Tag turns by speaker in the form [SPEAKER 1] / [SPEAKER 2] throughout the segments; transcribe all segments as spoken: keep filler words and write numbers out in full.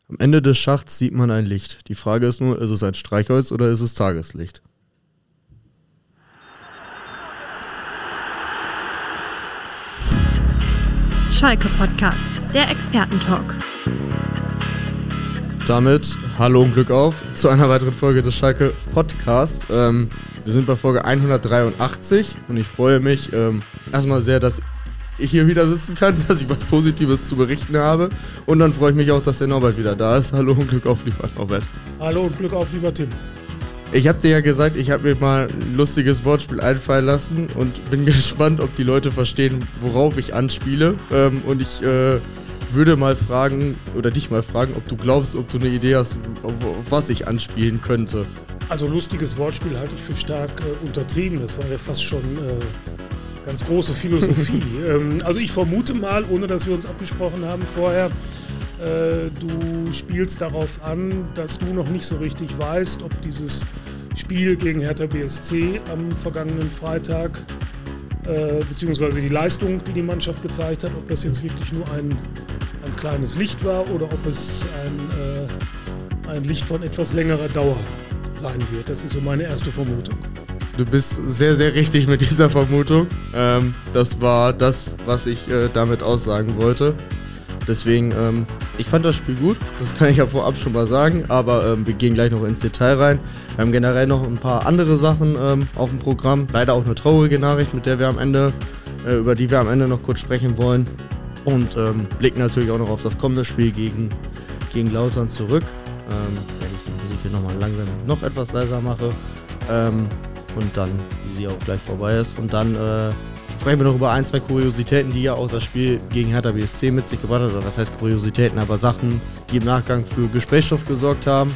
[SPEAKER 1] Am Ende des Schachts sieht man ein Licht. Die Frage ist nur, ist es ein Streichholz oder ist es Tageslicht?
[SPEAKER 2] Schalke-Podcast, der Expertentalk.
[SPEAKER 1] Damit hallo und Glück auf zu einer weiteren Folge des Schalke-Podcasts. Ähm, wir sind bei Folge hundertdreiundachtzig und ich freue mich ähm, erstmal sehr, dass ich hier wieder sitzen kann, dass ich was Positives zu berichten habe. Und dann freue ich mich auch, dass der Norbert wieder da ist. Hallo und Glück auf, lieber Norbert.
[SPEAKER 3] Hallo und Glück auf, lieber Tim.
[SPEAKER 1] Ich habe dir ja gesagt, ich habe mir mal ein lustiges Wortspiel einfallen lassen und bin gespannt, ob die Leute verstehen, worauf ich anspiele. Ähm, und ich äh, würde mal fragen, oder dich mal fragen, ob du glaubst, ob du eine Idee hast, auf, auf was ich anspielen könnte.
[SPEAKER 3] Also lustiges Wortspiel halte ich für stark äh, untertrieben. Das war ja fast schon äh, ganz große Philosophie. ähm, also ich vermute mal, ohne dass wir uns abgesprochen haben vorher, äh, du spielst darauf an, dass du noch nicht so richtig weißt, ob dieses Spiel gegen Hertha B S C am vergangenen Freitag, äh, beziehungsweise die Leistung, die die Mannschaft gezeigt hat, ob das jetzt wirklich nur ein, ein kleines Licht war oder ob es ein, äh, ein Licht von etwas längerer Dauer sein wird. Das ist so meine erste Vermutung.
[SPEAKER 1] Du bist sehr, sehr richtig mit dieser Vermutung. Ähm, das war das, was ich äh, damit aussagen wollte. Deswegen, ähm, ich fand das Spiel gut, das kann ich ja vorab schon mal sagen, aber ähm, wir gehen gleich noch ins Detail rein. Wir haben generell noch ein paar andere Sachen ähm, auf dem Programm, leider auch eine traurige Nachricht, mit der wir am Ende, äh, über die wir am Ende noch kurz sprechen wollen. Und ähm, blicken natürlich auch noch auf das kommende Spiel gegen, gegen Lautern zurück. Ähm, wenn ich die Musik hier nochmal langsam noch etwas leiser mache. Ähm, und dann, wie sie auch gleich vorbei ist. Und dann äh, sprechen wir noch über ein, zwei Kuriositäten, die ja auch das Spiel gegen Hertha B S C mit sich gebracht hat. Oder was heißt Kuriositäten, aber Sachen, die im Nachgang für Gesprächsstoff gesorgt haben.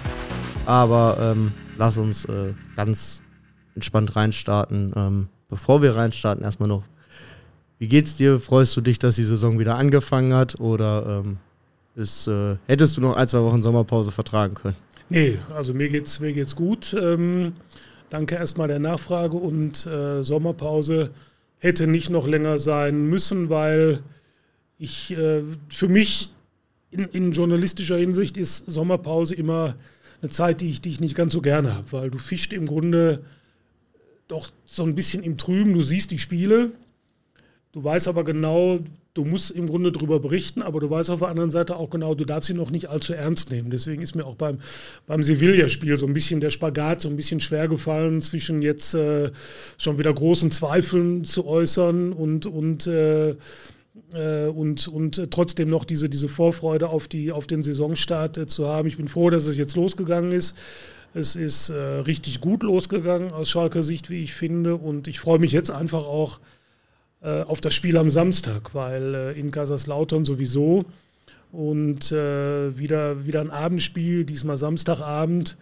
[SPEAKER 1] Aber ähm, lass uns äh, ganz entspannt reinstarten. Ähm, bevor wir reinstarten, erstmal noch, wie geht's dir? Freust du dich, dass die Saison wieder angefangen hat? Oder ähm, ist, äh, hättest du noch ein, zwei Wochen Sommerpause vertragen können?
[SPEAKER 3] Nee, also mir geht's, mir geht's gut. Ähm, danke erstmal der Nachfrage und äh, Sommerpause hätte nicht noch länger sein müssen, weil ich äh, für mich in, in journalistischer Hinsicht ist Sommerpause immer eine Zeit, die ich, die ich nicht ganz so gerne habe, weil du fischst im Grunde doch so ein bisschen im Trüben, du siehst die Spiele, du weißt aber genau, du musst im Grunde darüber berichten, aber du weißt auf der anderen Seite auch genau, du darfst sie noch nicht allzu ernst nehmen. Deswegen ist mir auch beim, beim Sevilla-Spiel so ein bisschen der Spagat so ein bisschen schwer gefallen, zwischen jetzt äh, schon wieder großen Zweifeln zu äußern und, und, äh, äh, und, und trotzdem noch diese, diese Vorfreude auf, die, auf den Saisonstart äh, zu haben. Ich bin froh, dass es jetzt losgegangen ist. Es ist äh, richtig gut losgegangen aus Schalker Sicht, wie ich finde. Und ich freue mich jetzt einfach auch auf das Spiel am Samstag, weil äh, in Kaiserslautern sowieso und äh, wieder, wieder ein Abendspiel, diesmal Samstagabend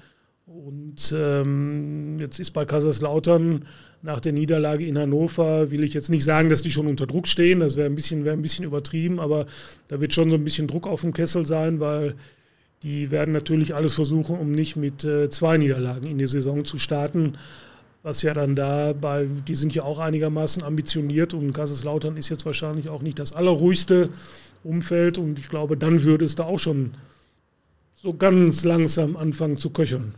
[SPEAKER 3] und ähm, jetzt ist bei Kaiserslautern nach der Niederlage in Hannover, will ich jetzt nicht sagen, dass die schon unter Druck stehen, das wäre ein bisschen, wäre ein bisschen übertrieben, aber da wird schon so ein bisschen Druck auf dem Kessel sein, weil die werden natürlich alles versuchen, um nicht mit äh, zwei Niederlagen in die Saison zu starten. Was ja dann da, bei, die sind ja auch einigermaßen ambitioniert und Kaiserslautern ist jetzt wahrscheinlich auch nicht das allerruhigste Umfeld und ich glaube, dann würde es da auch schon so ganz langsam anfangen zu köcheln.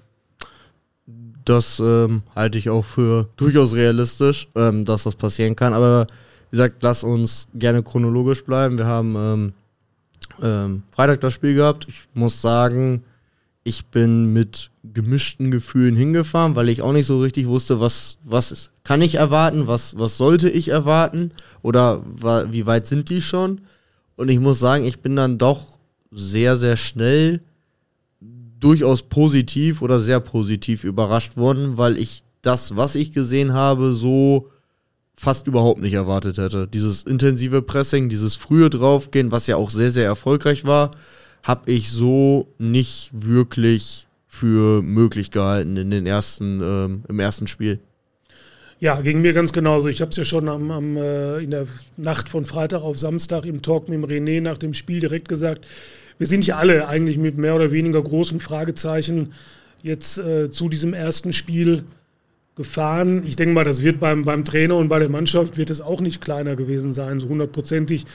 [SPEAKER 1] Das ähm, halte ich auch für durchaus realistisch, ähm, dass das passieren kann, aber wie gesagt, lass uns gerne chronologisch bleiben. Wir haben ähm, ähm, Freitag das Spiel gehabt. Ich muss sagen, ich bin mit gemischten Gefühlen hingefahren, weil ich auch nicht so richtig wusste, was, was kann ich erwarten, was, was sollte ich erwarten oder wa- wie weit sind die schon. Und ich muss sagen, ich bin dann doch sehr, sehr schnell durchaus positiv oder sehr positiv überrascht worden, weil ich das, was ich gesehen habe, so fast überhaupt nicht erwartet hätte. Dieses intensive Pressing, dieses frühe Draufgehen, was ja auch sehr, sehr erfolgreich war, habe ich so nicht wirklich für möglich gehalten in den ersten, ähm, im ersten Spiel.
[SPEAKER 3] Ja, ging mir ganz genauso. Ich habe es ja schon am, am, äh, in der Nacht von Freitag auf Samstag im Talk mit dem René nach dem Spiel direkt gesagt, wir sind ja alle eigentlich mit mehr oder weniger großen Fragezeichen jetzt äh, zu diesem ersten Spiel gefahren. Ich denke mal, das wird beim, beim Trainer und bei der Mannschaft wird es auch nicht kleiner gewesen sein, so hundertprozentig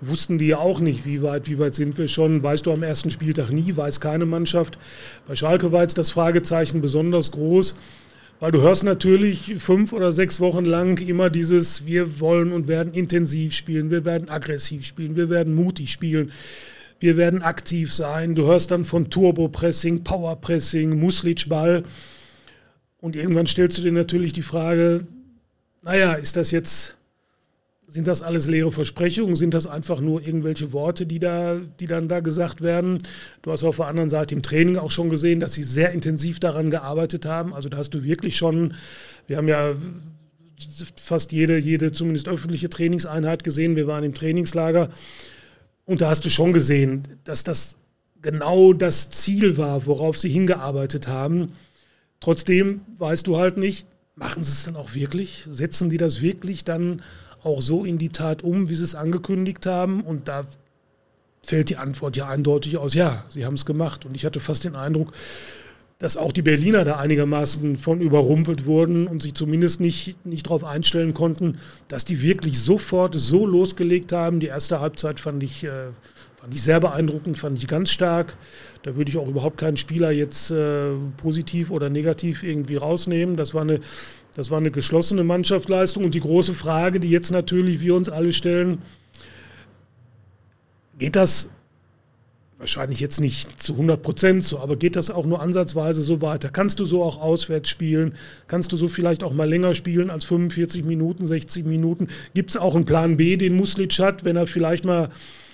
[SPEAKER 3] wussten die ja auch nicht, wie weit, wie weit sind wir schon. Weißt du am ersten Spieltag nie, weiß keine Mannschaft. Bei Schalke war jetzt das Fragezeichen besonders groß, weil du hörst natürlich fünf oder sechs Wochen lang immer dieses, wir wollen und werden intensiv spielen, wir werden aggressiv spielen, wir werden mutig spielen, wir werden aktiv sein. Du hörst dann von Turbo-Pressing, Power-Pressing, Muslic-Ball. Und irgendwann stellst du dir natürlich die Frage, naja, ist das jetzt, sind das alles leere Versprechungen? Sind das einfach nur irgendwelche Worte, die da, die dann da gesagt werden? Du hast auf der anderen Seite im Training auch schon gesehen, dass sie sehr intensiv daran gearbeitet haben. Also da hast du wirklich schon, wir haben ja fast jede, jede zumindest öffentliche Trainingseinheit gesehen. Wir waren im Trainingslager und da hast du schon gesehen, dass das genau das Ziel war, worauf sie hingearbeitet haben. Trotzdem weißt du halt nicht, machen sie es dann auch wirklich? Setzen die das wirklich dann auch so in die Tat um, wie sie es angekündigt haben? Und da fällt die Antwort ja eindeutig aus, ja, sie haben es gemacht. Und ich hatte fast den Eindruck, dass auch die Berliner da einigermaßen von überrumpelt wurden und sich zumindest nicht, nicht darauf einstellen konnten, dass die wirklich sofort so losgelegt haben. Die erste Halbzeit fand ich, äh, fand ich sehr beeindruckend, fand ich ganz stark. Da würde ich auch überhaupt keinen Spieler jetzt äh, positiv oder negativ irgendwie rausnehmen. Das war eine, das war eine geschlossene Mannschaftsleistung. Und die große Frage, die jetzt natürlich wir uns alle stellen, geht das wahrscheinlich jetzt nicht zu hundert Prozent so, aber geht das auch nur ansatzweise so weiter? Kannst du so auch auswärts spielen? Kannst du so vielleicht auch mal länger spielen als fünfundvierzig Minuten, sechzig Minuten? Gibt es auch einen Plan B, den Muslic hat, wenn er vielleicht mal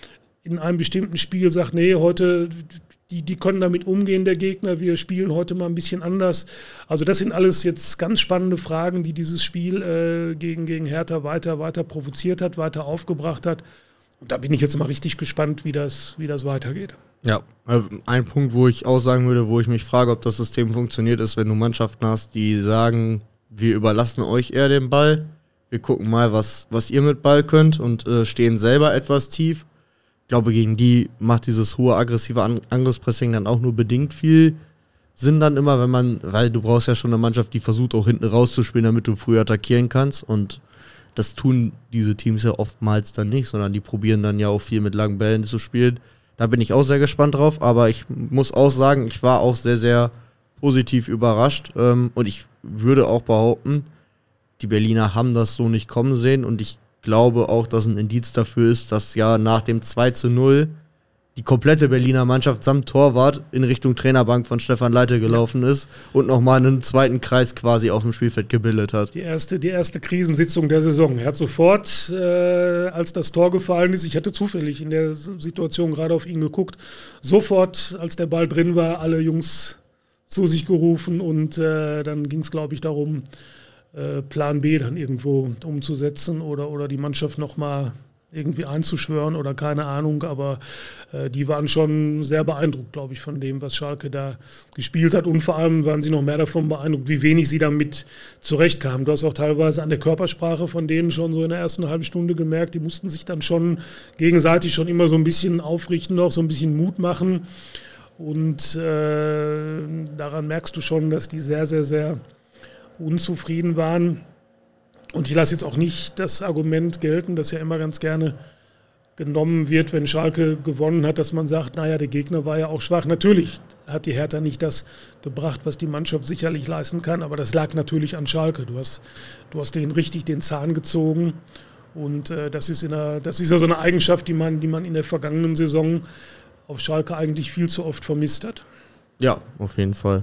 [SPEAKER 3] in einem bestimmten Spiel sagt, nee, heute, die, die können damit umgehen, der Gegner, wir spielen heute mal ein bisschen anders. Also das sind alles jetzt ganz spannende Fragen, die dieses Spiel äh, gegen, gegen Hertha weiter, weiter provoziert hat, weiter aufgebracht hat. Und da bin ich jetzt mal richtig gespannt, wie das, wie das weitergeht.
[SPEAKER 1] Ja, ein Punkt, wo ich auch sagen würde, wo ich mich frage, ob das System funktioniert, ist, wenn du Mannschaften hast, die sagen, wir überlassen euch eher den Ball, wir gucken mal, was, was ihr mit Ball könnt und äh, stehen selber etwas tief. Ich glaube, gegen die macht dieses hohe aggressive An- Angriffspressing dann auch nur bedingt viel Sinn dann immer, wenn man, weil du brauchst ja schon eine Mannschaft, die versucht auch hinten rauszuspielen, damit du früh attackieren kannst, und das tun diese Teams ja oftmals dann nicht, sondern die probieren dann ja auch viel mit langen Bällen zu spielen. Da bin ich auch sehr gespannt drauf, aber ich muss auch sagen, ich war auch sehr, sehr positiv überrascht, ähm, und ich würde auch behaupten, die Berliner haben das so nicht kommen sehen, und ich glaube auch, dass ein Indiz dafür ist, dass ja nach dem zwei zu null die komplette Berliner Mannschaft samt Torwart in Richtung Trainerbank von Stefan Leite gelaufen ist und nochmal einen zweiten Kreis quasi auf dem Spielfeld gebildet hat.
[SPEAKER 3] Die erste, die erste Krisensitzung der Saison. Er hat sofort, äh, als das Tor gefallen ist, ich hatte zufällig in der Situation gerade auf ihn geguckt, sofort, als der Ball drin war, alle Jungs zu sich gerufen, und äh, dann ging es, glaube ich, darum, äh, Plan B dann irgendwo umzusetzen oder, oder die Mannschaft nochmal irgendwie einzuschwören oder keine Ahnung, aber äh, die waren schon sehr beeindruckt, glaube ich, von dem, was Schalke da gespielt hat, und vor allem waren sie noch mehr davon beeindruckt, wie wenig sie damit zurechtkamen. Du hast auch teilweise an der Körpersprache von denen schon so in der ersten halben Stunde gemerkt, die mussten sich dann schon gegenseitig schon immer so ein bisschen aufrichten, noch so ein bisschen Mut machen, und äh, daran merkst du schon, dass die sehr, sehr, sehr unzufrieden waren. Und ich lasse jetzt auch nicht das Argument gelten, das ja immer ganz gerne genommen wird, wenn Schalke gewonnen hat, dass man sagt, naja, der Gegner war ja auch schwach. Natürlich hat die Hertha nicht das gebracht, was die Mannschaft sicherlich leisten kann, aber das lag natürlich an Schalke. Du hast, du hast denen richtig den Zahn gezogen, und äh, das ist in der, das ist ja so eine Eigenschaft, die man, die man in der vergangenen Saison auf Schalke eigentlich viel zu oft vermisst hat.
[SPEAKER 1] Ja, auf jeden Fall.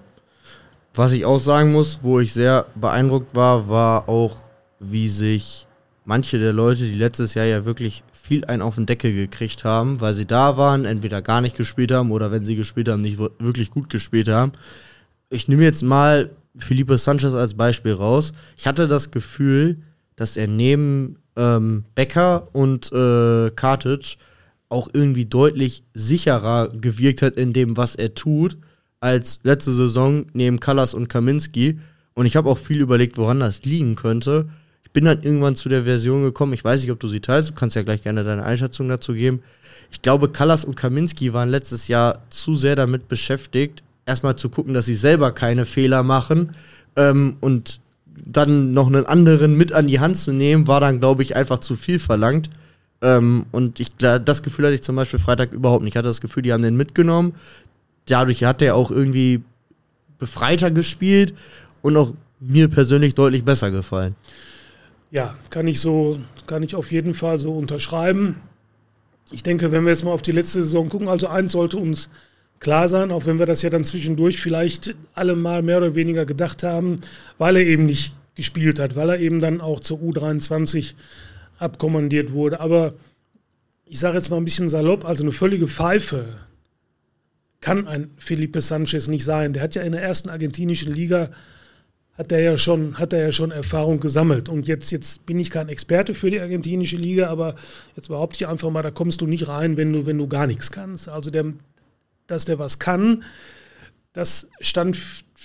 [SPEAKER 1] Was ich auch sagen muss, wo ich sehr beeindruckt war, war auch, wie sich manche der Leute, die letztes Jahr ja wirklich viel einen auf den Deckel gekriegt haben, weil sie da waren, entweder gar nicht gespielt haben oder wenn sie gespielt haben, nicht wirklich gut gespielt haben. Ich nehme jetzt mal Felipe Sanchez als Beispiel raus. Ich hatte das Gefühl, dass er neben ähm, Becker und äh, Kartic auch irgendwie deutlich sicherer gewirkt hat in dem, was er tut, als letzte Saison neben Kallas und Kaminski. Und ich habe auch viel überlegt, woran das liegen könnte. Ich bin dann irgendwann zu der Version gekommen, ich weiß nicht, ob du sie teilst, du kannst ja gleich gerne deine Einschätzung dazu geben. Ich glaube, Kallas und Kaminski waren letztes Jahr zu sehr damit beschäftigt, erstmal zu gucken, dass sie selber keine Fehler machen, ähm, und dann noch einen anderen mit an die Hand zu nehmen, war dann, glaube ich, einfach zu viel verlangt. Ähm, und ich, das Gefühl hatte ich zum Beispiel Freitag überhaupt nicht. Ich hatte das Gefühl, die haben den mitgenommen. Dadurch hat der auch irgendwie befreiter gespielt und auch mir persönlich deutlich besser gefallen.
[SPEAKER 3] Ja, kann ich so, kann ich auf jeden Fall so unterschreiben. Ich denke, wenn wir jetzt mal auf die letzte Saison gucken, also eins sollte uns klar sein, auch wenn wir das ja dann zwischendurch vielleicht alle mal mehr oder weniger gedacht haben, weil er eben nicht gespielt hat, weil er eben dann auch zur U dreiundzwanzig abkommandiert wurde. Aber ich sage jetzt mal ein bisschen salopp, also eine völlige Pfeife kann ein Felipe Sanchez nicht sein. Der hat ja in der ersten argentinischen Liga hat er ja schon, hat er ja schon Erfahrung gesammelt. Und jetzt, jetzt bin ich kein Experte für die argentinische Liga, aber jetzt behaupte ich einfach mal, da kommst du nicht rein, wenn du, wenn du gar nichts kannst. Also der, dass der was kann, das stand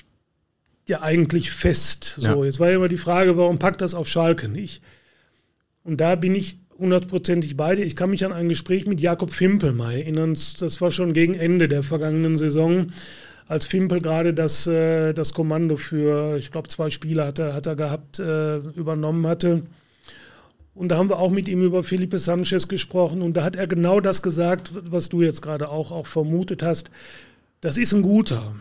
[SPEAKER 3] ja eigentlich fest. So, ja. Jetzt war ja immer die Frage, warum packt das auf Schalke nicht? Und da bin ich hundertprozentig bei dir. Ich kann mich an ein Gespräch mit Jakob Fimpel mal erinnern. Das war schon gegen Ende der vergangenen Saison, als Fimpel gerade das, äh, das Kommando für, ich glaube, zwei Spiele hat er, hat er gehabt, äh, übernommen hatte. Und da haben wir auch mit ihm über Felipe Sanchez gesprochen. Und da hat er genau das gesagt, was du jetzt gerade auch, auch vermutet hast. Das ist ein guter.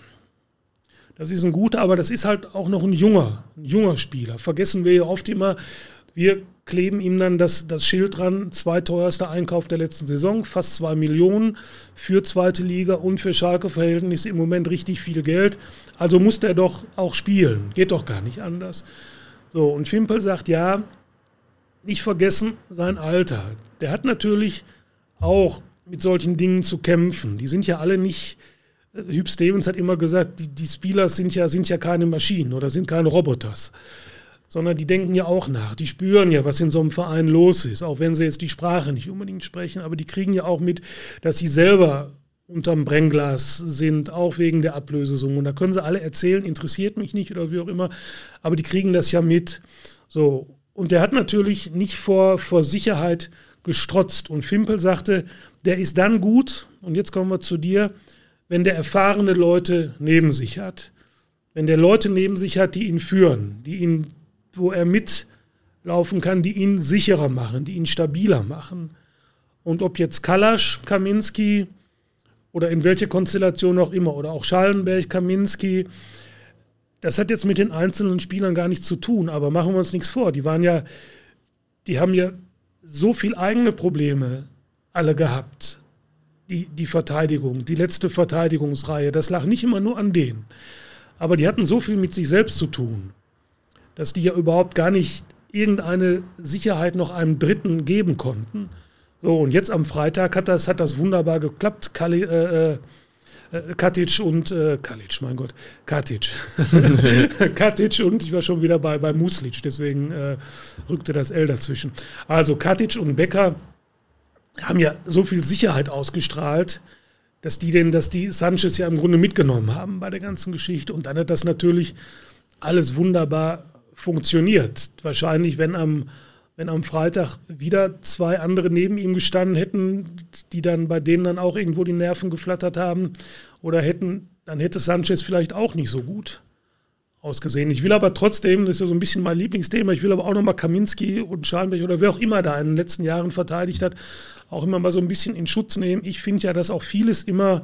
[SPEAKER 3] Das ist ein guter, aber das ist halt auch noch ein junger, ein junger Spieler. Vergessen wir ja oft immer, wir kleben ihm dann das, das Schild dran, zweiteuerster Einkauf der letzten Saison, fast zwei Millionen für zweite Liga und für Schalke-Verhältnisse im Moment richtig viel Geld. Also muss der doch auch spielen, geht doch gar nicht anders. So, und Fimpel sagt, ja, nicht vergessen sein Alter. Der hat natürlich auch mit solchen Dingen zu kämpfen. Die sind ja alle nicht, Hüb Stevens hat immer gesagt, die, die Spieler sind ja, sind ja keine Maschinen oder sind keine Roboters, sondern die denken ja auch nach. Die spüren ja, was in so einem Verein los ist, auch wenn sie jetzt die Sprache nicht unbedingt sprechen, aber die kriegen ja auch mit, dass sie selber unterm Brennglas sind, auch wegen der Ablösesumme. Und da können sie alle erzählen, interessiert mich nicht oder wie auch immer, aber die kriegen das ja mit. So. Und der hat natürlich nicht vor, vor Sicherheit gestrotzt. Und Fimpel sagte, der ist dann gut, und jetzt kommen wir zu dir, wenn der erfahrene Leute neben sich hat. Wenn der Leute neben sich hat, die ihn führen, die ihn, wo er mitlaufen kann, die ihn sicherer machen, die ihn stabiler machen. Und ob jetzt Kalasch, Kaminski oder in welche Konstellation auch immer, oder auch Schallenberg, Kaminski, das hat jetzt mit den einzelnen Spielern gar nichts zu tun, aber machen wir uns nichts vor. Die waren ja, die haben ja so viel eigene Probleme alle gehabt. Die, die Verteidigung, die letzte Verteidigungsreihe, das lag nicht immer nur an denen. Aber die hatten so viel mit sich selbst zu tun, dass die ja überhaupt gar nicht irgendeine Sicherheit noch einem Dritten geben konnten. So, und jetzt am Freitag hat das, hat das wunderbar geklappt. Kali, äh, äh, Katic und, äh, Kalic, mein Gott, Katic. Katic und ich war schon wieder bei, bei Muslic, deswegen äh, rückte das L dazwischen. Also Katic und Becker haben ja so viel Sicherheit ausgestrahlt, dass die denn, dass die Sanchez ja im Grunde mitgenommen haben bei der ganzen Geschichte. Und dann hat das natürlich alles wunderbar funktioniert. Wahrscheinlich, wenn am, wenn am Freitag wieder zwei andere neben ihm gestanden hätten, die dann bei denen dann auch irgendwo die Nerven geflattert haben oder hätten, dann hätte Sanchez vielleicht auch nicht so gut ausgesehen. Ich will aber trotzdem, das ist ja so ein bisschen mein Lieblingsthema, ich will aber auch nochmal Kaminski und Schallenberg oder wer auch immer da in den letzten Jahren verteidigt hat, auch immer mal so ein bisschen in Schutz nehmen. Ich finde ja, dass auch vieles immer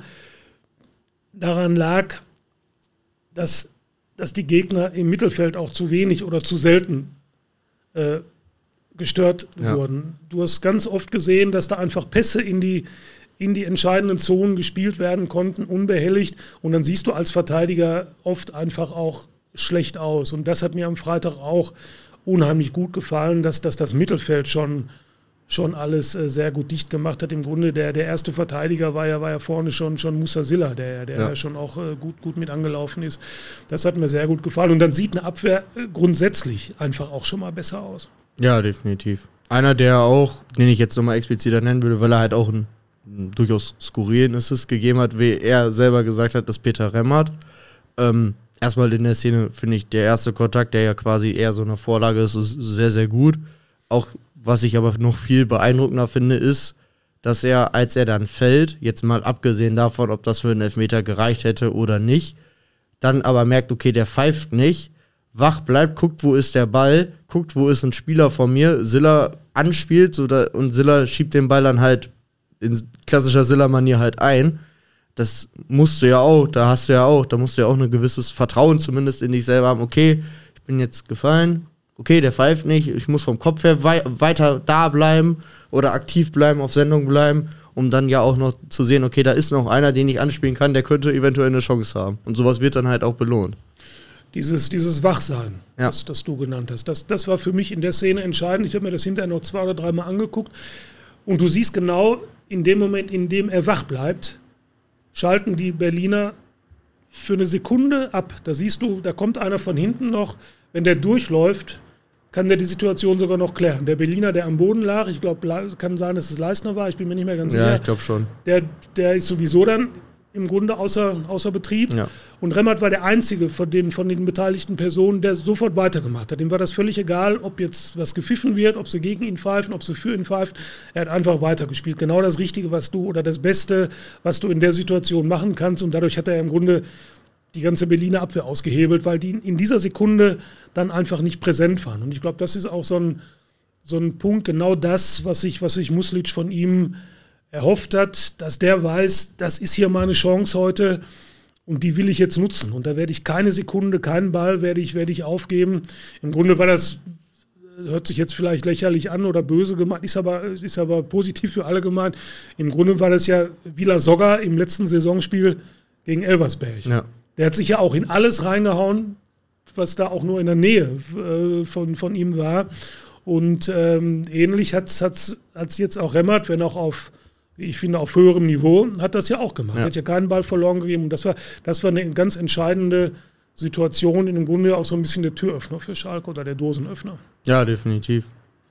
[SPEAKER 3] daran lag, dass, dass die Gegner im Mittelfeld auch zu wenig oder zu selten äh, gestört ja. wurden. Du hast ganz oft gesehen, dass da einfach Pässe in die, in die entscheidenden Zonen gespielt werden konnten, unbehelligt. Und dann siehst du als Verteidiger oft einfach auch schlecht aus. Und das hat mir am Freitag auch unheimlich gut gefallen, dass, dass das Mittelfeld schon, schon alles äh, sehr gut dicht gemacht hat. Im Grunde der, der erste Verteidiger war ja, war ja vorne schon, schon Musa Silla, der, der ja. ja schon auch äh, gut, gut mit angelaufen ist. Das hat mir sehr gut gefallen. Und dann sieht eine Abwehr äh, grundsätzlich einfach auch schon mal besser aus.
[SPEAKER 1] Ja, definitiv. Einer, der auch, den ich jetzt nochmal expliziter nennen würde, weil er halt auch einen, einen durchaus skurrilen Assist gegeben hat, wie er selber gesagt hat, ist Peter Remmert. Ähm, erstmal in der Szene finde ich, der erste Kontakt, der ja quasi eher so eine Vorlage ist, ist sehr, sehr gut. Auch was ich aber noch viel beeindruckender finde, ist, dass er, als er dann fällt, jetzt mal abgesehen davon, ob das für einen Elfmeter gereicht hätte oder nicht, dann aber merkt, okay, der pfeift nicht, wach bleibt, guckt, wo ist der Ball, guckt, wo ist ein Spieler von mir, Silla anspielt so da, und Silla schiebt den Ball dann halt in klassischer Silla-Manier halt ein. Das musst du ja auch, da hast du ja auch, da musst du ja auch ein gewisses Vertrauen zumindest in dich selber haben. Okay, ich bin jetzt gefallen, okay, der pfeift nicht, ich muss vom Kopf her wei- weiter da bleiben oder aktiv bleiben, auf Sendung bleiben, um dann ja auch noch zu sehen, okay, da ist noch einer, den ich anspielen kann, der könnte eventuell eine Chance haben. Und sowas wird dann halt auch belohnt.
[SPEAKER 3] Dieses, dieses Wachsein,
[SPEAKER 1] Ja.
[SPEAKER 3] das, das du genannt hast, das, das war für mich in der Szene entscheidend. Ich habe mir das hinterher noch zwei oder dreimal angeguckt. Und du siehst genau, in dem Moment, in dem er wach bleibt, schalten die Berliner für eine Sekunde ab. Da siehst du, da kommt einer von hinten noch. Wenn der durchläuft, kann der die Situation sogar noch klären. Der Berliner, der am Boden lag, ich glaube, kann sein, dass es Leistner war, ich bin mir nicht mehr ganz sicher.
[SPEAKER 1] Ja, ich glaube schon.
[SPEAKER 3] Der, der ist sowieso dann im Grunde außer, außer Betrieb.
[SPEAKER 1] Ja.
[SPEAKER 3] Und Remmert war der Einzige von den, von den beteiligten Personen, der sofort weitergemacht hat. Dem war das völlig egal, ob jetzt was gepfiffen wird, ob sie gegen ihn pfeifen, ob sie für ihn pfeifen. Er hat einfach weitergespielt. Genau das Richtige, was du, oder das Beste, was du in der Situation machen kannst. Und dadurch hat er im Grunde die ganze Berliner Abwehr ausgehebelt, weil die in dieser Sekunde dann einfach nicht präsent waren. Und ich glaube, das ist auch so ein, so ein Punkt, genau das, was sich was sich Muslic von ihm erhofft hat, dass der weiß, das ist hier meine Chance heute und die will ich jetzt nutzen. Und da werde ich keine Sekunde, keinen Ball werde ich, werde ich aufgeben. Im Grunde war das, hört sich jetzt vielleicht lächerlich an oder böse gemeint, ist aber, ist aber positiv für alle gemeint. Im Grunde war das ja Villa Sogger im letzten Saisonspiel gegen Elversberg. Ja. Der hat sich ja auch in alles reingehauen, was da auch nur in der Nähe äh, von, von ihm war. Und ähm, ähnlich hat es jetzt auch Remmert, wenn auch auf, wie ich finde, auf höherem Niveau, hat das ja auch gemacht. Ja. Hat ja keinen Ball verloren gegeben. Und das war, das war eine ganz entscheidende Situation, in dem Grunde auch so ein bisschen der Türöffner für Schalke oder der Dosenöffner.
[SPEAKER 1] Ja, definitiv.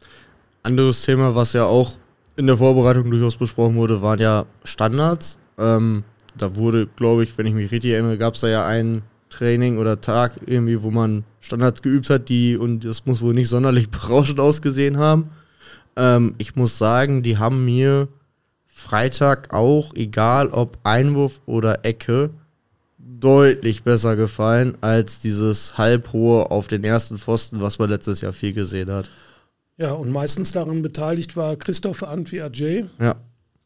[SPEAKER 1] Anderes Thema, was ja auch in der Vorbereitung durchaus besprochen wurde, waren ja Standards. Ähm, da wurde, glaube ich, wenn ich mich richtig erinnere, gab es da ja ein Training oder Tag irgendwie, wo man Standards geübt hat, die, und das muss wohl nicht sonderlich berauschend ausgesehen haben. Ähm, ich muss sagen, die haben mir Freitag auch, egal ob Einwurf oder Ecke, deutlich besser gefallen als dieses halbhohe auf den ersten Pfosten, was man letztes Jahr viel gesehen hat.
[SPEAKER 3] Ja, und meistens daran beteiligt war Christopher Antwi-Adjei,
[SPEAKER 1] ja.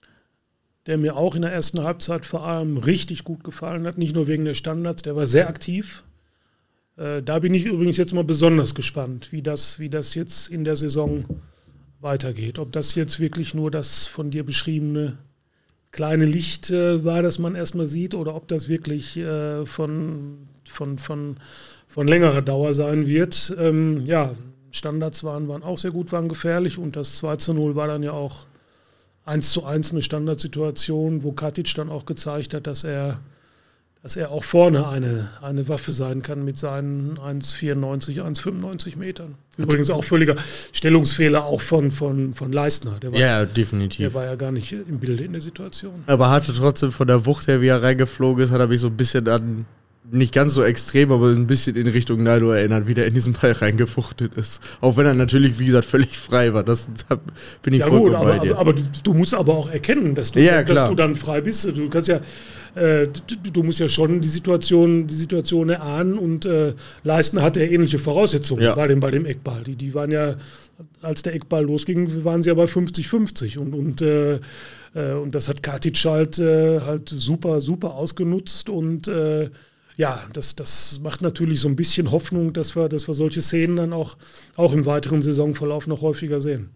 [SPEAKER 3] der mir auch in der ersten Halbzeit vor allem richtig gut gefallen hat, nicht nur wegen der Standards, der war sehr aktiv. Äh, da bin ich übrigens jetzt mal besonders gespannt, wie das, wie das jetzt in der Saison weitergeht. Ob das jetzt wirklich nur das von dir beschriebene kleine Licht äh, war, das man erstmal sieht, oder ob das wirklich äh, von, von, von, von längerer Dauer sein wird. Ähm, ja, Standards waren, waren auch sehr gut, waren gefährlich, und das zwei zu null war dann ja auch eins zu eins eine Standardsituation, wo Katic dann auch gezeigt hat, dass er, dass er auch vorne eine, eine Waffe sein kann mit seinen eins Komma vierundneunzig, eins Komma fünfundneunzig Metern. Übrigens auch völliger Stellungsfehler auch von, von, von Leistner. Der war,
[SPEAKER 1] ja, definitiv.
[SPEAKER 3] Der war ja gar nicht im Bilde in der Situation.
[SPEAKER 1] Aber hatte trotzdem von der Wucht her, wie er reingeflogen ist, hat er mich so ein bisschen an, nicht ganz so extrem, aber ein bisschen in Richtung Naldo erinnert, wie der in diesen Ball reingefuchtet ist. Auch wenn er natürlich, wie gesagt, völlig frei war. Das da bin ich ja, vollkommen gut,
[SPEAKER 3] aber,
[SPEAKER 1] bei dir.
[SPEAKER 3] Aber, aber du, du musst aber auch erkennen, dass du,
[SPEAKER 1] ja,
[SPEAKER 3] dass du dann frei bist. Du kannst ja, äh, du, du musst ja schon die Situation, die Situation erahnen, und äh, Leistner hatte ja ähnliche Voraussetzungen ja. bei, dem, bei dem Eckball. Die, die waren ja, als der Eckball losging, waren sie ja bei fünfzig fünfzig, und, und, äh, äh, und das hat Katic halt, äh, halt super, super ausgenutzt, und äh, ja, das, das macht natürlich so ein bisschen Hoffnung, dass wir, dass wir solche Szenen dann auch, auch im weiteren Saisonverlauf noch häufiger sehen.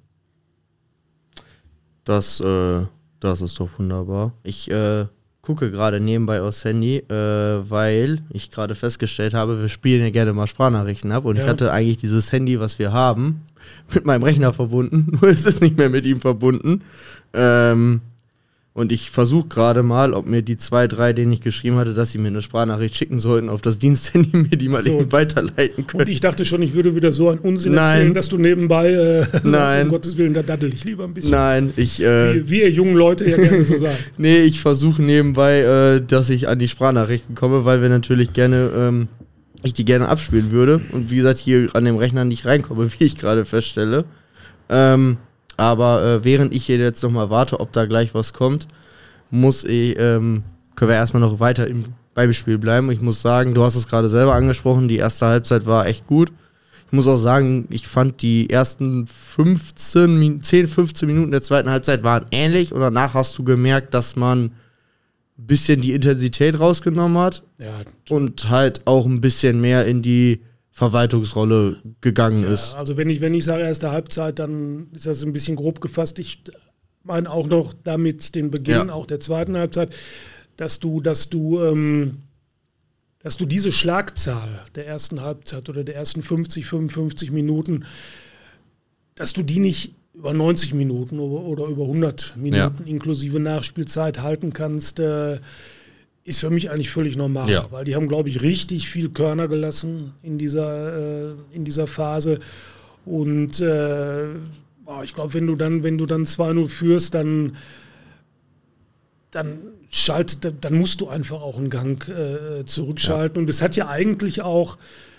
[SPEAKER 1] Das, äh, das ist doch wunderbar. Ich äh, gucke gerade nebenbei aufs Handy, äh, weil ich gerade festgestellt habe, wir spielen ja gerne mal Sprachnachrichten ab, und ja. ich hatte eigentlich dieses Handy, was wir haben, mit meinem Rechner verbunden, nur ist es nicht mehr mit ihm verbunden. Ähm, Und ich versuche gerade mal, ob mir die zwei, drei, denen ich geschrieben hatte, dass sie mir eine Sprachnachricht schicken sollten, auf das Diensthandy, mir die mal so eben weiterleiten können.
[SPEAKER 3] Und ich dachte schon, ich würde wieder so einen Unsinn
[SPEAKER 1] Nein.
[SPEAKER 3] erzählen, dass du nebenbei äh,
[SPEAKER 1] Nein.
[SPEAKER 3] sagst, um Gottes Willen, da daddel ich lieber ein bisschen.
[SPEAKER 1] Nein, ich... Äh,
[SPEAKER 3] wie, wie ihr jungen Leute ja gerne so sagen.
[SPEAKER 1] Nee, ich versuche nebenbei, äh, dass ich an die Sprachnachrichten komme, weil wir natürlich gerne, ähm, ich die gerne abspielen würde. Und wie gesagt, hier an dem Rechner nicht reinkomme, wie ich gerade feststelle. Ähm, aber äh, während ich hier jetzt nochmal warte, ob da gleich was kommt, muss ich, ähm, können wir erstmal noch weiter im beim Spiel bleiben. Ich muss sagen, du hast es gerade selber angesprochen, die erste Halbzeit war echt gut. Ich muss auch sagen, ich fand die ersten fünfzehn, zehn, fünfzehn Minuten der zweiten Halbzeit waren ähnlich und danach hast du gemerkt, dass man ein bisschen die Intensität rausgenommen hat
[SPEAKER 3] Ja,
[SPEAKER 1] und halt auch ein bisschen mehr in die Verwaltungsrolle gegangen ist.
[SPEAKER 3] Ja, also wenn ich, wenn ich sage erste Halbzeit, dann ist das ein bisschen grob gefasst. Ich meine auch noch damit den Beginn
[SPEAKER 1] Ja.
[SPEAKER 3] auch der zweiten Halbzeit, dass du, dass du, ähm, dass du diese Schlagzahl der ersten Halbzeit oder der ersten fünfzig, fünfundfünfzig Minuten, dass du die nicht über neunzig Minuten oder, oder über hundert Minuten
[SPEAKER 1] Ja.
[SPEAKER 3] inklusive Nachspielzeit halten kannst, äh, ist für mich eigentlich völlig normal,
[SPEAKER 1] Ja.
[SPEAKER 3] weil die haben, glaube ich, richtig viel Körner gelassen in dieser, äh, in dieser Phase. Und äh, boah, ich glaube, wenn du dann, wenn du dann zwei null führst, dann, dann schalt, dann musst du einfach auch einen Gang äh, zurückschalten. Ja. Und es hat ja eigentlich auch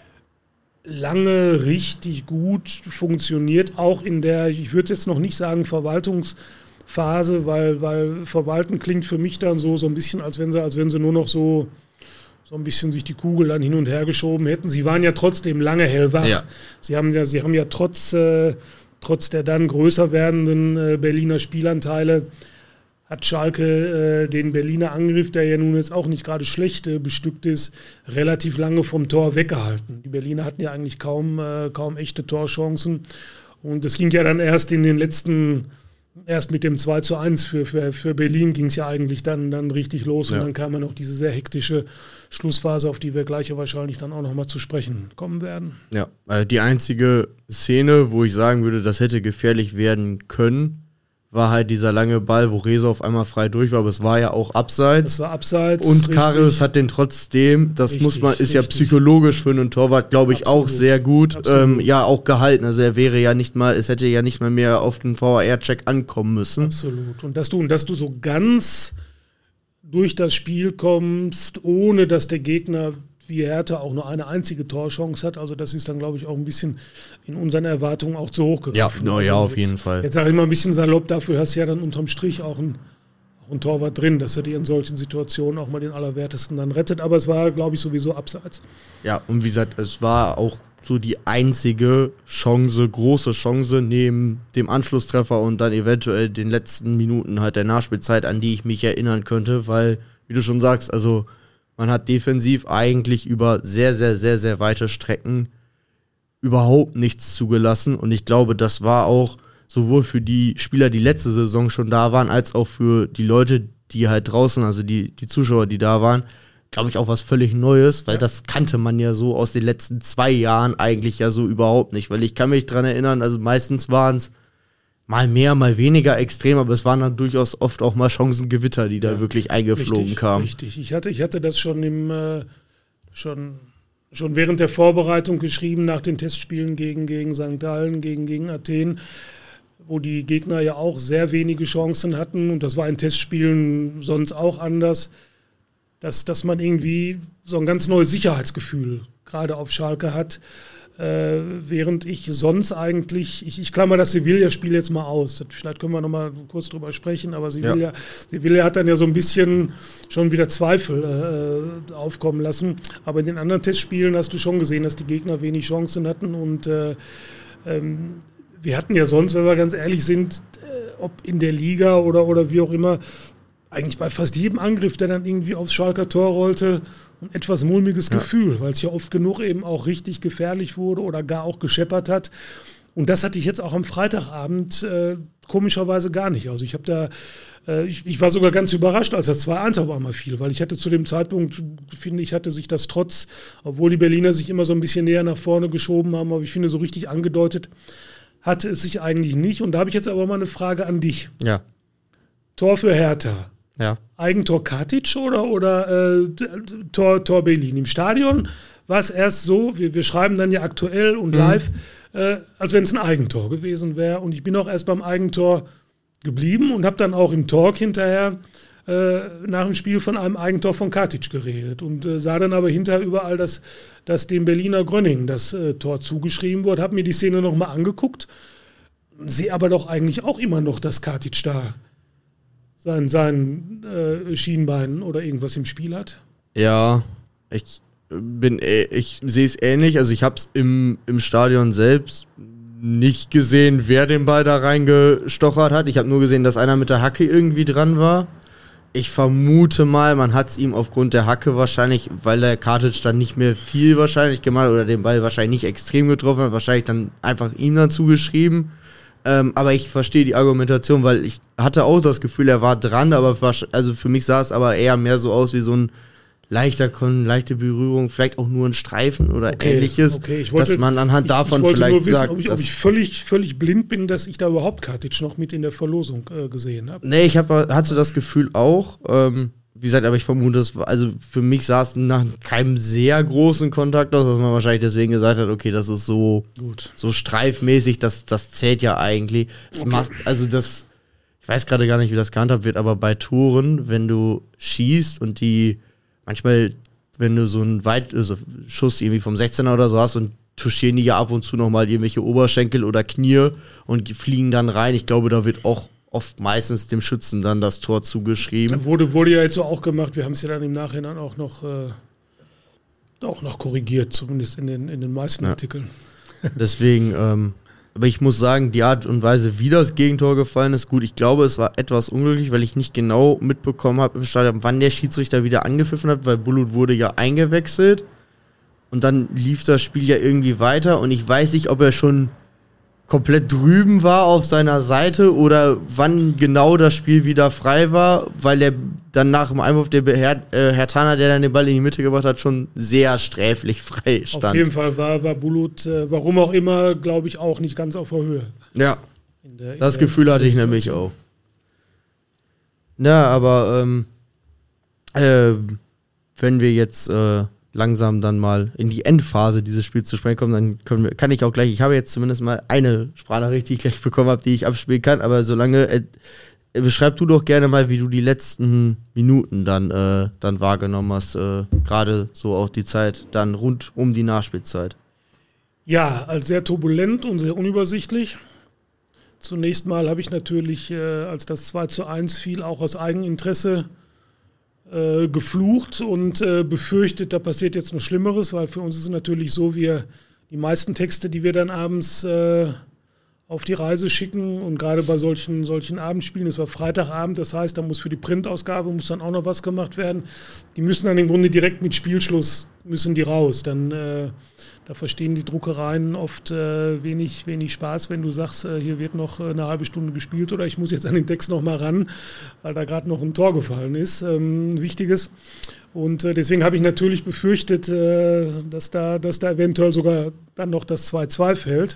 [SPEAKER 3] lange richtig gut funktioniert, auch in der, ich würde jetzt noch nicht sagen Verwaltungsphase, weil, weil Verwalten klingt für mich dann so, so ein bisschen, als wenn sie, als wenn sie nur noch so, so ein bisschen sich die Kugel dann hin und her geschoben hätten. Sie waren ja trotzdem lange hellwach. Ja. Sie haben ja, sie haben ja trotz, äh, trotz der dann größer werdenden äh, Berliner Spielanteile hat Schalke äh, den Berliner Angriff, der ja nun jetzt auch nicht gerade schlecht äh, bestückt ist, relativ lange vom Tor weggehalten. Die Berliner hatten ja eigentlich kaum, äh, kaum echte Torchancen. Und das ging ja dann erst in den letzten, erst mit dem zwei zu eins für, für, für Berlin ging es ja eigentlich dann, dann richtig los. Ja. Und dann kam ja noch diese sehr hektische Schlussphase, auf die wir gleich ja wahrscheinlich dann auch nochmal zu sprechen kommen werden.
[SPEAKER 1] Ja, also die einzige Szene, wo ich sagen würde, das hätte gefährlich werden können, war halt dieser lange Ball, wo Reza auf einmal frei durch war, aber es war ja auch abseits.
[SPEAKER 3] Es war abseits.
[SPEAKER 1] Und Karius hat den trotzdem, das
[SPEAKER 3] richtig,
[SPEAKER 1] muss man, ist
[SPEAKER 3] richtig.
[SPEAKER 1] ja psychologisch für einen Torwart, glaube ich,
[SPEAKER 3] Absolut.
[SPEAKER 1] auch sehr gut, ähm, ja, auch gehalten. Also er wäre ja nicht mal, es hätte ja nicht mal mehr auf den V A R-Check ankommen müssen.
[SPEAKER 3] Absolut. Und dass du, und dass du so ganz durch das Spiel kommst, ohne dass der Gegner wie Hertha auch nur eine einzige Torchance hat. Also das ist dann, glaube ich, auch ein bisschen in unseren Erwartungen auch zu hoch gegriffen.
[SPEAKER 1] Ja, no, ja,
[SPEAKER 3] also
[SPEAKER 1] auf
[SPEAKER 3] jetzt,
[SPEAKER 1] jeden Fall.
[SPEAKER 3] Jetzt sage ich mal ein bisschen salopp, dafür hast du ja dann unterm Strich auch ein, auch ein Torwart drin, dass er dir in solchen Situationen auch mal den Allerwertesten dann rettet. Aber es war, glaube ich, sowieso abseits.
[SPEAKER 1] Ja, und wie gesagt, es war auch so die einzige Chance, große Chance neben dem Anschlusstreffer und dann eventuell den letzten Minuten halt der Nachspielzeit, an die ich mich erinnern könnte, weil, wie du schon sagst, also man hat defensiv eigentlich über sehr, sehr, sehr, sehr weite Strecken überhaupt nichts zugelassen. Und ich glaube, das war auch sowohl für die Spieler, die letzte Saison schon da waren, als auch für die Leute, die halt draußen, also die, die Zuschauer, die da waren, glaube ich, auch was völlig Neues, weil ja. das kannte man ja so aus den letzten zwei Jahren eigentlich ja so überhaupt nicht. Weil ich kann mich dran erinnern, also meistens waren es mal mehr, mal weniger extrem, aber es waren dann durchaus oft auch mal Chancengewitter, die da ja, wirklich eingeflogen
[SPEAKER 3] richtig,
[SPEAKER 1] kamen.
[SPEAKER 3] Richtig, ich hatte, ich hatte das schon im äh, schon, schon während der Vorbereitung geschrieben, nach den Testspielen gegen, gegen Sankt Gallen, gegen, gegen Athen, wo die Gegner ja auch sehr wenige Chancen hatten und das war in Testspielen sonst auch anders, dass, dass man irgendwie so ein ganz neues Sicherheitsgefühl gerade auf Schalke hat. Äh, während ich sonst eigentlich, ich, ich klammer das Sevilla-Spiel jetzt mal aus, das, vielleicht können wir noch mal kurz drüber sprechen, aber Sevilla, ja. Sevilla hat dann ja so ein bisschen schon wieder Zweifel äh, aufkommen lassen, aber in den anderen Testspielen hast du schon gesehen, dass die Gegner wenig Chancen hatten und äh, ähm, wir hatten ja sonst, wenn wir ganz ehrlich sind, äh, ob in der Liga oder, oder wie auch immer, eigentlich bei fast jedem Angriff, der dann irgendwie aufs Schalker Tor rollte, ein etwas mulmiges ja. Gefühl, weil es ja oft genug eben auch richtig gefährlich wurde oder gar auch gescheppert hat. Und das hatte ich jetzt auch am Freitagabend äh, komischerweise gar nicht. Also ich habe da, äh, ich, ich war sogar ganz überrascht, als das zwei eins auf einmal fiel, weil ich hatte zu dem Zeitpunkt, finde ich, hatte sich das trotz, obwohl die Berliner sich immer so ein bisschen näher nach vorne geschoben haben, aber ich finde, so richtig angedeutet hatte es sich eigentlich nicht. Und da habe ich jetzt aber mal eine Frage an dich.
[SPEAKER 1] Ja.
[SPEAKER 3] Tor für Hertha.
[SPEAKER 1] Ja.
[SPEAKER 3] Eigentor Katic oder, oder äh, Tor, Tor Berlin? Im Stadion war es erst so, wir, wir schreiben dann ja aktuell und live, mhm. äh, als wenn es ein Eigentor gewesen wäre. Und ich bin auch erst beim Eigentor geblieben und habe dann auch im Talk hinterher äh, nach dem Spiel von einem Eigentor von Katic geredet und äh, sah dann aber hinterher überall, dass, dass dem Berliner Gröning das äh, Tor zugeschrieben wurde, habe mir die Szene nochmal angeguckt, sehe aber doch eigentlich auch immer noch, dass Katic da sein, sein äh, Schienbein oder irgendwas im Spiel hat.
[SPEAKER 1] Ja, ich bin, ich sehe es ähnlich. Also ich habe es im, im Stadion selbst nicht gesehen, wer den Ball da reingestochert hat. Ich habe nur gesehen, dass einer mit der Hacke irgendwie dran war. Ich vermute mal, man hat es ihm aufgrund der Hacke wahrscheinlich, weil der Kartic dann nicht mehr viel wahrscheinlich gemacht oder den Ball wahrscheinlich nicht extrem getroffen hat, wahrscheinlich dann einfach ihm dann zugeschrieben. Ähm, aber ich verstehe die Argumentation, weil ich hatte auch das Gefühl, er war dran, aber also für mich sah es aber eher mehr so aus wie so ein leichter Kon, leichte Berührung, vielleicht auch nur ein Streifen oder okay, ähnliches,
[SPEAKER 3] okay. Ich wollte,
[SPEAKER 1] dass man anhand davon
[SPEAKER 3] ich, ich
[SPEAKER 1] vielleicht
[SPEAKER 3] nur wissen,
[SPEAKER 1] sagt,
[SPEAKER 3] ob ich, ob ich völlig, völlig blind bin, dass ich da überhaupt Kartic noch mit in der Verlosung äh, gesehen habe.
[SPEAKER 1] Nee, ich hab, hatte das Gefühl auch, ähm, wie gesagt, aber ich vermute, das war, also für mich sah es nach keinem sehr großen Kontakt aus, dass man wahrscheinlich deswegen gesagt hat, okay, das ist so,
[SPEAKER 3] Gut.
[SPEAKER 1] so streifmäßig, das, das zählt ja eigentlich. Das
[SPEAKER 3] Okay.
[SPEAKER 1] macht, also das, ich weiß gerade gar nicht, wie das gehandhabt wird, aber bei Toren, wenn du schießt und die manchmal, wenn du so einen Weit- also Schuss irgendwie vom sechzehner oder so hast und touchieren die ja ab und zu nochmal irgendwelche Oberschenkel oder Knie und fliegen dann rein. Ich glaube, da wird auch oft meistens dem Schützen dann das Tor zugeschrieben.
[SPEAKER 3] Wurde, wurde ja jetzt so auch gemacht. Wir haben es ja dann im Nachhinein auch noch, äh, auch noch korrigiert, zumindest in den, in den meisten
[SPEAKER 1] Ja.
[SPEAKER 3] Artikeln.
[SPEAKER 1] Deswegen, ähm, aber ich muss sagen, die Art und Weise, wie das Gegentor gefallen ist, gut. Ich glaube, es war etwas unglücklich, weil ich nicht genau mitbekommen habe im Stadion, wann der Schiedsrichter wieder angepfiffen hat, weil Bulut wurde ja eingewechselt und dann lief das Spiel ja irgendwie weiter und ich weiß nicht, ob er schon komplett drüben war auf seiner Seite oder wann genau das Spiel wieder frei war, weil er dann nach dem Einwurf der Herr, äh, Herr Tana, der dann den Ball in die Mitte gebracht hat, schon sehr sträflich frei stand.
[SPEAKER 3] Auf jeden Fall war, war Bulut, äh, warum auch immer, glaube ich, auch nicht ganz auf der Höhe.
[SPEAKER 1] Ja,
[SPEAKER 3] In der, in
[SPEAKER 1] das
[SPEAKER 3] der,
[SPEAKER 1] Gefühl hatte ich
[SPEAKER 3] der
[SPEAKER 1] nämlich
[SPEAKER 3] Situation.
[SPEAKER 1] auch. Na, aber ähm, äh, wenn wir jetzt äh, langsam dann mal in die Endphase dieses Spiels zu sprechen kommen, dann können wir, kann ich auch gleich, ich habe jetzt zumindest mal eine Sprachnachricht, die ich gleich bekommen habe, die ich abspielen kann, aber solange, äh, beschreib du doch gerne mal, wie du die letzten Minuten dann, äh, dann wahrgenommen hast, äh, gerade so auch die Zeit dann rund um die Nachspielzeit.
[SPEAKER 3] Ja, als sehr turbulent und sehr unübersichtlich. Zunächst mal habe ich natürlich, äh, als das zwei zu eins fiel, auch aus Eigeninteresse äh, geflucht und äh, befürchtet, da passiert jetzt noch Schlimmeres, weil für uns ist es natürlich so, wir die meisten Texte, die wir dann abends äh, auf die Reise schicken und gerade bei solchen, solchen Abendspielen, es war Freitagabend, das heißt, da muss für die Printausgabe muss dann auch noch was gemacht werden. Die müssen dann im Grunde direkt mit Spielschluss, müssen die raus. Dann äh, da verstehen die Druckereien oft äh, wenig, wenig Spaß, wenn du sagst, äh, hier wird noch äh, eine halbe Stunde gespielt oder ich muss jetzt an den Text noch mal ran, weil da gerade noch ein Tor gefallen ist, ähm, ein wichtiges. Und äh, deswegen habe ich natürlich befürchtet, äh, dass, da, dass da eventuell sogar dann noch das zwei zwei fällt.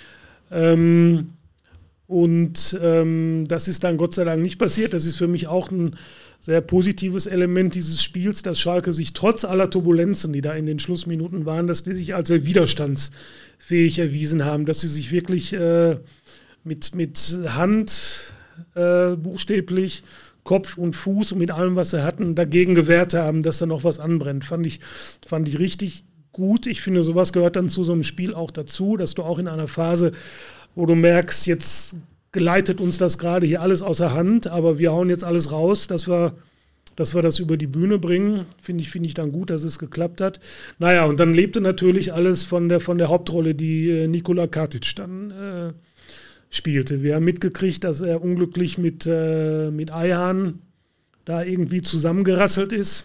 [SPEAKER 3] Ähm, und ähm, das ist dann Gott sei Dank nicht passiert. Das ist für mich auch ein sehr positives Element dieses Spiels, dass Schalke sich trotz aller Turbulenzen, die da in den Schlussminuten waren, dass die sich als sehr widerstandsfähig erwiesen haben, dass sie sich wirklich äh, mit, mit Hand äh, buchstäblich, Kopf und Fuß und mit allem, was sie hatten, dagegen gewehrt haben, dass da noch was anbrennt. Fand ich, fand ich richtig gut. Ich finde, sowas gehört dann zu so einem Spiel auch dazu, dass du auch in einer Phase, wo du merkst, jetzt geleitet uns das gerade hier alles außer Hand, aber wir hauen jetzt alles raus, dass wir, dass wir das über die Bühne bringen. Finde ich, finde ich dann gut, dass es geklappt hat. Naja, und dann lebte natürlich alles von der, von der Hauptrolle, die äh, Nikola Kartic dann äh, spielte. Wir haben mitgekriegt, dass er unglücklich mit, äh, mit Ayhan da irgendwie zusammengerasselt ist.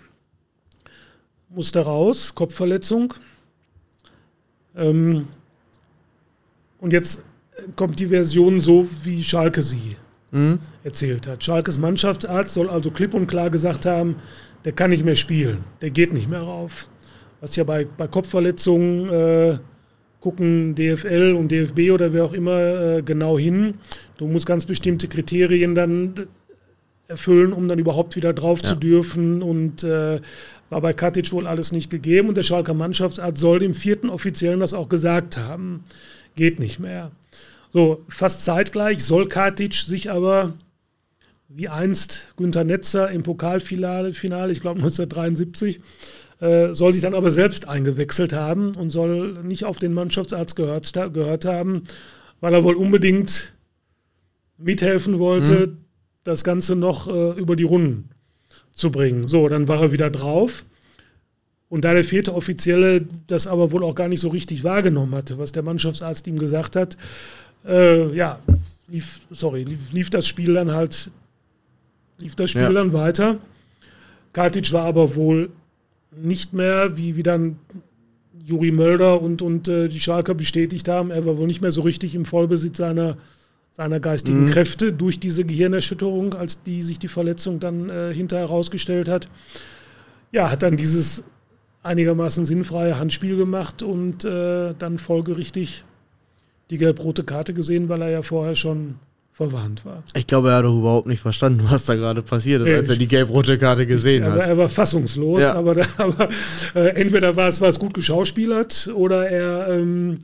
[SPEAKER 3] Musste raus, Kopfverletzung. Ähm, und jetzt kommt die Version so, wie Schalke sie mhm. erzählt hat. Schalkes Mannschaftsarzt soll also klipp und klar gesagt haben, der kann nicht mehr spielen, der geht nicht mehr rauf. Was ja bei, bei Kopfverletzungen äh, gucken D F L und D F B oder wer auch immer äh, genau hin. Du musst ganz bestimmte Kriterien dann erfüllen, um dann überhaupt wieder drauf ja. zu dürfen und äh, war bei Kartic wohl alles nicht gegeben und der Schalker Mannschaftsarzt soll dem vierten Offiziellen das auch gesagt haben. Geht nicht mehr. So, fast zeitgleich soll Kartic sich aber, wie einst Günter Netzer im Pokalfinale, Finale, ich glaube neunzehnhundertdreiundsiebzig, äh, soll sich dann aber selbst eingewechselt haben und soll nicht auf den Mannschaftsarzt gehört, gehört haben, weil er wohl unbedingt mithelfen wollte, mhm. das Ganze noch äh, über die Runden zu bringen. So, dann war er wieder drauf. Und da der vierte Offizielle das aber wohl auch gar nicht so richtig wahrgenommen hatte, was der Mannschaftsarzt ihm gesagt hat, äh, ja, lief, sorry, lief, lief das Spiel dann halt, lief das Spiel ja. dann weiter. Katic war aber wohl nicht mehr, wie, wie dann Juri Mölder und, und äh, die Schalker bestätigt haben, er war wohl nicht mehr so richtig im Vollbesitz seiner, seiner geistigen mhm. Kräfte durch diese Gehirnerschütterung, als die sich die Verletzung dann äh, hinterher herausgestellt hat. Ja, hat dann dieses einigermaßen sinnfreie Handspiel gemacht und äh, dann folgerichtig die gelb-rote Karte gesehen, weil er ja vorher schon verwarnt war.
[SPEAKER 1] Ich glaube, er hat doch überhaupt nicht verstanden, was da gerade passiert ist, als er die gelb-rote Karte gesehen
[SPEAKER 3] ich,
[SPEAKER 1] hat.
[SPEAKER 3] Er war fassungslos, ja. aber, aber äh, entweder war es, war es gut geschauspielert oder er, ähm,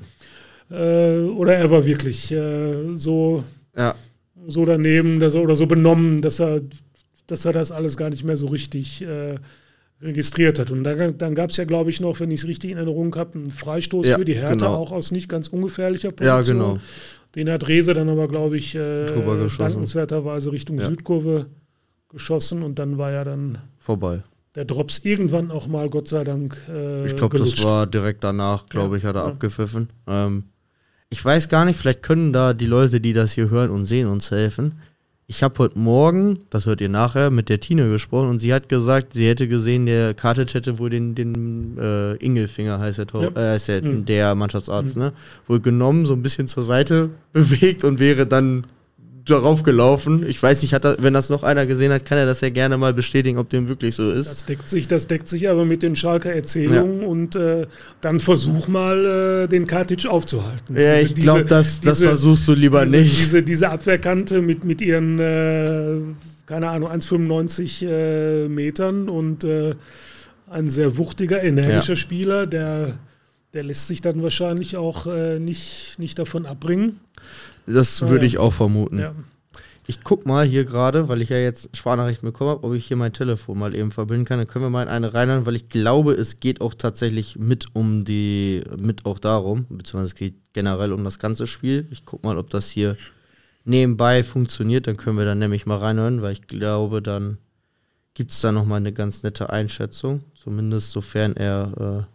[SPEAKER 3] äh, oder er war wirklich äh, so,
[SPEAKER 1] ja.
[SPEAKER 3] so daneben dass er, oder so benommen, dass er, dass er das alles gar nicht mehr so richtig äh, registriert hat. Und dann, dann gab es ja, glaube ich, noch, wenn ich es richtig in Erinnerung habe, einen Freistoß ja, für die Hertha, genau. auch aus nicht ganz ungefährlicher Position.
[SPEAKER 1] Ja, genau.
[SPEAKER 3] Den hat Rehse dann aber, glaube ich, äh, dankenswerterweise Richtung ja. Südkurve geschossen und dann war ja dann
[SPEAKER 1] vorbei.
[SPEAKER 3] Der Drops irgendwann auch mal, Gott sei Dank, äh,
[SPEAKER 1] Ich glaube, das war direkt danach, glaube ja. ich, hat er ja. abgepfiffen. Ähm, ich weiß gar nicht, vielleicht können da die Leute, die das hier hören und sehen, uns helfen. Ich habe heute Morgen, das hört ihr nachher, mit der Tine gesprochen und sie hat gesagt, sie hätte gesehen, der Katic hätte wohl den, den äh, Ingelfinger, heißt der, ja. äh, heißt der, mhm. der Mannschaftsarzt, mhm. ne? Wohl genommen, so ein bisschen zur Seite bewegt und wäre dann darauf gelaufen. Ich weiß nicht, hat er, wenn das noch einer gesehen hat, kann er das ja gerne mal bestätigen, ob dem wirklich so ist.
[SPEAKER 3] Das deckt sich, das deckt sich aber mit den Schalker Erzählungen ja. und äh, dann versuch mal, äh, den Katic aufzuhalten.
[SPEAKER 1] Ja, ich glaube, das, das diese, versuchst du lieber
[SPEAKER 3] diese,
[SPEAKER 1] nicht.
[SPEAKER 3] Diese, diese Abwehrkante mit, mit ihren, äh, keine Ahnung, eins Komma fünfundneunzig äh, Metern und äh, ein sehr wuchtiger, energischer ja. Spieler, der, der lässt sich dann wahrscheinlich auch äh, nicht, nicht davon abbringen.
[SPEAKER 1] Das würde ja. ich auch vermuten.
[SPEAKER 3] Ja.
[SPEAKER 1] Ich guck mal hier gerade, weil ich ja jetzt Sprachnachrichten bekommen habe, ob ich hier mein Telefon mal eben verbinden kann. Dann können wir mal in eine reinhören, weil ich glaube, es geht auch tatsächlich mit um die, mit auch darum, beziehungsweise es geht generell um das ganze Spiel. Ich guck mal, ob das hier nebenbei funktioniert. Dann können wir dann nämlich mal reinhören, weil ich glaube, dann gibt es da nochmal eine ganz nette Einschätzung. Zumindest sofern er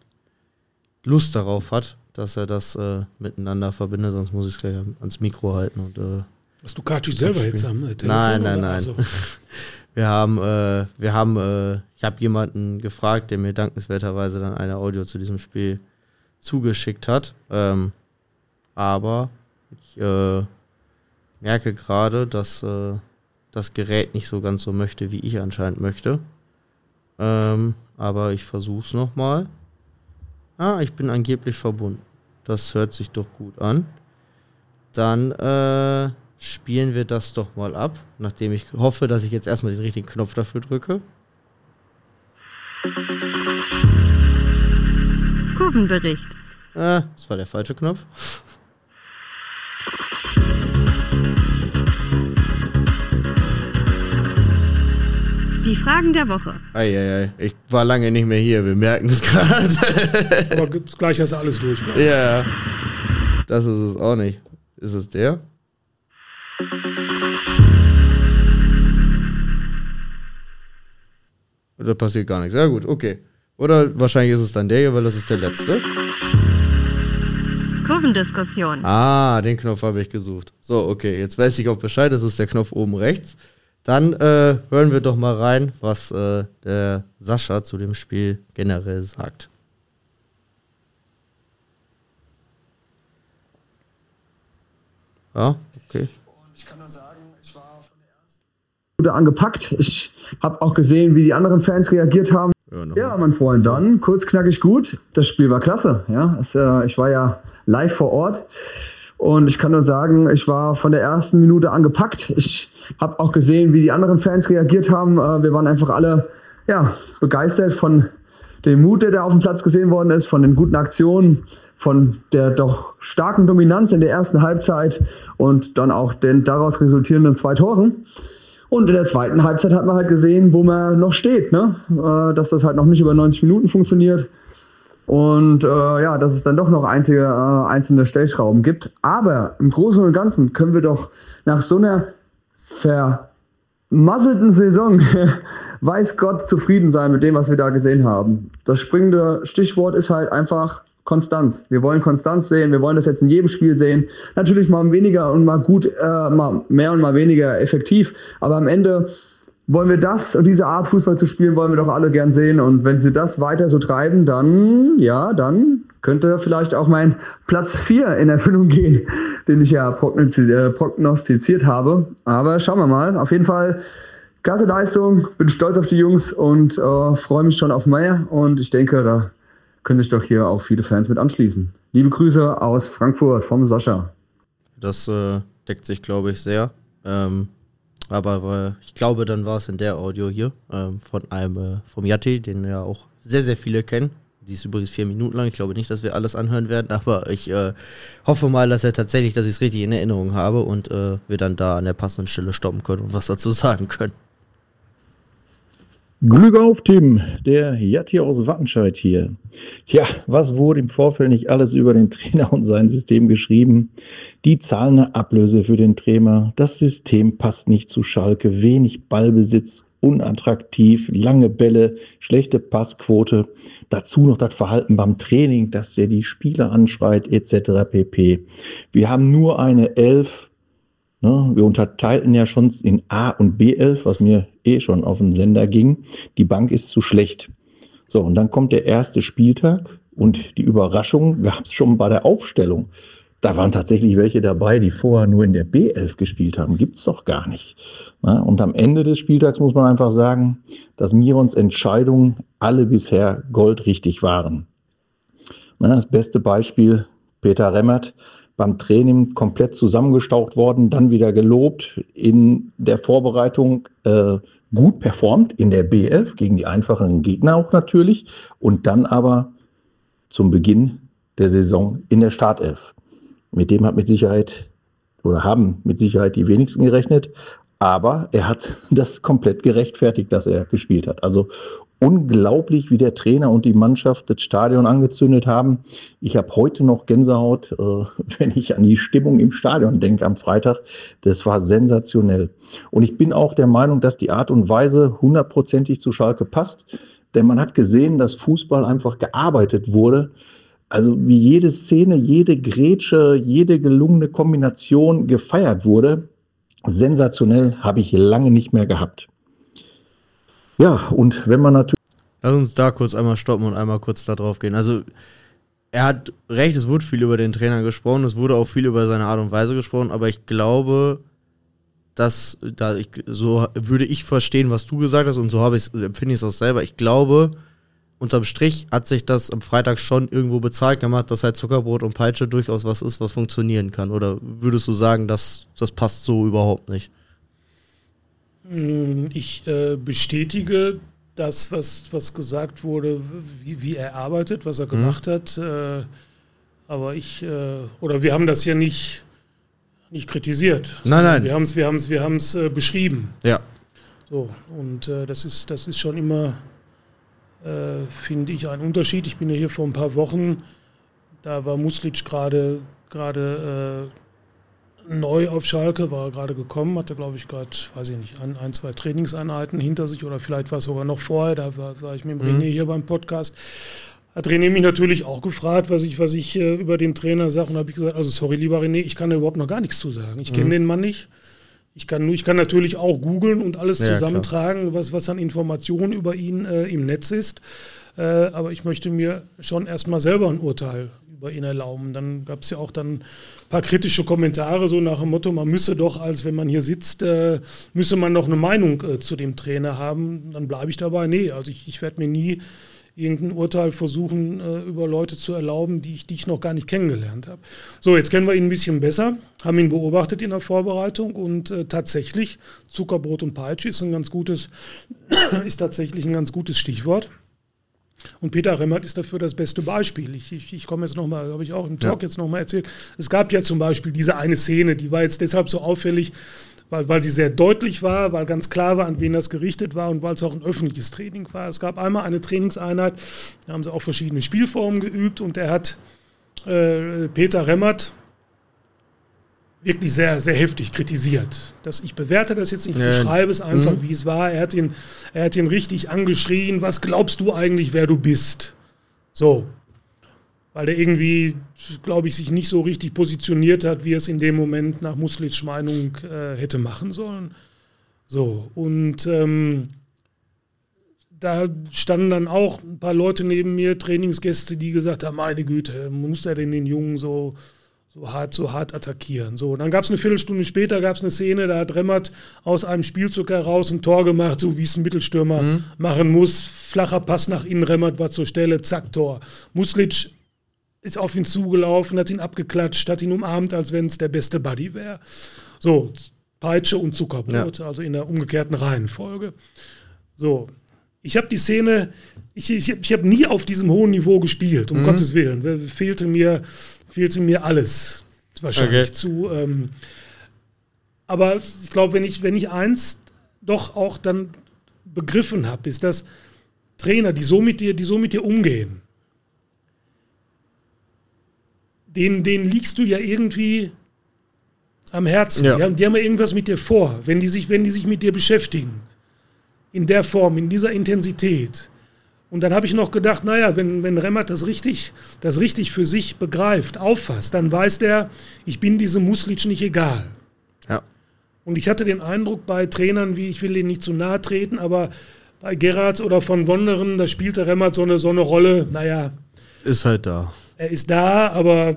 [SPEAKER 1] äh, Lust darauf hat, dass er das äh, miteinander verbindet, sonst muss ich es gleich ans Mikro halten. Und, äh,
[SPEAKER 3] Hast du Kaci selber jetzt am Telefon?
[SPEAKER 1] Nein, nein, nein.
[SPEAKER 3] Also?
[SPEAKER 1] wir haben, äh, wir haben, äh, ich habe jemanden gefragt, der mir dankenswerterweise dann eine Audio zu diesem Spiel zugeschickt hat. Ähm, aber ich äh, merke gerade, dass äh, das Gerät nicht so ganz so möchte, wie ich anscheinend möchte. Ähm, aber ich versuche es nochmal. Ah, ich bin angeblich verbunden. Das hört sich doch gut an. Dann äh, spielen wir das doch mal ab, nachdem ich hoffe, dass ich jetzt erstmal den richtigen Knopf dafür drücke.
[SPEAKER 2] Kurvenbericht.
[SPEAKER 1] Ah, das war der falsche Knopf.
[SPEAKER 2] Die Fragen der Woche.
[SPEAKER 1] Eieiei, ich war lange nicht mehr hier, wir merken es gerade.
[SPEAKER 3] Aber gleich hast du alles durch.
[SPEAKER 1] Ja, ja, das ist es auch nicht. Ist es der? Da passiert gar nichts. Ja gut, okay. Oder wahrscheinlich ist es dann der hier, weil das ist der letzte.
[SPEAKER 2] Kurvendiskussion.
[SPEAKER 1] Ah, den Knopf habe ich gesucht. So, okay, jetzt weiß ich auch Bescheid, das ist der Knopf oben rechts. Dann äh, hören wir doch mal rein, was äh, der Sascha zu dem Spiel generell sagt. Ja, okay.
[SPEAKER 4] Und ich kann nur sagen, ich war von der ersten Minute angepackt. Ich habe auch gesehen, wie die anderen Fans reagiert haben. Ja, ja, mein Freund, dann kurz, knackig, gut. Das Spiel war klasse. Ja, es, äh, ich war ja live vor Ort. Und ich kann nur sagen, ich war von der ersten Minute angepackt. Ich habe auch gesehen, wie die anderen Fans reagiert haben. Wir waren einfach alle ja, begeistert von dem Mut, der da auf dem Platz gesehen worden ist, von den guten Aktionen, von der doch starken Dominanz in der ersten Halbzeit und dann auch den daraus resultierenden zwei Toren. Und in der zweiten Halbzeit hat man halt gesehen, wo man noch steht, ne? Dass das halt noch nicht über neunzig Minuten funktioniert. Und äh, ja, dass es dann doch noch einzige, äh, einzelne Stellschrauben gibt. Aber im Großen und Ganzen können wir doch nach so einer masselten Saison weiß Gott zufrieden sein mit dem, was wir da gesehen haben. Das springende Stichwort ist halt einfach Konstanz. Wir wollen Konstanz sehen, wir wollen das jetzt in jedem Spiel sehen. Natürlich mal weniger und mal gut, äh, mal mehr und mal weniger effektiv, aber am Ende wollen wir das und diese Art Fußball zu spielen, wollen wir doch alle gern sehen. Und wenn sie das weiter so treiben, dann, ja, dann könnte vielleicht auch mein Platz vier in Erfüllung gehen, den ich ja prognostiziert habe. Aber schauen wir mal. Auf jeden Fall klasse Leistung, bin stolz auf die Jungs und äh, freue mich schon auf mehr. Und ich denke, da können sich doch hier auch viele Fans mit anschließen. Liebe Grüße aus Frankfurt vom Sascha.
[SPEAKER 1] Das äh, deckt sich, glaube ich, sehr. Ähm, aber äh, ich glaube, dann war es in der Audio hier ähm, von einem äh, vom Jatti, den ja auch sehr, sehr viele kennen. Die ist übrigens vier Minuten lang. Ich glaube nicht, dass wir alles anhören werden, aber ich äh, hoffe mal, dass er tatsächlich, dass ich es richtig in Erinnerung habe und äh, wir dann da an der passenden Stelle stoppen können und was dazu sagen können.
[SPEAKER 5] Glück auf, Tim, der Jatti aus Wattenscheid hier. Tja, was wurde im Vorfeld nicht alles über den Trainer und sein System geschrieben? Die zahlende Ablöse für den Trainer, das System passt nicht zu Schalke, wenig Ballbesitz, unattraktiv, lange Bälle, schlechte Passquote, dazu noch das Verhalten beim Training, dass der die Spieler anschreit, et cetera pp. Wir haben nur eine Elf. Ne, wir unterteilten ja schon in A und B elf, was mir eh schon auf den Sender ging. Die Bank ist zu schlecht. So, und dann kommt der erste Spieltag und die Überraschung gab es schon bei der Aufstellung. Da waren tatsächlich welche dabei, die vorher nur in der B elf gespielt haben. Gibt's doch gar nicht. Ne, und am Ende des Spieltags muss man einfach sagen, dass Mirons Entscheidungen alle bisher goldrichtig waren. Ne, das beste Beispiel, Peter Remmert, beim Training komplett zusammengestaucht worden, dann wieder gelobt, in der Vorbereitung äh, gut performt, in der B elf, gegen die einfachen Gegner auch natürlich, und dann aber zum Beginn der Saison in der Startelf. Mit dem hat mit Sicherheit, oder haben mit Sicherheit die wenigsten gerechnet, aber er hat das komplett gerechtfertigt, dass er gespielt hat. Also unglaublich, wie der Trainer und die Mannschaft das Stadion angezündet haben. Ich habe heute noch Gänsehaut, äh, wenn ich an die Stimmung im Stadion denke am Freitag. Das war sensationell. Und ich bin auch der Meinung, dass die Art und Weise hundertprozentig zu Schalke passt. Denn man hat gesehen, dass Fußball einfach gearbeitet wurde. Also wie jede Szene, jede Grätsche, jede gelungene Kombination gefeiert wurde. Sensationell, habe ich lange nicht mehr gehabt. Ja, und wenn man natürlich...
[SPEAKER 1] Lass uns da kurz einmal stoppen und einmal kurz da drauf gehen. Also, er hat recht, es wurde viel über den Trainer gesprochen, es wurde auch viel über seine Art und Weise gesprochen, aber ich glaube, dass, da ich, so würde ich verstehen, was du gesagt hast, und so habe ich empfinde ich es auch selber. Ich glaube, unterm Strich hat sich das am Freitag schon irgendwo bezahlt gemacht, dass halt Zuckerbrot und Peitsche durchaus was ist, was funktionieren kann. Oder würdest du sagen, dass das passt so überhaupt nicht?
[SPEAKER 3] Ich äh, bestätige das, was, was gesagt wurde, wie, wie er arbeitet, was er mhm. gemacht hat. Äh, aber ich, äh, oder wir haben das ja nicht, nicht kritisiert.
[SPEAKER 1] Nein, nein.
[SPEAKER 3] Wir haben es wir haben's, wir haben's, äh, beschrieben.
[SPEAKER 1] Ja.
[SPEAKER 3] So, und äh, das ist, das ist schon immer, äh, finde ich, ein Unterschied. Ich bin ja hier vor ein paar Wochen, da war Muslic gerade gerade äh, neu auf Schalke, war gerade gekommen, hatte, glaube ich, gerade, weiß ich nicht, ein, ein, zwei Trainingseinheiten hinter sich oder vielleicht war es sogar noch vorher, da war, war ich mit dem mhm. René hier beim Podcast. Hat René mich natürlich auch gefragt, was ich, was ich äh, über den Trainer sage, und habe ich gesagt, also sorry, lieber René, ich kann da überhaupt noch gar nichts zu sagen. Ich kenne mhm. den Mann nicht. Ich kann, nur, ich kann natürlich auch googeln und alles ja, zusammentragen, was, was an Informationen über ihn äh, im Netz ist. Äh, aber ich möchte mir schon erstmal selber ein Urteil über ihn erlauben. Dann gab es ja auch dann ein paar kritische Kommentare, so nach dem Motto, man müsse doch, als wenn man hier sitzt, äh, müsse man noch eine Meinung äh, zu dem Trainer haben. Dann bleibe ich dabei. Nee, also ich, ich werde mir nie irgendein Urteil versuchen, äh, über Leute zu erlauben, die ich, die ich noch gar nicht kennengelernt habe. So, jetzt kennen wir ihn ein bisschen besser, haben ihn beobachtet in der Vorbereitung und äh, tatsächlich, Zuckerbrot und Peitsche ist ein ganz gutes, ist tatsächlich ein ganz gutes Stichwort. Und Peter Remmert ist dafür das beste Beispiel. Ich, ich, ich komme jetzt nochmal, habe ich auch im Talk ja. jetzt nochmal erzählt. Es gab ja zum Beispiel diese eine Szene, die war jetzt deshalb so auffällig, weil, weil sie sehr deutlich war, weil ganz klar war, an wen das gerichtet war und weil es auch ein öffentliches Training war. Es gab einmal eine Trainingseinheit, da haben sie auch verschiedene Spielformen geübt und er hat äh, Peter Remmert wirklich sehr, sehr heftig kritisiert. Das, ich bewerte das jetzt nicht, ich
[SPEAKER 1] Ja.
[SPEAKER 3] beschreibe es einfach,
[SPEAKER 1] Mhm.
[SPEAKER 3] wie es war. Er hat, ihn, er hat ihn richtig angeschrien, was glaubst du eigentlich, wer du bist? So. Weil er irgendwie, glaube ich, sich nicht so richtig positioniert hat, wie er es in dem Moment nach Muslits Meinung äh, hätte machen sollen. So, und ähm, da standen dann auch ein paar Leute neben mir, Trainingsgäste, die gesagt haben, meine Güte, muss er denn den Jungen so, so, hart, so hart attackieren? So, und dann gab es eine Viertelstunde später, gab es eine Szene, da hat Remmert aus einem Spielzug heraus ein Tor gemacht, so wie es ein Mittelstürmer
[SPEAKER 1] Mhm.
[SPEAKER 3] machen muss. Flacher Pass nach innen, Remmert war zur Stelle, zack, Tor. Muslic ist auf ihn zugelaufen, hat ihn abgeklatscht, hat ihn umarmt, als wenn es der beste Buddy wäre. So, Peitsche und Zuckerbrot,
[SPEAKER 1] Ja.
[SPEAKER 3] also in der umgekehrten Reihenfolge. So, ich habe die Szene, ich, ich, ich habe nie auf diesem hohen Niveau gespielt, um
[SPEAKER 1] Mhm.
[SPEAKER 3] Gottes Willen. Fehlte mir, fehlte mir alles wahrscheinlich
[SPEAKER 1] Okay.
[SPEAKER 3] zu. Ähm, aber ich glaube, wenn ich, wenn ich eins doch auch dann begriffen habe, ist, dass Trainer, die so mit dir, die so mit dir umgehen, denen, denen liegst du ja irgendwie am Herzen.
[SPEAKER 1] Ja.
[SPEAKER 3] Die, haben, die haben ja irgendwas mit dir vor, wenn die, sich, wenn die sich mit dir beschäftigen. In der Form, in dieser Intensität. Und dann habe ich noch gedacht, naja, wenn, wenn Remmert das richtig, das richtig für sich begreift, auffasst, dann weiß der, ich bin diesem Muslic nicht egal.
[SPEAKER 1] Ja.
[SPEAKER 3] Und ich hatte den Eindruck bei Trainern, wie ich will denen nicht zu nahe treten, aber bei Gerrard oder von Wonderen, da spielte Remmert so eine, so eine Rolle, naja,
[SPEAKER 1] Ist halt da.
[SPEAKER 3] er ist da, aber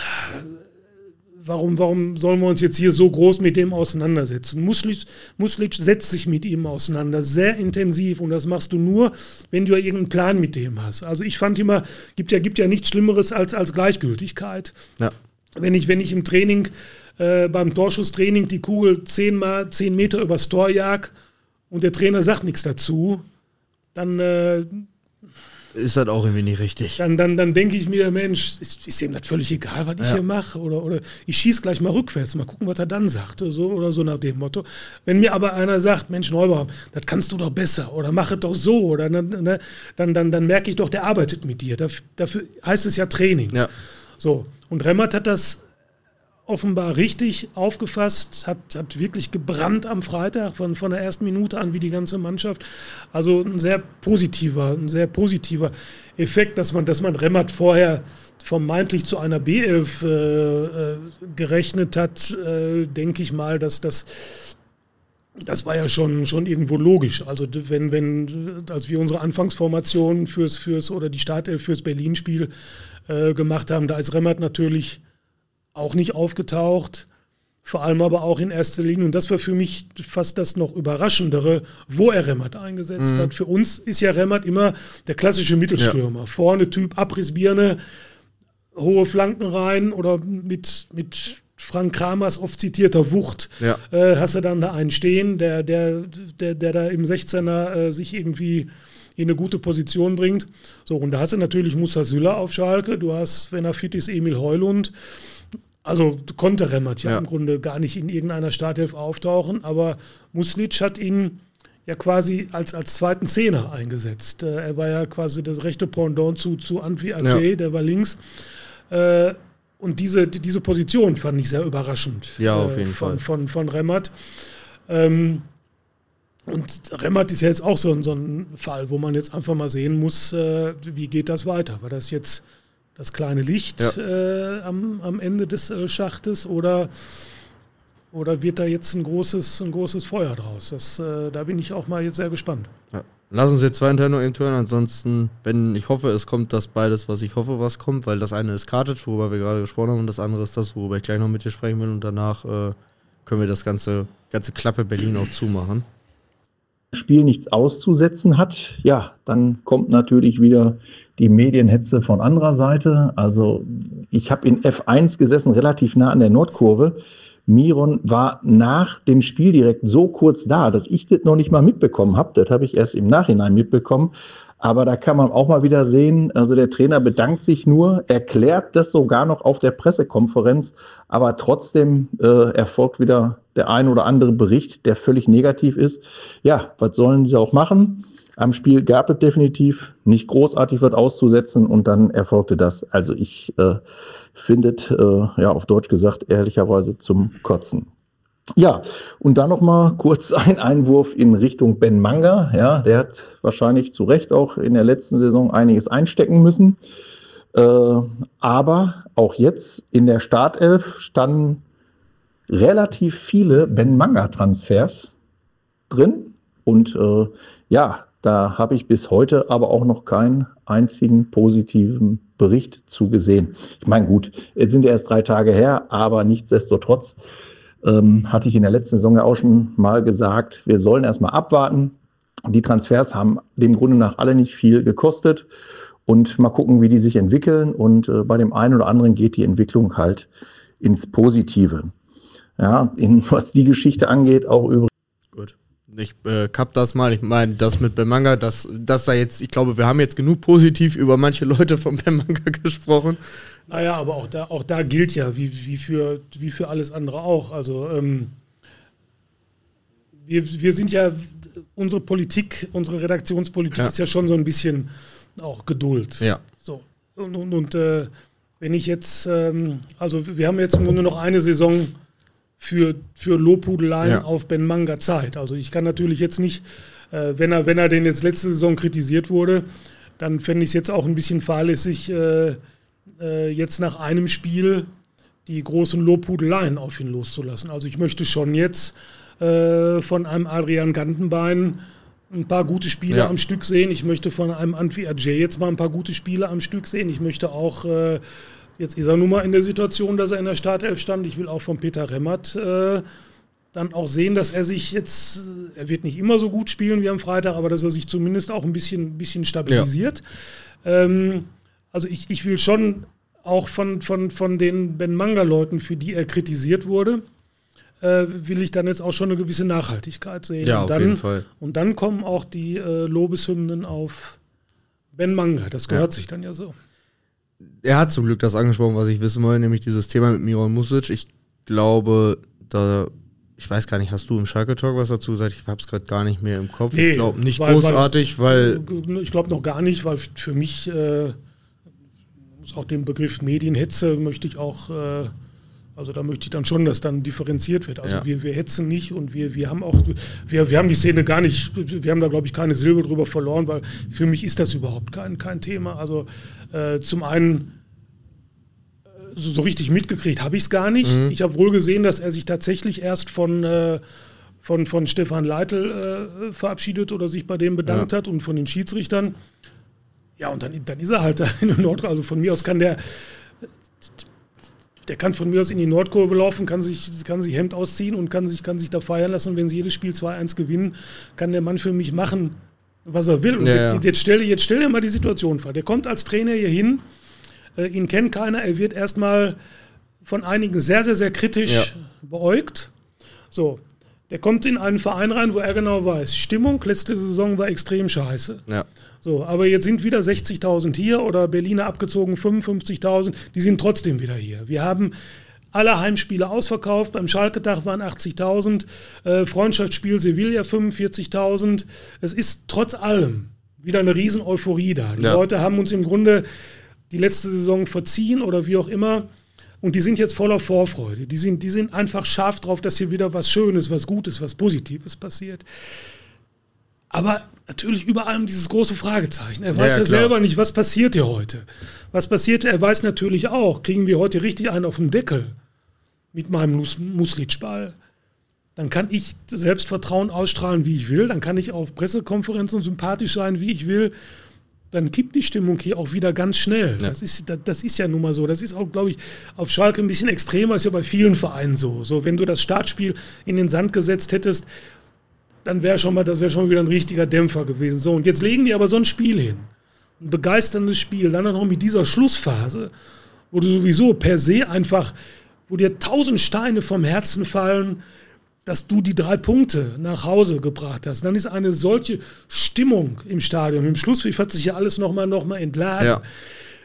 [SPEAKER 3] warum, warum sollen wir uns jetzt hier so groß mit dem auseinandersetzen? Muslic, Muslic setzt sich mit ihm auseinander, sehr intensiv, und das machst du nur, wenn du ja irgendeinen Plan mit dem hast. Also ich fand immer, gibt ja, gibt ja nichts Schlimmeres als, als Gleichgültigkeit.
[SPEAKER 1] Ja.
[SPEAKER 3] Wenn ich, wenn ich im Training, äh, beim Torschusstraining die Kugel zehn, mal, zehn Meter übers Tor jag und der Trainer sagt nichts dazu, dann... Äh,
[SPEAKER 1] Ist halt auch irgendwie nicht richtig.
[SPEAKER 3] Dann, dann, dann denke ich mir, Mensch, ist, ist ihm das völlig egal, was ich
[SPEAKER 1] Ja.
[SPEAKER 3] hier mache? Oder, oder ich schieße gleich mal rückwärts, mal gucken, was er dann sagt. Oder so, oder so nach dem Motto. Wenn mir aber einer sagt, Mensch, Neubaum, das kannst du doch besser oder mach es doch so, oder dann, ne, dann, dann, dann merke ich doch, der arbeitet mit dir. Dafür, dafür heißt es ja Training.
[SPEAKER 1] Ja.
[SPEAKER 3] So. Und Remmert hat das offenbar richtig aufgefasst, hat, hat wirklich gebrannt am Freitag von, von der ersten Minute an, wie die ganze Mannschaft. Also ein sehr positiver, ein sehr positiver Effekt, dass man, dass man Remmert vorher vermeintlich zu einer B elf äh, äh, gerechnet hat, äh, denke ich mal, dass das Das war ja schon, schon irgendwo logisch. Also wenn, wenn, als wir unsere Anfangsformation fürs, fürs oder die Startelf fürs Berlin-Spiel äh, gemacht haben, da ist Remmert natürlich auch nicht aufgetaucht, vor allem aber auch in erster Linie. Und das war für mich fast das noch Überraschendere, wo er Remmert eingesetzt
[SPEAKER 1] Mhm.
[SPEAKER 3] hat. Für uns ist ja Remmert immer der klassische Mittelstürmer.
[SPEAKER 1] Ja.
[SPEAKER 3] Vorne Typ Abrissbirne, hohe Flanken rein oder mit, mit Frank Kramers oft zitierter Wucht,
[SPEAKER 1] Ja.
[SPEAKER 3] äh, hast du dann da einen stehen, der, der, der, der da im sechzehner äh, sich irgendwie in eine gute Position bringt. So, und da hast du natürlich Musa Süller auf Schalke, du hast, wenn er fit ist, Emil Heulund. Also konnte Remmert ja,
[SPEAKER 1] Ja.
[SPEAKER 3] im Grunde gar nicht in irgendeiner Startelf auftauchen, aber Muslic hat ihn ja quasi als, als zweiten Zehner eingesetzt. Äh, er war ja quasi das rechte Pendant zu, zu Antwi Ajay,
[SPEAKER 1] Ja.
[SPEAKER 3] der war links. Äh, und diese, diese Position fand ich sehr überraschend.
[SPEAKER 1] Ja, auf
[SPEAKER 3] äh,
[SPEAKER 1] jeden
[SPEAKER 3] von,
[SPEAKER 1] Fall.
[SPEAKER 3] Von, von Remmert. Ähm, und Remmert ist ja jetzt auch so, ein- so ein Fall, wo man jetzt einfach mal sehen muss, äh, wie geht das weiter? War das jetzt das kleine Licht
[SPEAKER 1] Ja.
[SPEAKER 3] äh, am, am Ende des äh, Schachtes oder, oder wird da jetzt ein großes, ein großes Feuer draus? Das, äh, da bin ich auch mal jetzt sehr gespannt.
[SPEAKER 1] Ja. Lass uns jetzt zwei hinterher noch eben hören, ansonsten, wenn ich hoffe, es kommt das beides, was ich hoffe, was kommt, weil das eine ist Cartage, worüber wir gerade gesprochen haben, und das andere ist das, worüber ich gleich noch mit dir sprechen will, und danach äh, können wir das ganze, ganze Klappe Berlin auch zumachen.
[SPEAKER 5] Spiel nichts auszusetzen hat, ja, dann kommt natürlich wieder die Medienhetze von anderer Seite. Also ich habe in F eins gesessen, relativ nah an der Nordkurve. Miron war nach dem Spiel direkt so kurz da, dass ich das noch nicht mal mitbekommen habe. Das habe ich erst im Nachhinein mitbekommen. Aber da kann man auch mal wieder sehen, also der Trainer bedankt sich nur, erklärt das sogar noch auf der Pressekonferenz, aber trotzdem äh, erfolgt wieder der ein oder andere Bericht, der völlig negativ ist. Ja, was sollen sie auch machen? Am Spiel gab es definitiv nicht großartig was auszusetzen und dann erfolgte das. Also ich äh, finde, äh, ja, auf Deutsch gesagt, ehrlicherweise zum Kotzen. Ja, und dann noch mal kurz ein Einwurf in Richtung Ben Manga. Ja, der hat wahrscheinlich zu Recht auch in der letzten Saison einiges einstecken müssen. Äh, aber auch jetzt in der Startelf standen relativ viele Ben Manga Transfers drin. Und äh, ja, da habe ich bis heute aber auch noch keinen einzigen positiven Bericht zugesehen. Ich meine, gut, jetzt sind ja erst drei Tage her, aber nichtsdestotrotz ähm, hatte ich in der letzten Saison ja auch schon mal gesagt, wir sollen erstmal abwarten. Die Transfers haben dem Grunde nach alle nicht viel gekostet und mal gucken, wie die sich entwickeln. Und äh, bei dem einen oder anderen geht die Entwicklung halt ins Positive. Ja, in, was die Geschichte angeht, auch übrigens.
[SPEAKER 1] Gut. Ich äh, kapp das mal, ich meine, das mit Ben Manga, das, das da jetzt, ich glaube, wir haben jetzt genug positiv über manche Leute von Ben Manga gesprochen.
[SPEAKER 3] Naja, aber auch da, auch da gilt ja, wie, wie, für, wie für alles andere auch. Also ähm, wir, wir sind ja, unsere Politik, unsere Redaktionspolitik ja. ist ja schon so ein bisschen auch Geduld.
[SPEAKER 1] Ja.
[SPEAKER 3] So. Und, und, und äh, wenn ich jetzt, ähm, also wir haben jetzt im Grunde noch eine Saison für, für Lobhudeleien ja. auf Ben Manga Zeit. Also ich kann natürlich jetzt nicht, äh, wenn er, wenn er denn jetzt letzte Saison kritisiert wurde, dann fände ich es jetzt auch ein bisschen fahrlässig, äh, äh, jetzt nach einem Spiel die großen Lobhudeleien auf ihn loszulassen. Also ich möchte schon jetzt äh, von einem Adrian Gantenbein ein paar gute Spiele ja. am Stück sehen. Ich möchte von einem Antwi Ajay jetzt mal ein paar gute Spiele am Stück sehen. Ich möchte auch, äh, jetzt ist er nun mal in der Situation, dass er in der Startelf stand. Ich will auch von Peter Remmert äh, dann auch sehen, dass er sich jetzt, er wird nicht immer so gut spielen wie am Freitag, aber dass er sich zumindest auch ein bisschen, bisschen stabilisiert. Ja. Ähm, also ich, ich will schon auch von, von, von den Ben Manga-Leuten, für die er kritisiert wurde, äh, will ich dann jetzt auch schon eine gewisse Nachhaltigkeit sehen.
[SPEAKER 1] Ja,
[SPEAKER 3] und
[SPEAKER 1] auf
[SPEAKER 3] dann,
[SPEAKER 1] jeden Fall.
[SPEAKER 3] Und dann kommen auch die äh, Lobeshymnen auf Ben Manga. Das gehört ja. sich dann ja so.
[SPEAKER 1] Er hat zum Glück das angesprochen, was ich wissen wollte, nämlich dieses Thema mit Miran Music. Ich glaube, da, ich weiß gar nicht, hast du im Schalke-Talk was dazu gesagt? Ich habe es gerade gar nicht mehr im Kopf.
[SPEAKER 3] Nee,
[SPEAKER 1] ich glaube nicht
[SPEAKER 3] weil,
[SPEAKER 1] großartig, weil...
[SPEAKER 3] weil ich glaube noch gar nicht, weil für mich... Äh, auch den Begriff Medienhetze möchte ich auch, äh, also da möchte ich dann schon, dass dann differenziert wird. Also ja. wir, wir hetzen nicht und wir, wir haben auch, wir, wir haben die Szene gar nicht, wir haben da glaube ich keine Silbe drüber verloren, weil für mich ist das überhaupt kein, kein Thema. Also äh, zum einen, so, so richtig mitgekriegt habe ich es gar nicht. Mhm. Ich habe wohl gesehen, dass er sich tatsächlich erst von, äh, von, von Stefan Leitl äh, verabschiedet oder sich bei dem bedankt ja. hat und von den Schiedsrichtern. Ja, und dann, dann ist er halt da in der Nordkurve. Also von mir aus kann der, der kann von mir aus in die Nordkurve laufen, kann sich, kann sich Hemd ausziehen und kann sich, kann sich da feiern lassen. Wenn sie jedes Spiel zwei eins gewinnen, kann der Mann für mich machen, was er will. Und
[SPEAKER 1] ja,
[SPEAKER 3] jetzt, jetzt, stell, jetzt stell dir mal die Situation vor. Der kommt als Trainer hier hin, äh, ihn kennt keiner, er wird erstmal von einigen sehr, sehr, sehr kritisch ja. beäugt. So, der kommt in einen Verein rein, wo er genau weiß, Stimmung letzte Saison war extrem scheiße.
[SPEAKER 1] Ja.
[SPEAKER 3] So, aber jetzt sind wieder sechzigtausend hier oder Berliner abgezogen fünfundfünfzigtausend, die sind trotzdem wieder hier. Wir haben alle Heimspiele ausverkauft, beim Schalke-Tag waren achtzigtausend, äh, Freundschaftsspiel Sevilla fünfundvierzigtausend. Es ist trotz allem wieder eine riesen Euphorie da. Die ja. Leute haben uns im Grunde die letzte Saison verziehen oder wie auch immer und die sind jetzt voller Vorfreude. Die sind, die sind einfach scharf drauf, dass hier wieder was Schönes, was Gutes, was Positives passiert. Aber natürlich über allem dieses große Fragezeichen. Er weiß ja, ja selber nicht, was passiert hier heute. Was passiert, er weiß natürlich auch, kriegen wir heute richtig einen auf den Deckel mit meinem Mus- Muslic-Ball. Dann kann ich Selbstvertrauen ausstrahlen, wie ich will. Dann kann ich auf Pressekonferenzen sympathisch sein, wie ich will. Dann kippt die Stimmung hier auch wieder ganz schnell. Ja. Das ist, das, das ist ja nun mal so. Das ist auch, glaube ich, auf Schalke ein bisschen extremer, ist ja bei vielen Vereinen so. So, wenn du das Startspiel in den Sand gesetzt hättest, dann wäre schon mal, das wäre schon mal wieder ein richtiger Dämpfer gewesen. So, und jetzt legen die aber so ein Spiel hin. Ein begeisterndes Spiel. Dann noch mit dieser Schlussphase, wo du sowieso per se einfach, wo dir tausend Steine vom Herzen fallen, dass du die drei Punkte nach Hause gebracht hast. Dann ist eine solche Stimmung im Stadion. Im Schlusspfiff hat sich ja alles nochmal noch mal entladen.
[SPEAKER 1] Ja.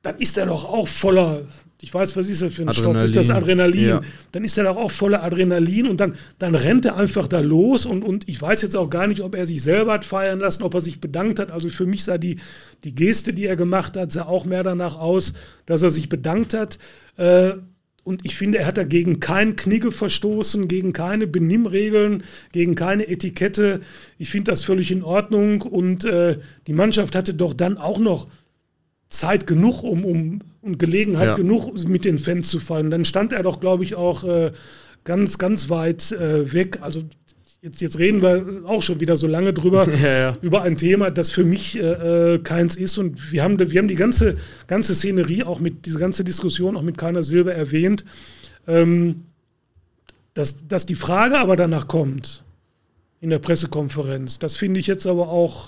[SPEAKER 3] dann ist er doch auch voller, ich weiß, was ist das für ein
[SPEAKER 1] Adrenalin.
[SPEAKER 3] Stoff, ist das Adrenalin,
[SPEAKER 1] Ja.
[SPEAKER 3] dann ist er doch auch voller Adrenalin und dann, dann rennt er einfach da los und, und ich weiß jetzt auch gar nicht, ob er sich selber hat feiern lassen, ob er sich bedankt hat, also für mich sah die, die Geste, die er gemacht hat, sah auch mehr danach aus, dass er sich bedankt hat, äh, und ich finde, er hat dagegen kein Knigge verstoßen, gegen keine Benimmregeln, gegen keine Etikette. Ich finde das völlig in Ordnung. Und äh, die Mannschaft hatte doch dann auch noch Zeit genug um, um, und Gelegenheit
[SPEAKER 1] ja.
[SPEAKER 3] genug, mit den Fans zu fallen. Dann stand er doch, glaube ich, auch äh, ganz, ganz weit äh, weg. Also jetzt, jetzt reden wir auch schon wieder so lange drüber,
[SPEAKER 1] ja, ja.
[SPEAKER 3] über ein Thema, das für mich äh, keins ist. Und wir haben, wir haben die ganze, ganze Szenerie, auch mit diese ganze Diskussion, auch mit keiner Silbe erwähnt. Ähm, dass, dass die Frage aber danach kommt, in der Pressekonferenz, das finde ich jetzt aber auch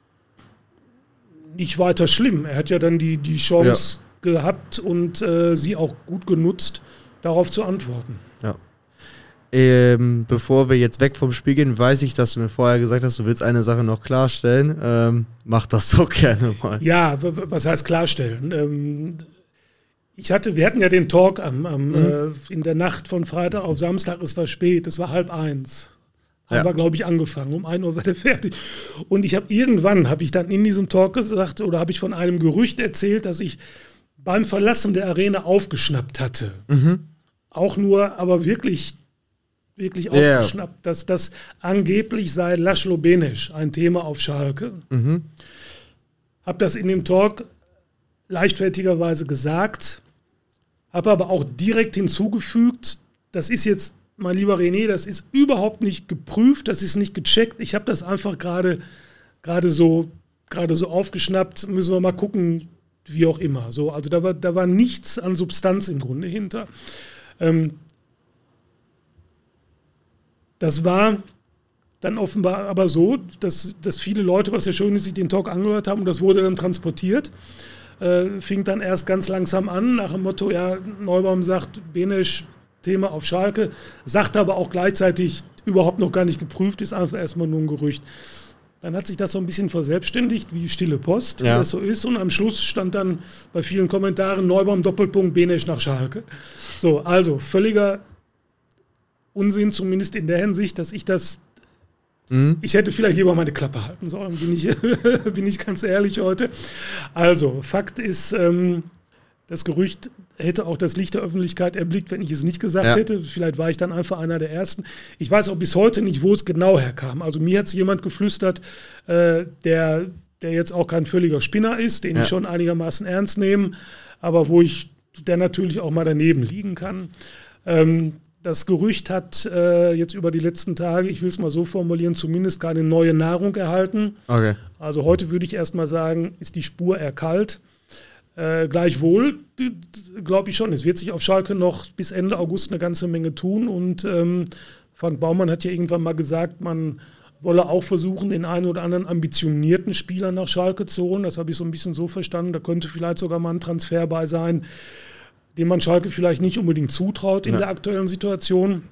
[SPEAKER 3] nicht weiter schlimm. Er hat ja dann die, die Chance ja. gehabt und äh, sie auch gut genutzt, darauf zu antworten.
[SPEAKER 1] Ja. Ähm, bevor wir jetzt weg vom Spiel gehen, weiß ich, dass du mir vorher gesagt hast, du willst eine Sache noch klarstellen. Ähm, mach das so gerne mal.
[SPEAKER 3] Ja, w- was heißt klarstellen? Ähm, ich hatte, wir hatten ja den Talk am, am, mhm. äh, in der Nacht von Freitag auf Samstag, es war spät, es war halb eins. Haben ja. wir, glaube ich, angefangen. Um ein Uhr war der fertig. Und ich habe irgendwann, habe ich dann in diesem Talk gesagt, oder habe ich von einem Gerücht erzählt, dass ich beim Verlassen der Arena aufgeschnappt hatte.
[SPEAKER 1] Mhm.
[SPEAKER 3] Auch nur, aber wirklich wirklich
[SPEAKER 1] yeah.
[SPEAKER 3] aufgeschnappt, dass das angeblich sei Laszlo Benes, ein Thema auf Schalke.
[SPEAKER 1] Mhm.
[SPEAKER 3] Habe das in dem Talk leichtfertigerweise gesagt, habe aber auch direkt hinzugefügt, das ist jetzt, mein lieber René, das ist überhaupt nicht geprüft, das ist nicht gecheckt, ich habe das einfach gerade gerade so, gerade so aufgeschnappt, müssen wir mal gucken, wie auch immer. So, also da war, da war nichts an Substanz im Grunde hinter. Ähm, Das war dann offenbar aber so, dass, dass viele Leute, was ja schön ist, sich den Talk angehört haben und das wurde dann transportiert. Äh, fing dann erst ganz langsam an, nach dem Motto, ja, Neubaum sagt, Benes Thema auf Schalke, sagt aber auch gleichzeitig überhaupt noch gar nicht geprüft, ist einfach erstmal nur ein Gerücht. Dann hat sich das so ein bisschen verselbstständigt, wie stille Post,
[SPEAKER 1] ja.
[SPEAKER 3] wie das so ist. Und am Schluss stand dann bei vielen Kommentaren Neubaum Doppelpunkt Benes nach Schalke. So, also völliger Unsinn, zumindest in der Hinsicht, dass ich das, mhm. ich hätte vielleicht lieber meine Klappe halten sollen, bin ich, bin ich ganz ehrlich heute. Also, Fakt ist, ähm, das Gerücht hätte auch das Licht der Öffentlichkeit erblickt, wenn ich es nicht gesagt ja. hätte. Vielleicht war ich dann einfach einer der Ersten. Ich weiß auch bis heute nicht, wo es genau herkam. Also mir hat es jemand geflüstert, äh, der, der jetzt auch kein völliger Spinner ist, den ja. ich schon einigermaßen ernst nehme, aber wo ich, der natürlich auch mal daneben liegen kann. Ähm, Das Gerücht hat äh, jetzt über die letzten Tage, ich will es mal so formulieren, zumindest keine neue Nahrung erhalten.
[SPEAKER 1] Okay.
[SPEAKER 3] Also heute würde ich erst mal sagen, ist die Spur eher kalt. Äh, gleichwohl glaube ich schon, es wird sich auf Schalke noch bis Ende August eine ganze Menge tun. Und ähm, Frank Baumann hat ja irgendwann mal gesagt, man wolle auch versuchen, den einen oder anderen ambitionierten Spieler nach Schalke zu holen. Das habe ich so ein bisschen so verstanden. Da könnte vielleicht sogar mal ein Transfer bei sein, den man Schalke vielleicht nicht unbedingt zutraut in ja. der aktuellen Situation.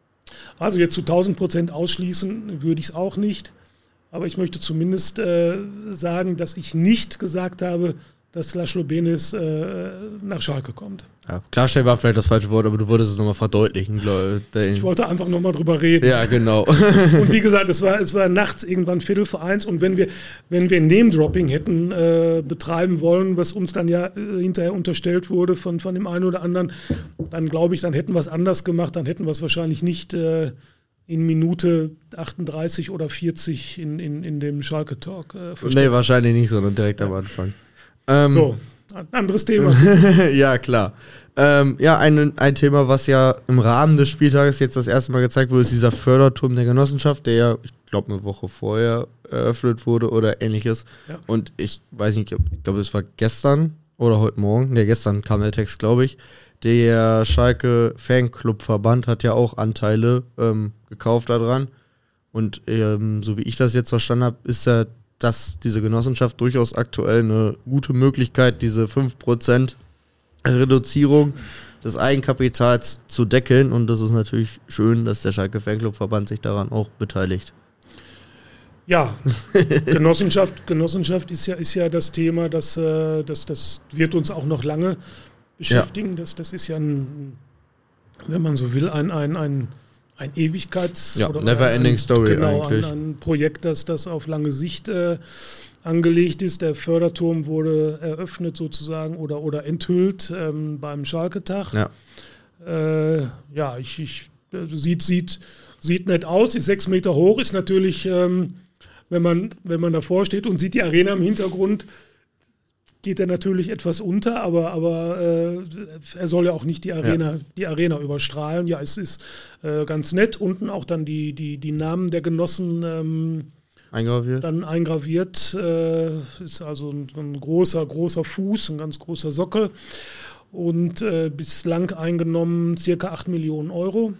[SPEAKER 3] Also jetzt zu tausend Prozent ausschließen würde ich es auch nicht. Aber ich möchte zumindest äh, sagen, dass ich nicht gesagt habe, dass Laszlo Benes äh, nach Schalke kommt.
[SPEAKER 1] Ja, klarstellen war vielleicht das falsche Wort, aber du wolltest es nochmal verdeutlichen. Glaub,
[SPEAKER 3] ich wollte einfach nochmal drüber reden.
[SPEAKER 1] Ja, genau.
[SPEAKER 3] Und wie gesagt, es war, es war nachts irgendwann Viertel vor eins und wenn wir, wenn wir Name-Dropping hätten äh, betreiben wollen, was uns dann ja äh, hinterher unterstellt wurde von, von dem einen oder anderen, dann glaube ich, dann hätten wir es anders gemacht, dann hätten wir es wahrscheinlich nicht äh, in Minute achtunddreißig oder vierzig in, in, in dem Schalke-Talk äh, verstanden.
[SPEAKER 1] Nee, wahrscheinlich nicht, sondern direkt ja. am Anfang. Ähm,
[SPEAKER 3] so, ein anderes Thema.
[SPEAKER 1] Ja, klar. Ähm, ja, ein, ein Thema, was ja im Rahmen des Spieltages jetzt das erste Mal gezeigt wurde, ist dieser Förderturm der Genossenschaft, der ja, ich glaube, eine Woche vorher eröffnet wurde oder ähnliches. Ja. Und ich weiß nicht, ich glaube, es war gestern oder heute Morgen, ne, gestern kam der Text, glaube ich. Der Schalke Fanclub-Verband hat ja auch Anteile ähm, gekauft daran. Und ähm, so wie ich das jetzt verstanden habe, ist ja dass diese Genossenschaft durchaus aktuell eine gute Möglichkeit, diese fünf Prozent Reduzierung des Eigenkapitals zu deckeln. Und das ist natürlich schön, dass der Schalke Fanclub-Verband sich daran auch beteiligt.
[SPEAKER 3] Ja, Genossenschaft, Genossenschaft ist ja, ist ja das Thema, das, das, das wird uns auch noch lange beschäftigen. Ja. Das, das ist ja ein, wenn man so will, ein, ein, ein, ein Ewigkeits-
[SPEAKER 1] ja,
[SPEAKER 3] oder
[SPEAKER 1] never-ending
[SPEAKER 3] ein,
[SPEAKER 1] Story
[SPEAKER 3] genau,
[SPEAKER 1] eigentlich.
[SPEAKER 3] Ein, ein Projekt, das, das auf lange Sicht äh, angelegt ist. Der Förderturm wurde eröffnet sozusagen oder, oder enthüllt ähm, beim Schalke-Tag.
[SPEAKER 1] Ja,
[SPEAKER 3] äh, ja ich, ich, sieht, sieht, sieht nett aus, ist sechs Meter hoch, ist natürlich, ähm, wenn man, wenn man davor steht und sieht die Arena im Hintergrund, geht er natürlich etwas unter, aber, aber äh, er soll ja auch nicht die Arena, ja. die Arena überstrahlen. Ja, es ist äh, ganz nett. Unten auch dann die, die, die Namen der Genossen ähm,
[SPEAKER 1] eingraviert.
[SPEAKER 3] Dann eingraviert. Äh, ist also ein, ein großer, großer Fuß, ein ganz großer Sockel. Und äh, bislang eingenommen circa acht Millionen Euro.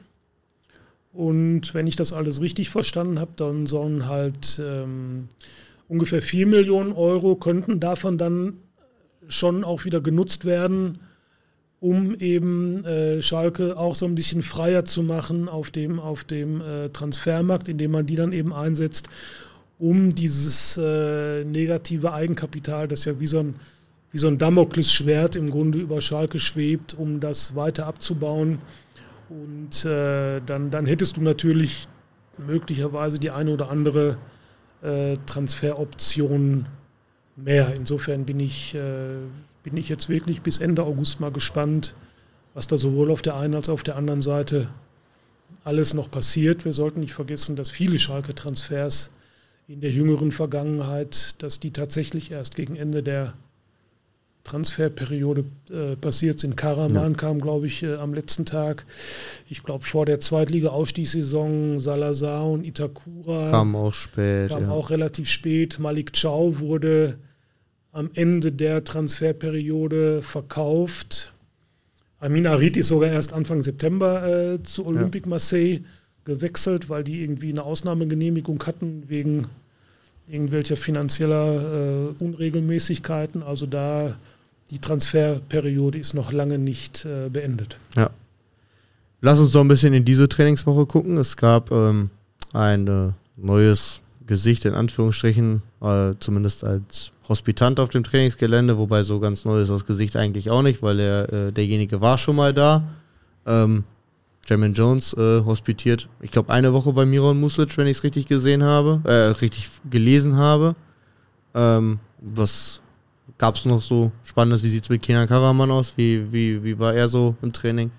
[SPEAKER 3] Und wenn ich das alles richtig verstanden habe, dann sollen halt ähm, ungefähr vier Millionen Euro könnten davon dann schon auch wieder genutzt werden, um eben äh, Schalke auch so ein bisschen freier zu machen auf dem, auf dem äh, Transfermarkt, indem man die dann eben einsetzt, um dieses äh, negative Eigenkapital, das ja wie so ein, wie so ein Damoklesschwert im Grunde über Schalke schwebt, um das weiter abzubauen. Und äh, dann, dann hättest du natürlich möglicherweise die eine oder andere äh, Transferoption mehr. Insofern bin ich, äh, bin ich jetzt wirklich bis Ende August mal gespannt, was da sowohl auf der einen als auch auf der anderen Seite alles noch passiert. Wir sollten nicht vergessen, dass viele Schalke-Transfers in der jüngeren Vergangenheit, dass die tatsächlich erst gegen Ende der Transferperiode äh, passiert sind. Karaman ja. kam, glaube ich, äh, am letzten Tag. Ich glaube, vor der Zweitliga-Aufstiegssaison Salazar und Itakura.
[SPEAKER 1] Kam auch spät.
[SPEAKER 3] Kam
[SPEAKER 1] ja.
[SPEAKER 3] auch relativ spät. Malik Chow wurde am Ende der Transferperiode verkauft. Amin Harit ist sogar erst Anfang September äh, zu Olympique ja. Marseille gewechselt, weil die irgendwie eine Ausnahmegenehmigung hatten wegen irgendwelcher finanzieller äh, Unregelmäßigkeiten. Also da die Transferperiode ist noch lange nicht äh, beendet.
[SPEAKER 1] Ja. Lass uns so ein bisschen in diese Trainingswoche gucken. Es gab ähm, ein äh, neues Gesicht, in Anführungsstrichen, äh, zumindest als Hospitant auf dem Trainingsgelände, wobei so ganz neu ist das Gesicht eigentlich auch nicht, weil er, äh, derjenige war schon mal da. Ähm, Jermaine Jones äh, hospitiert, ich glaube, eine Woche bei Miron Muslic, wenn ich es richtig gesehen habe, äh, richtig gelesen habe. Ähm, was gab es noch so Spannendes? Wie sieht es mit Kenan Karaman aus? Wie, wie, wie war er so im Training?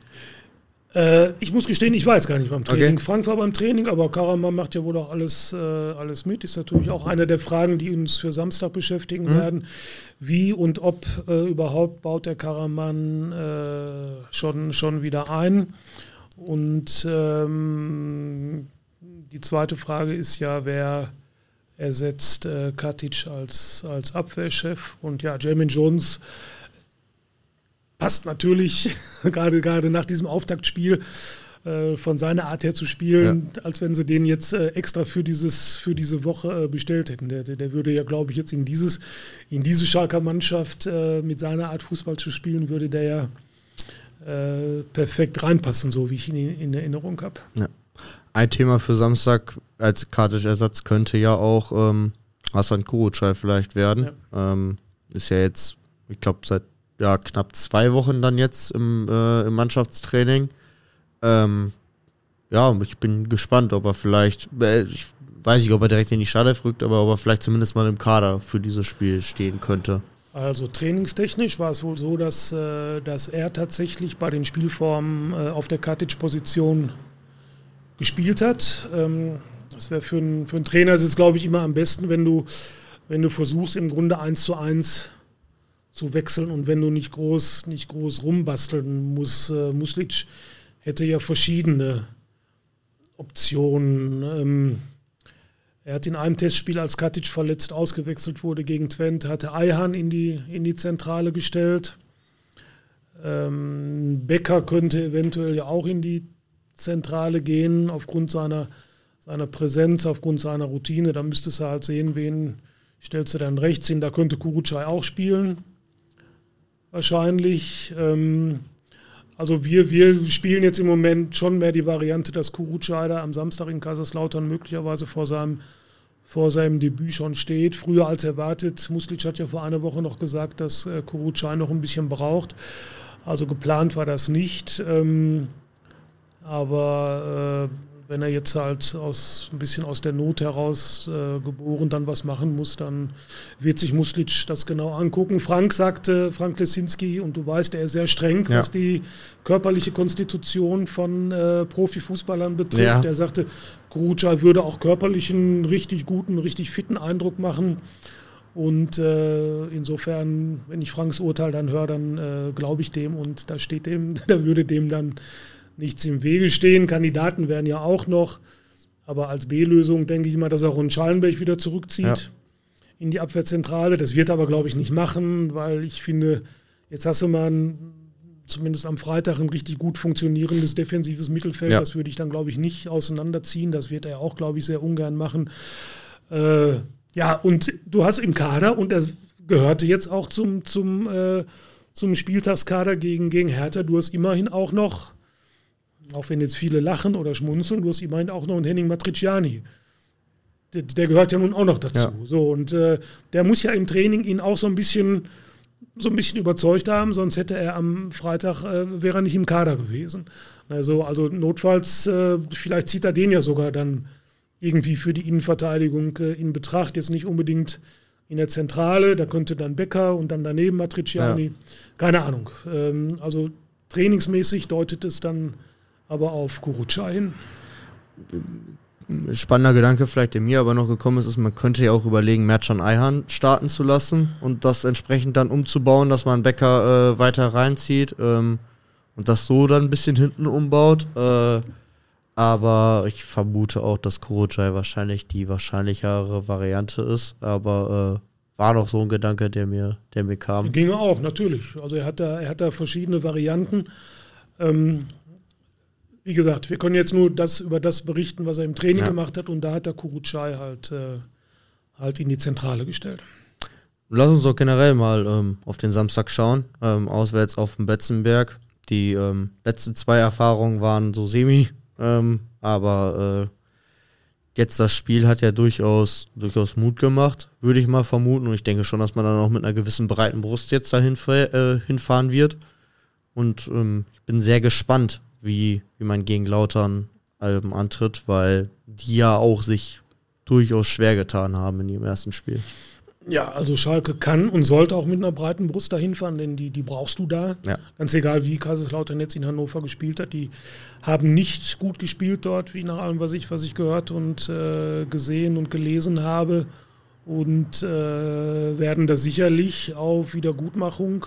[SPEAKER 3] Äh, ich muss gestehen, ich war jetzt gar nicht beim Training.
[SPEAKER 1] Okay.
[SPEAKER 3] Frank war beim Training, aber Karaman macht ja wohl auch alles, äh, alles mit. Ist natürlich auch eine der Fragen, die uns für Samstag beschäftigen mhm. werden. Wie und ob äh, überhaupt baut der Karaman äh, schon, schon wieder ein? Und ähm, die zweite Frage ist ja, wer ersetzt äh, Katic als, als Abwehrchef? Und ja, Jermaine Jones passt natürlich gerade gerade nach diesem Auftaktspiel äh, von seiner Art her zu spielen, ja. als wenn sie den jetzt äh, extra für dieses für diese Woche äh, bestellt hätten. Der, der, der würde ja, glaube ich, jetzt in dieses in diese Schalker Mannschaft äh, mit seiner Art Fußball zu spielen, würde der ja äh, perfekt reinpassen, so wie ich ihn in, in Erinnerung habe.
[SPEAKER 1] Ja. Ein Thema für Samstag als Katic-Ersatz könnte ja auch ähm, Hasan Kurucay vielleicht werden. Ja. Ähm, ist ja jetzt, ich glaube, seit ja, knapp zwei Wochen dann jetzt im, äh, im Mannschaftstraining. Ähm, ja, ich bin gespannt, ob er vielleicht, äh, ich weiß nicht, ob er direkt in die Startelf rückt, aber ob er vielleicht zumindest mal im Kader für dieses Spiel stehen könnte.
[SPEAKER 3] Also trainingstechnisch war es wohl so, dass, äh, dass er tatsächlich bei den Spielformen äh, auf der Katic-Position gespielt hat. Ähm, das wäre für, ein, für einen Trainer ist es, glaube ich, immer am besten, wenn du, wenn du versuchst, im Grunde eins zu eins zu wechseln und wenn du nicht groß, nicht groß rumbasteln musst. Äh, Muslic hätte ja verschiedene Optionen. Ähm, er hat in einem Testspiel, als Katic verletzt ausgewechselt wurde gegen Twente, hatte Ayhan in die, in die Zentrale gestellt. Ähm, Becker könnte eventuell ja auch in die Zentrale gehen, aufgrund seiner, seiner Präsenz, aufgrund seiner Routine. Da müsstest du halt sehen, wen stellst du dann rechts hin. Da könnte Kurucay auch spielen. Wahrscheinlich. Ähm, also wir, wir spielen jetzt im Moment schon mehr die Variante, dass Kurucay da am Samstag in Kaiserslautern möglicherweise vor seinem, vor seinem Debüt schon steht. Früher als erwartet. Muslic hat ja vor einer Woche noch gesagt, dass äh, Kurucay noch ein bisschen braucht. Also geplant war das nicht. Ähm, aber äh, wenn er jetzt halt aus, ein bisschen aus der Not heraus äh, geboren dann was machen muss, dann wird sich Muslic das genau angucken. Frank sagte, Frank Lesinski, und du weißt, er ist sehr streng, ja. was die körperliche Konstitution von äh, Profifußballern betrifft. Ja. Er sagte, Kurucay würde auch körperlich einen richtig guten, richtig fitten Eindruck machen. Und äh, insofern, wenn ich Franks Urteil dann höre, dann äh, glaube ich dem, und da steht dem, da würde dem dann nichts im Wege stehen. Kandidaten wären ja auch noch. Aber als B-Lösung denke ich mal, dass er Ron Schallenberg wieder zurückzieht ja. in die Abwehrzentrale. Das wird er aber, glaube ich, nicht machen, weil ich finde, jetzt hast du mal ein, zumindest am Freitag ein richtig gut funktionierendes defensives Mittelfeld. Ja. Das würde ich dann, glaube ich, nicht auseinanderziehen. Das wird er auch, glaube ich, sehr ungern machen. Äh, ja, und du hast im Kader, und er gehörte jetzt auch zum, zum, äh, zum Spieltagskader gegen, gegen Hertha, du hast immerhin auch noch, auch wenn jetzt viele lachen oder schmunzeln, du hast immerhin auch noch einen Henning Matriciani. Der, der gehört ja nun auch noch dazu. Ja. So, und äh, der muss ja im Training ihn auch so ein bisschen, so ein bisschen überzeugt haben, sonst hätte er am Freitag, äh, wäre er nicht im Kader gewesen. Also, also notfalls, äh, vielleicht zieht er den ja sogar dann irgendwie für die Innenverteidigung äh, in Betracht. Jetzt nicht unbedingt in der Zentrale, da könnte dann Becker und dann daneben Matriciani. Ja. Keine Ahnung. Ähm, also trainingsmäßig deutet es dann aber auf Kurucay hin.
[SPEAKER 1] Spannender Gedanke vielleicht, der mir aber noch gekommen ist, ist, man könnte ja auch überlegen, Mertcan Ayhan starten zu lassen und das entsprechend dann umzubauen, dass man Becker äh, weiter reinzieht ähm, und das so dann ein bisschen hinten umbaut. Äh, aber ich vermute auch, dass Kurucay wahrscheinlich die wahrscheinlichere Variante ist, aber äh, war noch so ein Gedanke, der mir, der mir kam.
[SPEAKER 3] Ginge auch, natürlich. Also er hat da, er hat da verschiedene Varianten. Ähm, Wie gesagt, wir können jetzt nur das über das berichten, was er im Training ja. gemacht hat, und da hat der Kurucay halt, äh, halt in die Zentrale gestellt.
[SPEAKER 1] Lass uns doch generell mal ähm, auf den Samstag schauen, ähm, auswärts auf dem Betzenberg. Die ähm, letzten zwei Erfahrungen waren so semi, ähm, aber äh, jetzt das Spiel hat ja durchaus, durchaus Mut gemacht, würde ich mal vermuten, und ich denke schon, dass man dann auch mit einer gewissen breiten Brust jetzt dahin äh, hinfahren wird, und ähm, ich bin sehr gespannt, wie, wie man gegen Lautern ähm, antritt, weil die ja auch sich durchaus schwer getan haben in ihrem ersten Spiel.
[SPEAKER 3] Ja, also Schalke kann und sollte auch mit einer breiten Brust dahin fahren, denn die, die brauchst du da. Ja. Ganz egal, wie Kaiserslautern jetzt in Hannover gespielt hat. Die haben nicht gut gespielt dort, wie nach allem, was ich, was ich gehört und äh, gesehen und gelesen habe. Und äh, werden da sicherlich auf Wiedergutmachung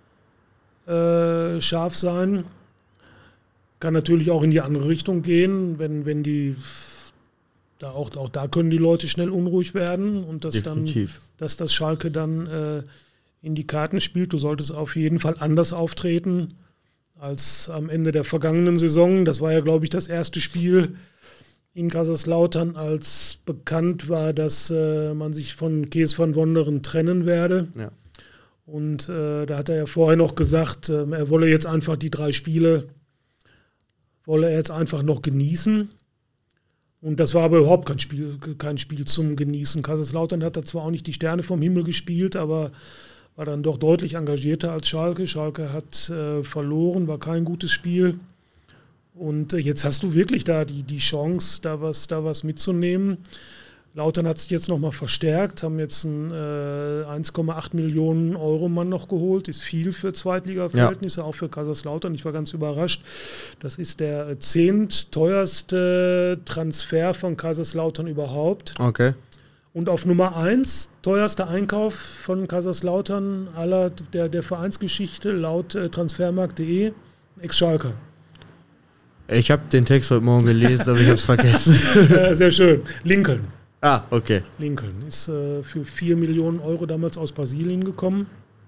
[SPEAKER 3] äh, scharf sein. Kann natürlich auch in die andere Richtung gehen, wenn, wenn die, da auch, auch da können die Leute schnell unruhig werden und dass
[SPEAKER 1] Definitiv.
[SPEAKER 3] dann, dass das Schalke dann äh, in die Karten spielt. Du solltest auf jeden Fall anders auftreten als am Ende der vergangenen Saison. Das war ja, glaube ich, das erste Spiel in Kaiserslautern, als bekannt war, dass äh, man sich von Kees van Wonderen trennen werde.
[SPEAKER 1] Ja.
[SPEAKER 3] Und äh, da hat er ja vorher noch gesagt, äh, er wolle jetzt einfach die drei Spiele wolle er jetzt einfach noch genießen. Und das war aber überhaupt kein Spiel, kein Spiel zum Genießen. Kaiserslautern hat da zwar auch nicht die Sterne vom Himmel gespielt, aber war dann doch deutlich engagierter als Schalke. Schalke hat äh, verloren, war kein gutes Spiel. Und äh, jetzt hast du wirklich da die, die Chance, da was, da was mitzunehmen. Lautern hat sich jetzt nochmal verstärkt, haben jetzt einen äh, eins Komma acht Millionen Euro Mann noch geholt, ist viel für Zweitliga-Verhältnisse, ja. Auch für Kaiserslautern. Ich war ganz überrascht. Das ist der zehnt-teuerste Transfer von Kaiserslautern überhaupt.
[SPEAKER 1] Okay.
[SPEAKER 3] Und auf Nummer eins, teuerster Einkauf von Kaiserslautern aller der, der Vereinsgeschichte laut äh, transfermarkt punkt de, Ex-Schalker.
[SPEAKER 1] Ich habe den Text heute Morgen gelesen, aber ich habe es vergessen.
[SPEAKER 3] äh, sehr schön. Lincoln.
[SPEAKER 1] Ah, okay.
[SPEAKER 3] Lincoln ist äh, für vier Millionen Euro damals aus Brasilien gekommen.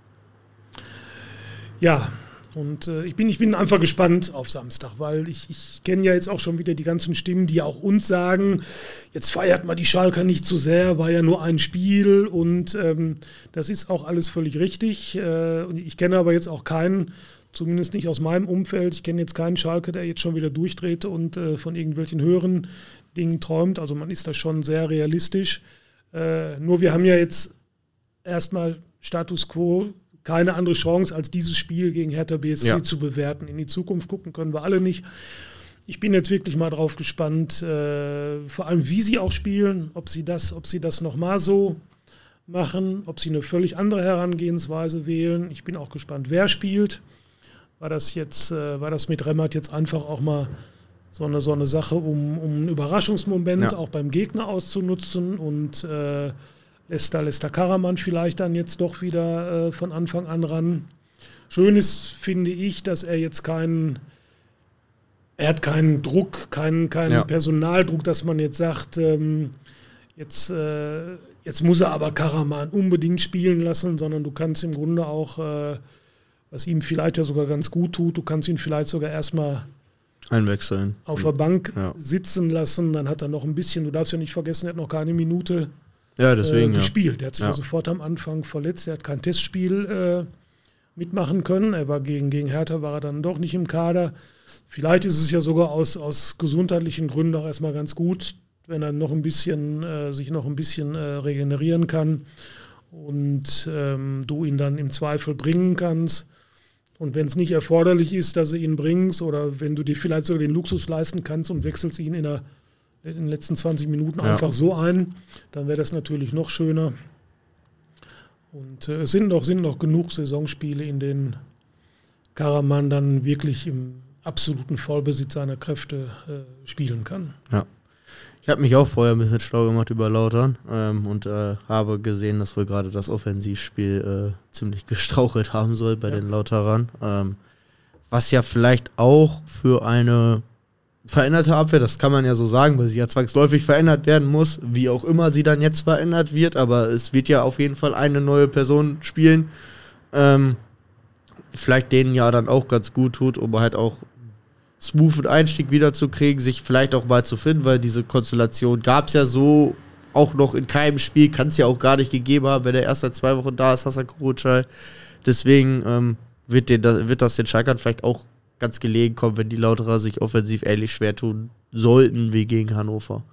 [SPEAKER 3] Ja, und äh, ich, bin, ich bin einfach gespannt auf Samstag, weil ich, ich kenne ja jetzt auch schon wieder die ganzen Stimmen, die auch uns sagen, jetzt feiert mal die Schalker nicht zu sehr, war ja nur ein Spiel, und ähm, das ist auch alles völlig richtig. Äh, und ich kenne aber jetzt auch keinen, zumindest nicht aus meinem Umfeld, ich kenne jetzt keinen Schalke, der jetzt schon wieder durchdrehte und äh, von irgendwelchen höheren Dingen träumt. Also man ist da schon sehr realistisch. Äh, nur wir haben ja jetzt erstmal Status Quo, keine andere Chance, als dieses Spiel gegen Hertha B S C ja. zu bewerten. In die Zukunft gucken können wir alle nicht. Ich bin jetzt wirklich mal drauf gespannt, äh, vor allem wie sie auch spielen, ob sie das, ob sie das nochmal so machen, ob sie eine völlig andere Herangehensweise wählen. Ich bin auch gespannt, wer spielt. War das jetzt, äh, war das mit Remmert jetzt einfach auch mal so eine, so eine Sache, um, um einen Überraschungsmoment ja. auch beim Gegner auszunutzen und äh, lässt da, lässt da Karaman vielleicht dann jetzt doch wieder äh, von Anfang an ran. Schön ist, finde ich, dass er jetzt keinen Er hat keinen Druck, keinen, keinen ja. Personaldruck, dass man jetzt sagt, ähm, jetzt, äh, jetzt muss er aber Karaman unbedingt spielen lassen, sondern du kannst im Grunde auch, äh, was ihm vielleicht ja sogar ganz gut tut, du kannst ihn vielleicht sogar erstmal
[SPEAKER 1] einwechseln
[SPEAKER 3] auf der Bank ja. sitzen lassen, dann hat er noch ein bisschen, du darfst ja nicht vergessen, er hat noch keine Minute
[SPEAKER 1] ja, deswegen,
[SPEAKER 3] äh, gespielt.
[SPEAKER 1] Ja.
[SPEAKER 3] Er hat sich
[SPEAKER 1] ja.
[SPEAKER 3] ja sofort am Anfang verletzt, er hat kein Testspiel äh, mitmachen können, er war gegen, gegen Hertha, war er dann doch nicht im Kader. Vielleicht ist es ja sogar aus, aus gesundheitlichen Gründen auch erstmal ganz gut, wenn er noch ein bisschen, äh, sich noch ein bisschen äh, regenerieren kann und ähm, du ihn dann im Zweifel bringen kannst. Und wenn es nicht erforderlich ist, dass du ihn bringst oder wenn du dir vielleicht sogar den Luxus leisten kannst und wechselst ihn in, der, in den letzten zwanzig Minuten ja. einfach so ein, dann wäre das natürlich noch schöner. Und äh, es sind noch, sind noch genug Saisonspiele, in denen Karaman dann wirklich im absoluten Vollbesitz seiner Kräfte äh, spielen kann.
[SPEAKER 1] Ja. Ich habe mich auch vorher ein bisschen schlau gemacht über Lautern ähm, und äh, habe gesehen, dass wohl gerade das Offensivspiel äh, ziemlich gestrauchelt haben soll bei ja. den Lauterern. Ähm, was ja vielleicht auch für eine veränderte Abwehr, das kann man ja so sagen, weil sie ja zwangsläufig verändert werden muss, wie auch immer sie dann jetzt verändert wird, aber es wird ja auf jeden Fall eine neue Person spielen. Ähm, vielleicht denen ja dann auch ganz gut tut, um halt auch smoothen Einstieg wieder zu kriegen, sich vielleicht auch mal zu finden, weil diese Konstellation gab es ja so auch noch in keinem Spiel, kann es ja auch gar nicht gegeben haben, wenn er erst seit zwei Wochen da ist, Hasan Kurucay. Deswegen ähm, wird, den, wird das den Schalkern vielleicht auch ganz gelegen kommen, wenn die Lauterer sich offensiv ähnlich schwer tun sollten wie gegen Hannover.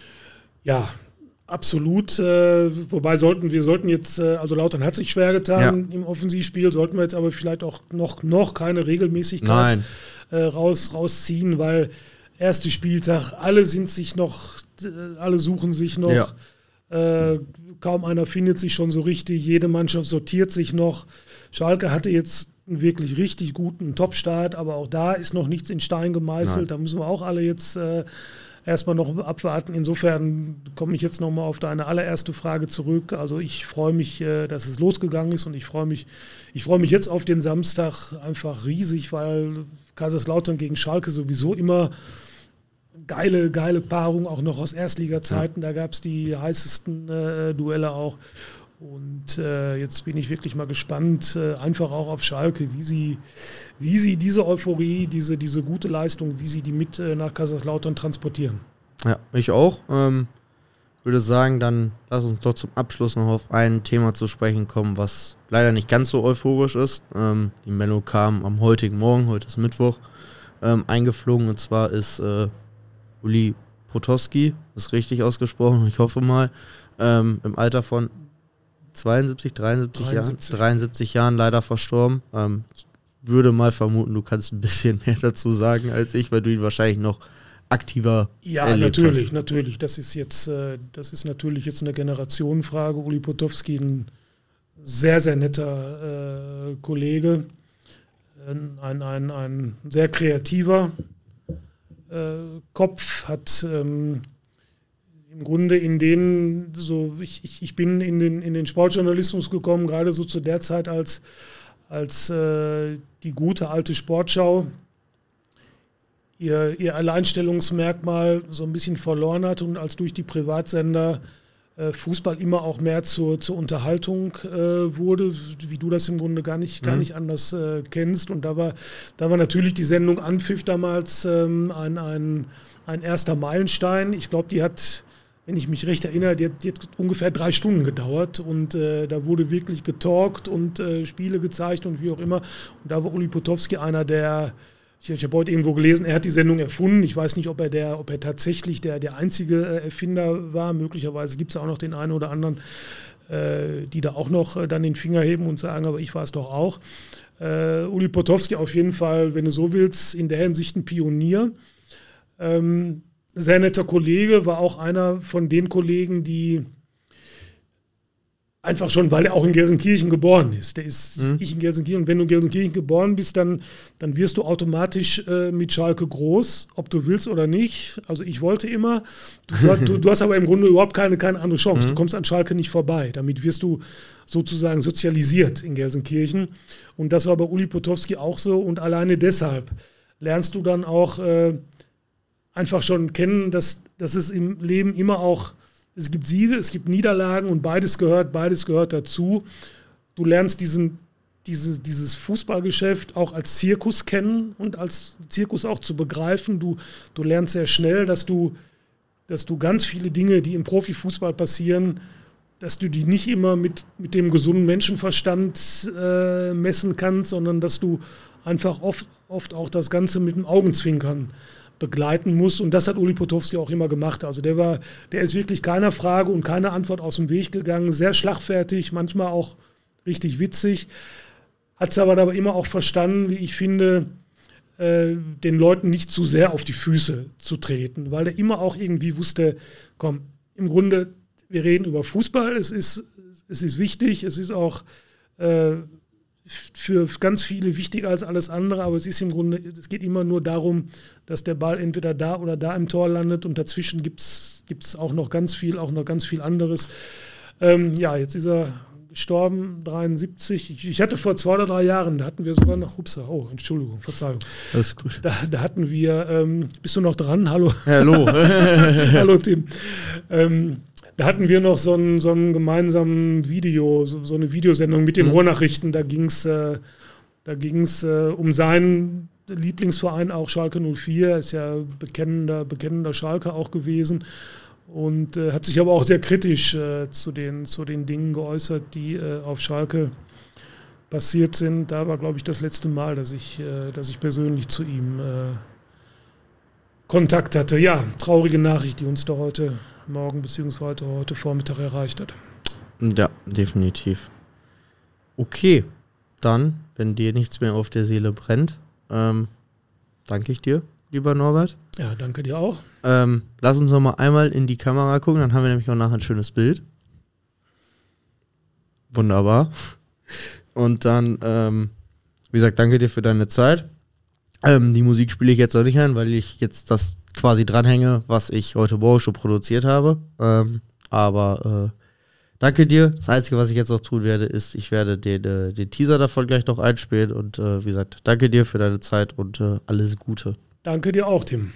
[SPEAKER 3] Ja, absolut. Äh, wobei sollten wir sollten jetzt, äh, also Lautern hat sich schwer getan ja. im Offensivspiel, sollten wir jetzt aber vielleicht auch noch, noch keine Regelmäßigkeit
[SPEAKER 1] Nein.
[SPEAKER 3] Äh, raus, rausziehen, weil erster Spieltag, alle sind sich noch, äh, alle suchen sich noch, ja. äh, kaum einer findet sich schon so richtig, jede Mannschaft sortiert sich noch. Schalke hatte jetzt einen wirklich richtig guten Top-Start, aber auch da ist noch nichts in Stein gemeißelt, Nein. da müssen wir auch alle jetzt äh, erstmal noch abwarten. Insofern komme ich jetzt nochmal auf deine allererste Frage zurück. Also ich freue mich, dass es losgegangen ist und ich freue mich, ich freue mich jetzt auf den Samstag einfach riesig, weil Kaiserslautern gegen Schalke sowieso immer geile, geile Paarung, auch noch aus Erstliga-Zeiten. Da gab es die heißesten äh, Duelle auch. Und äh, jetzt bin ich wirklich mal gespannt, äh, einfach auch auf Schalke, wie sie, wie sie diese Euphorie, diese, diese gute Leistung, wie sie die mit äh, nach Kaiserslautern transportieren.
[SPEAKER 1] Ja, ich auch. Ähm, würde sagen, dann lass uns doch zum Abschluss noch auf ein Thema zu sprechen kommen, was leider nicht ganz so euphorisch ist. Ähm, die Meldung kam am heutigen Morgen, heute ist Mittwoch, ähm, eingeflogen, und zwar ist äh, Uli Potowski, ist richtig ausgesprochen, ich hoffe mal, ähm, im Alter von zweiundsiebzig, dreiundsiebzig, dreiundsiebzig. Jahren, dreiundsiebzig Jahren leider verstorben. Ähm, ich würde mal vermuten, du kannst ein bisschen mehr dazu sagen als ich, weil du ihn wahrscheinlich noch aktiver
[SPEAKER 3] ja,
[SPEAKER 1] erlebt
[SPEAKER 3] natürlich,
[SPEAKER 1] hast.
[SPEAKER 3] natürlich. Das ist jetzt, äh, das ist natürlich jetzt eine Generationenfrage. Uli Potowski, ein sehr, sehr netter äh, Kollege, ein, ein, ein sehr kreativer äh, Kopf, hat ähm, im Grunde in den, so ich, ich, ich bin in den, in den Sportjournalismus gekommen, gerade so zu der Zeit, als, als äh, die gute alte Sportschau ihr, ihr Alleinstellungsmerkmal so ein bisschen verloren hat und als durch die Privatsender äh, Fußball immer auch mehr zur, zur Unterhaltung äh, wurde, wie du das im Grunde gar nicht, gar nicht anders äh, kennst. Und da war, da war natürlich die Sendung Anpfiff damals ähm, ein, ein, ein erster Meilenstein. Ich glaube, die hat, wenn ich mich recht erinnere, die hat, die hat ungefähr drei Stunden gedauert und äh, da wurde wirklich getalkt und äh, Spiele gezeigt und wie auch immer. Und da war Uli Potowski einer der, Ich, ich habe heute irgendwo gelesen, er hat die Sendung erfunden. Ich weiß nicht, ob er, der, ob er tatsächlich der, der einzige äh, Erfinder war. Möglicherweise gibt es auch noch den einen oder anderen, äh, die da auch noch äh, dann den Finger heben und sagen, aber ich war es doch auch. Äh, Uli Potowski auf jeden Fall, wenn du so willst, in der Hinsicht ein Pionier. Ähm, sehr netter Kollege, war auch einer von den Kollegen, die einfach schon, weil er auch in Gelsenkirchen geboren ist. Der ist mhm. ich in Gelsenkirchen. Und wenn du in Gelsenkirchen geboren bist, dann, dann wirst du automatisch äh, mit Schalke groß, ob du willst oder nicht. Also ich wollte immer. Du, du, du hast aber im Grunde überhaupt keine, keine andere Chance. Mhm. Du kommst an Schalke nicht vorbei. Damit wirst du sozusagen sozialisiert in Gelsenkirchen. Und das war bei Uli Potowski auch so. Und alleine deshalb lernst du dann auch äh, einfach schon kennen, dass, dass es im Leben immer auch es gibt Siege, es gibt Niederlagen und beides gehört, beides gehört dazu. Du lernst diesen, diese, dieses Fußballgeschäft auch als Zirkus kennen und als Zirkus auch zu begreifen. Du, du lernst sehr schnell, dass du, dass du ganz viele Dinge, die im Profifußball passieren, dass du die nicht immer mit, mit dem gesunden Menschenverstand äh, messen kannst, sondern dass du einfach oft, oft auch das Ganze mit dem Augenzwinkern begleiten muss. Und das hat Uli Potowski auch immer gemacht. Also der war, der ist wirklich keiner Frage und keiner Antwort aus dem Weg gegangen. Sehr schlagfertig, manchmal auch richtig witzig. Hat es aber dabei immer auch verstanden, wie ich finde, äh, den Leuten nicht zu sehr auf die Füße zu treten, weil der immer auch irgendwie wusste, komm, im Grunde, wir reden über Fußball, es ist, es ist wichtig, es ist auch äh, für ganz viele wichtiger als alles andere, aber es ist im Grunde, es geht immer nur darum, dass der Ball entweder da oder da im Tor landet und dazwischen gibt es auch noch ganz viel, auch noch ganz viel anderes. Ähm, ja, jetzt ist er gestorben, dreiundsiebzig. Ich, ich hatte vor zwei oder drei Jahren, da hatten wir sogar noch, ups, oh, Entschuldigung, Verzeihung.
[SPEAKER 1] Alles gut.
[SPEAKER 3] Da, da hatten wir, ähm, bist du noch dran? Hallo.
[SPEAKER 1] Hallo.
[SPEAKER 3] Hallo, Tim. Ähm, Da hatten wir noch so einen, so einen gemeinsamen Video, so, so eine Videosendung mit den mhm. Ruhrnachrichten. Da ging es äh, da ging's, äh, um seinen Lieblingsverein, auch Schalke null vier. Ist ja bekennender, bekennender Schalke auch gewesen. Und äh, hat sich aber auch sehr kritisch äh, zu, den, zu den Dingen geäußert, die äh, auf Schalke passiert sind. Da war, glaube ich, das letzte Mal, dass ich, äh, dass ich persönlich zu ihm äh, Kontakt hatte. Ja, traurige Nachricht, die uns da heute Morgen bzw. heute Vormittag erreicht hat.
[SPEAKER 1] Ja, definitiv. Okay, dann, wenn dir nichts mehr auf der Seele brennt, ähm, danke ich dir, lieber Norbert.
[SPEAKER 3] Ja, danke dir auch.
[SPEAKER 1] Ähm, lass uns noch mal einmal in die Kamera gucken, dann haben wir nämlich auch nachher ein schönes Bild. Wunderbar. Und dann, ähm, wie gesagt, danke dir für deine Zeit. Ähm, die Musik spiele ich jetzt noch nicht ein, weil ich jetzt das quasi dranhänge, was ich heute Morgen schon produziert habe. Ähm, aber äh, danke dir. Das Einzige, was ich jetzt noch tun werde, ist, ich werde den, äh, den Teaser davon gleich noch einspielen. Und äh, wie gesagt, danke dir für deine Zeit und äh, alles Gute.
[SPEAKER 3] Danke dir auch, Tim.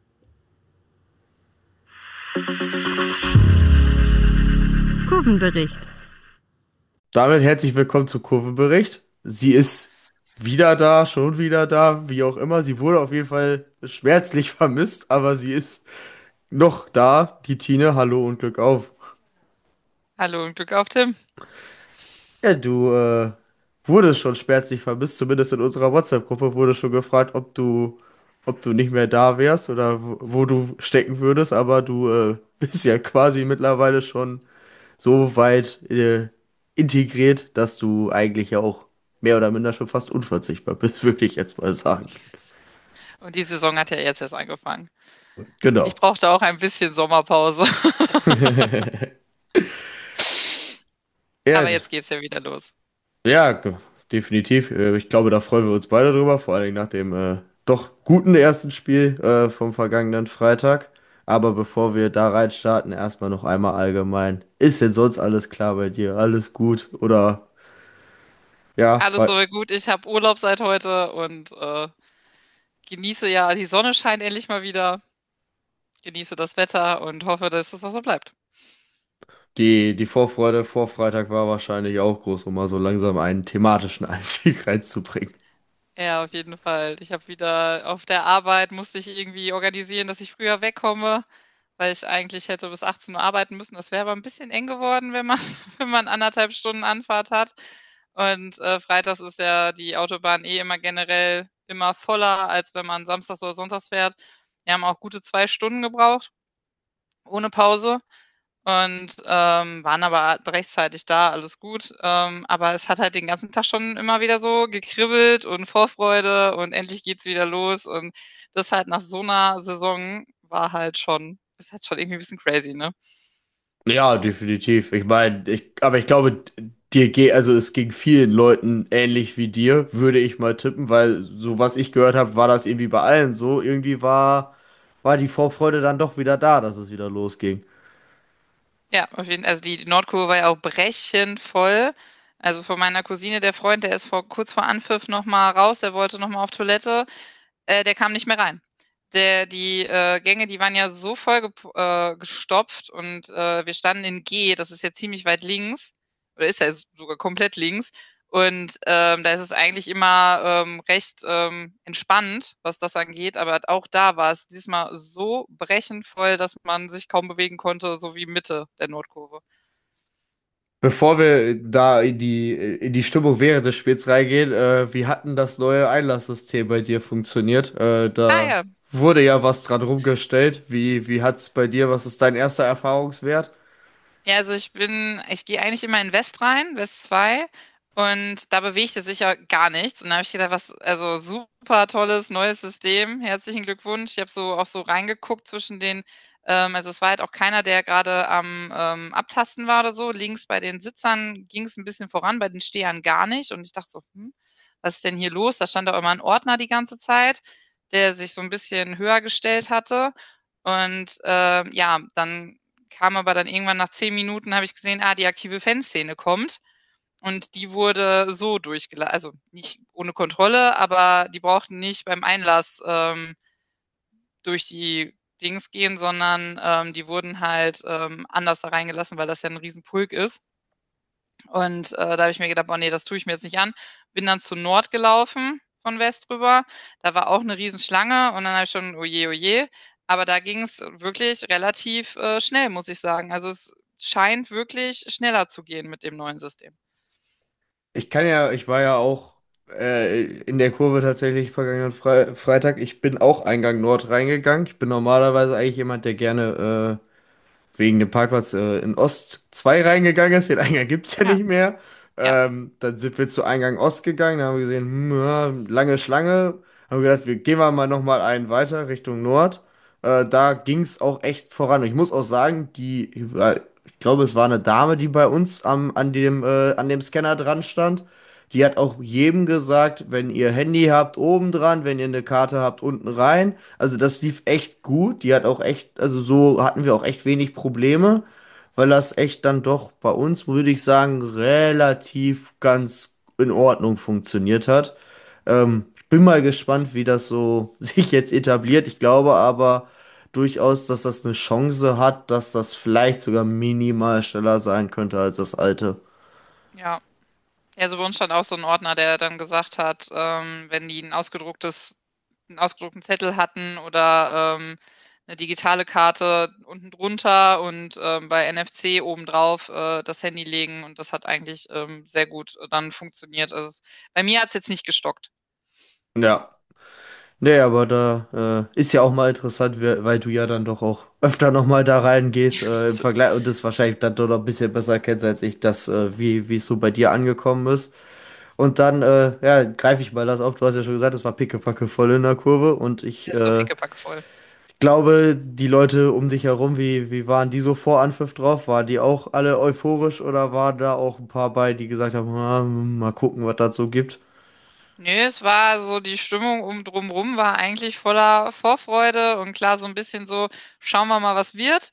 [SPEAKER 2] Kurvenbericht.
[SPEAKER 1] Damit herzlich willkommen zum Kurvenbericht. Sie ist wieder da, schon wieder da, wie auch immer. Sie wurde auf jeden Fall schmerzlich vermisst, aber sie ist noch da. Die Tine, hallo und Glück auf.
[SPEAKER 6] Hallo und Glück auf, Tim.
[SPEAKER 1] Ja, du äh, wurdest schon schmerzlich vermisst, zumindest in unserer WhatsApp-Gruppe wurde schon gefragt, ob du, ob du nicht mehr da wärst oder wo, wo du stecken würdest, aber du äh, bist ja quasi mittlerweile schon so weit äh, integriert, dass du eigentlich ja auch mehr oder minder schon fast unverzichtbar bist, würde ich jetzt mal sagen.
[SPEAKER 6] Und die Saison hat ja jetzt erst angefangen.
[SPEAKER 1] Genau.
[SPEAKER 6] Ich brauchte auch ein bisschen Sommerpause.
[SPEAKER 1] Ja,
[SPEAKER 6] aber jetzt geht's ja wieder los.
[SPEAKER 1] Ja, g- definitiv. Äh, Ich glaube, da freuen wir uns beide drüber, vor allem nach dem äh, doch guten ersten Spiel äh, vom vergangenen Freitag. Aber bevor wir da reinstarten, erstmal noch einmal allgemein. Ist denn sonst alles klar bei dir? Alles gut? Oder ja,
[SPEAKER 6] Alles
[SPEAKER 1] weil-
[SPEAKER 6] soweit gut. Ich habe Urlaub seit heute und äh, genieße ja, die Sonne scheint endlich mal wieder. Genieße das Wetter und hoffe, dass es auch so bleibt.
[SPEAKER 1] die, die Vorfreude vor Freitag war wahrscheinlich auch groß, um mal so langsam einen thematischen Einstieg reinzubringen.
[SPEAKER 6] Ja, auf jeden Fall. Ich habe wieder auf der Arbeit, musste ich irgendwie organisieren, dass ich früher wegkomme, weil ich eigentlich hätte bis achtzehn Uhr arbeiten müssen. Das wäre aber ein bisschen eng geworden, wenn man, wenn man anderthalb Stunden Anfahrt hat. Und äh, freitags ist ja die Autobahn eh immer generell immer voller, als wenn man samstags oder sonntags fährt. Wir haben auch gute zwei Stunden gebraucht, ohne Pause. Und ähm, waren aber rechtzeitig da, alles gut. Ähm, aber es hat halt den ganzen Tag schon immer wieder so gekribbelt und Vorfreude und endlich geht's wieder los. Und das halt nach so einer Saison war halt schon, ist halt schon irgendwie ein bisschen crazy, ne?
[SPEAKER 1] Ja, definitiv. Ich meine, ich, aber ich glaube, dir geht, also es ging vielen Leuten ähnlich wie dir, würde ich mal tippen, weil so was ich gehört habe, war das irgendwie bei allen so. Irgendwie war, war die Vorfreude dann doch wieder da, dass es wieder losging.
[SPEAKER 6] Ja, auf jeden Fall. Also die Nordkurve war ja auch brechend voll. Also von meiner Cousine, der Freund, der ist vor, kurz vor Anpfiff nochmal raus, der wollte nochmal auf Toilette, äh, der kam nicht mehr rein. Der, die äh, Gänge, die waren ja so voll gep- äh, gestopft und äh, wir standen in G, das ist ja ziemlich weit links, oder ist ja sogar komplett links. Und ähm, da ist es eigentlich immer ähm, recht ähm, entspannt, was das angeht. Aber auch da war es diesmal so brechend voll, dass man sich kaum bewegen konnte, so wie Mitte der Nordkurve.
[SPEAKER 1] Bevor wir da in die, in die Stimmung während des Spiels reingehen, äh, wie hat denn das neue Einlasssystem bei dir funktioniert? Äh,
[SPEAKER 6] Ah
[SPEAKER 1] da
[SPEAKER 6] ja,
[SPEAKER 1] wurde ja was dran rumgestellt. Wie, wie hat's bei dir, was ist dein erster Erfahrungswert?
[SPEAKER 6] ja, also ich bin, ich gehe eigentlich immer in West rein, West zwei, und da bewegte sich ja gar nichts. Und da habe ich gedacht, was, also super tolles neues System. Herzlichen Glückwunsch. Ich habe so auch so reingeguckt zwischen den, ähm, also es war halt auch keiner, der gerade am ähm, Abtasten war oder so. Links bei den Sitzern ging es ein bisschen voran, bei den Stehern gar nicht. Und ich dachte so, hm, was ist denn hier los? Da stand auch immer ein Ordner die ganze Zeit, der sich so ein bisschen höher gestellt hatte. Und ähm, ja, dann kam aber dann irgendwann nach zehn Minuten, habe ich gesehen, ah, die aktive Fanszene kommt. Und die wurde so durchgelassen, also nicht ohne Kontrolle, aber die brauchten nicht beim Einlass ähm, durch die Dings gehen, sondern ähm, die wurden halt ähm, anders da reingelassen, weil das ja ein Riesenpulk ist. Und äh, da habe ich mir gedacht, boah, nee, das tue ich mir jetzt nicht an. Bin dann zu Nord gelaufen von West rüber. Da war auch eine Riesenschlange und dann habe ich schon, oje, oje. Aber da ging es wirklich relativ äh, schnell, muss ich sagen. Also es scheint wirklich schneller zu gehen mit dem neuen System.
[SPEAKER 1] Ich kann ja, ich war ja auch äh, in der Kurve tatsächlich vergangenen Fre Freitag. Ich bin auch Eingang Nord reingegangen. Ich bin normalerweise eigentlich jemand, der gerne äh, wegen dem Parkplatz äh, in Ost zwei reingegangen ist. Den Eingang gibt's ja
[SPEAKER 6] Ja,
[SPEAKER 1] nicht mehr.
[SPEAKER 6] ja,
[SPEAKER 1] Ähm, dann sind wir zu Eingang Ost gegangen. Da haben wir gesehen, hm, ja, lange Schlange. Haben wir gedacht, wir gehen wir mal noch mal einen weiter Richtung Nord. Äh, da ging's auch echt voran. Und ich muss auch sagen, die, ich glaube, es war eine Dame, die bei uns am, an dem, äh, an dem Scanner dran stand. Die hat auch jedem gesagt, wenn ihr Handy habt, oben dran, wenn ihr eine Karte habt, unten rein. Also das lief echt gut. Die hat auch echt, also so hatten wir auch echt wenig Probleme, weil das echt dann doch bei uns, würde ich sagen, relativ ganz in Ordnung funktioniert hat. Ähm, ich bin mal gespannt, wie das so sich jetzt etabliert. Ich glaube aber durchaus, dass das eine Chance hat, dass das vielleicht sogar minimal schneller sein könnte als das alte.
[SPEAKER 6] ja. Ja, also bei uns stand auch so ein Ordner, der dann gesagt hat, ähm, wenn die ein ausgedrucktes, einen ausgedruckten Zettel hatten oder ähm, eine digitale Karte unten drunter und ähm, bei N F C obendrauf äh, das Handy legen, und das hat eigentlich ähm, sehr gut dann funktioniert. Also es- bei mir hat es jetzt nicht gestockt.
[SPEAKER 1] Ja. Nee, aber da äh, ist ja auch mal interessant, wer- weil du ja dann doch auch öfter nochmal da reingehst äh, im Vergleich und das wahrscheinlich dann doch noch ein bisschen besser kennst als ich, das, äh, wie, wie es so bei dir angekommen ist. Und dann, äh, ja, greife ich mal das auf. Du hast ja schon gesagt, es war pickepacke voll in der Kurve und ich
[SPEAKER 6] Es war
[SPEAKER 1] äh,
[SPEAKER 6] pickepacke voll.
[SPEAKER 1] glaube, die Leute um dich herum, wie, wie waren die so vor Anpfiff drauf? Waren die auch alle euphorisch oder waren da auch ein paar bei, die gesagt haben, "Ah, mal gucken, was das so gibt?"
[SPEAKER 6] Nee, es war so, die Stimmung um drumrum war eigentlich voller Vorfreude und klar so ein bisschen so: „Schauen wir mal, was wird."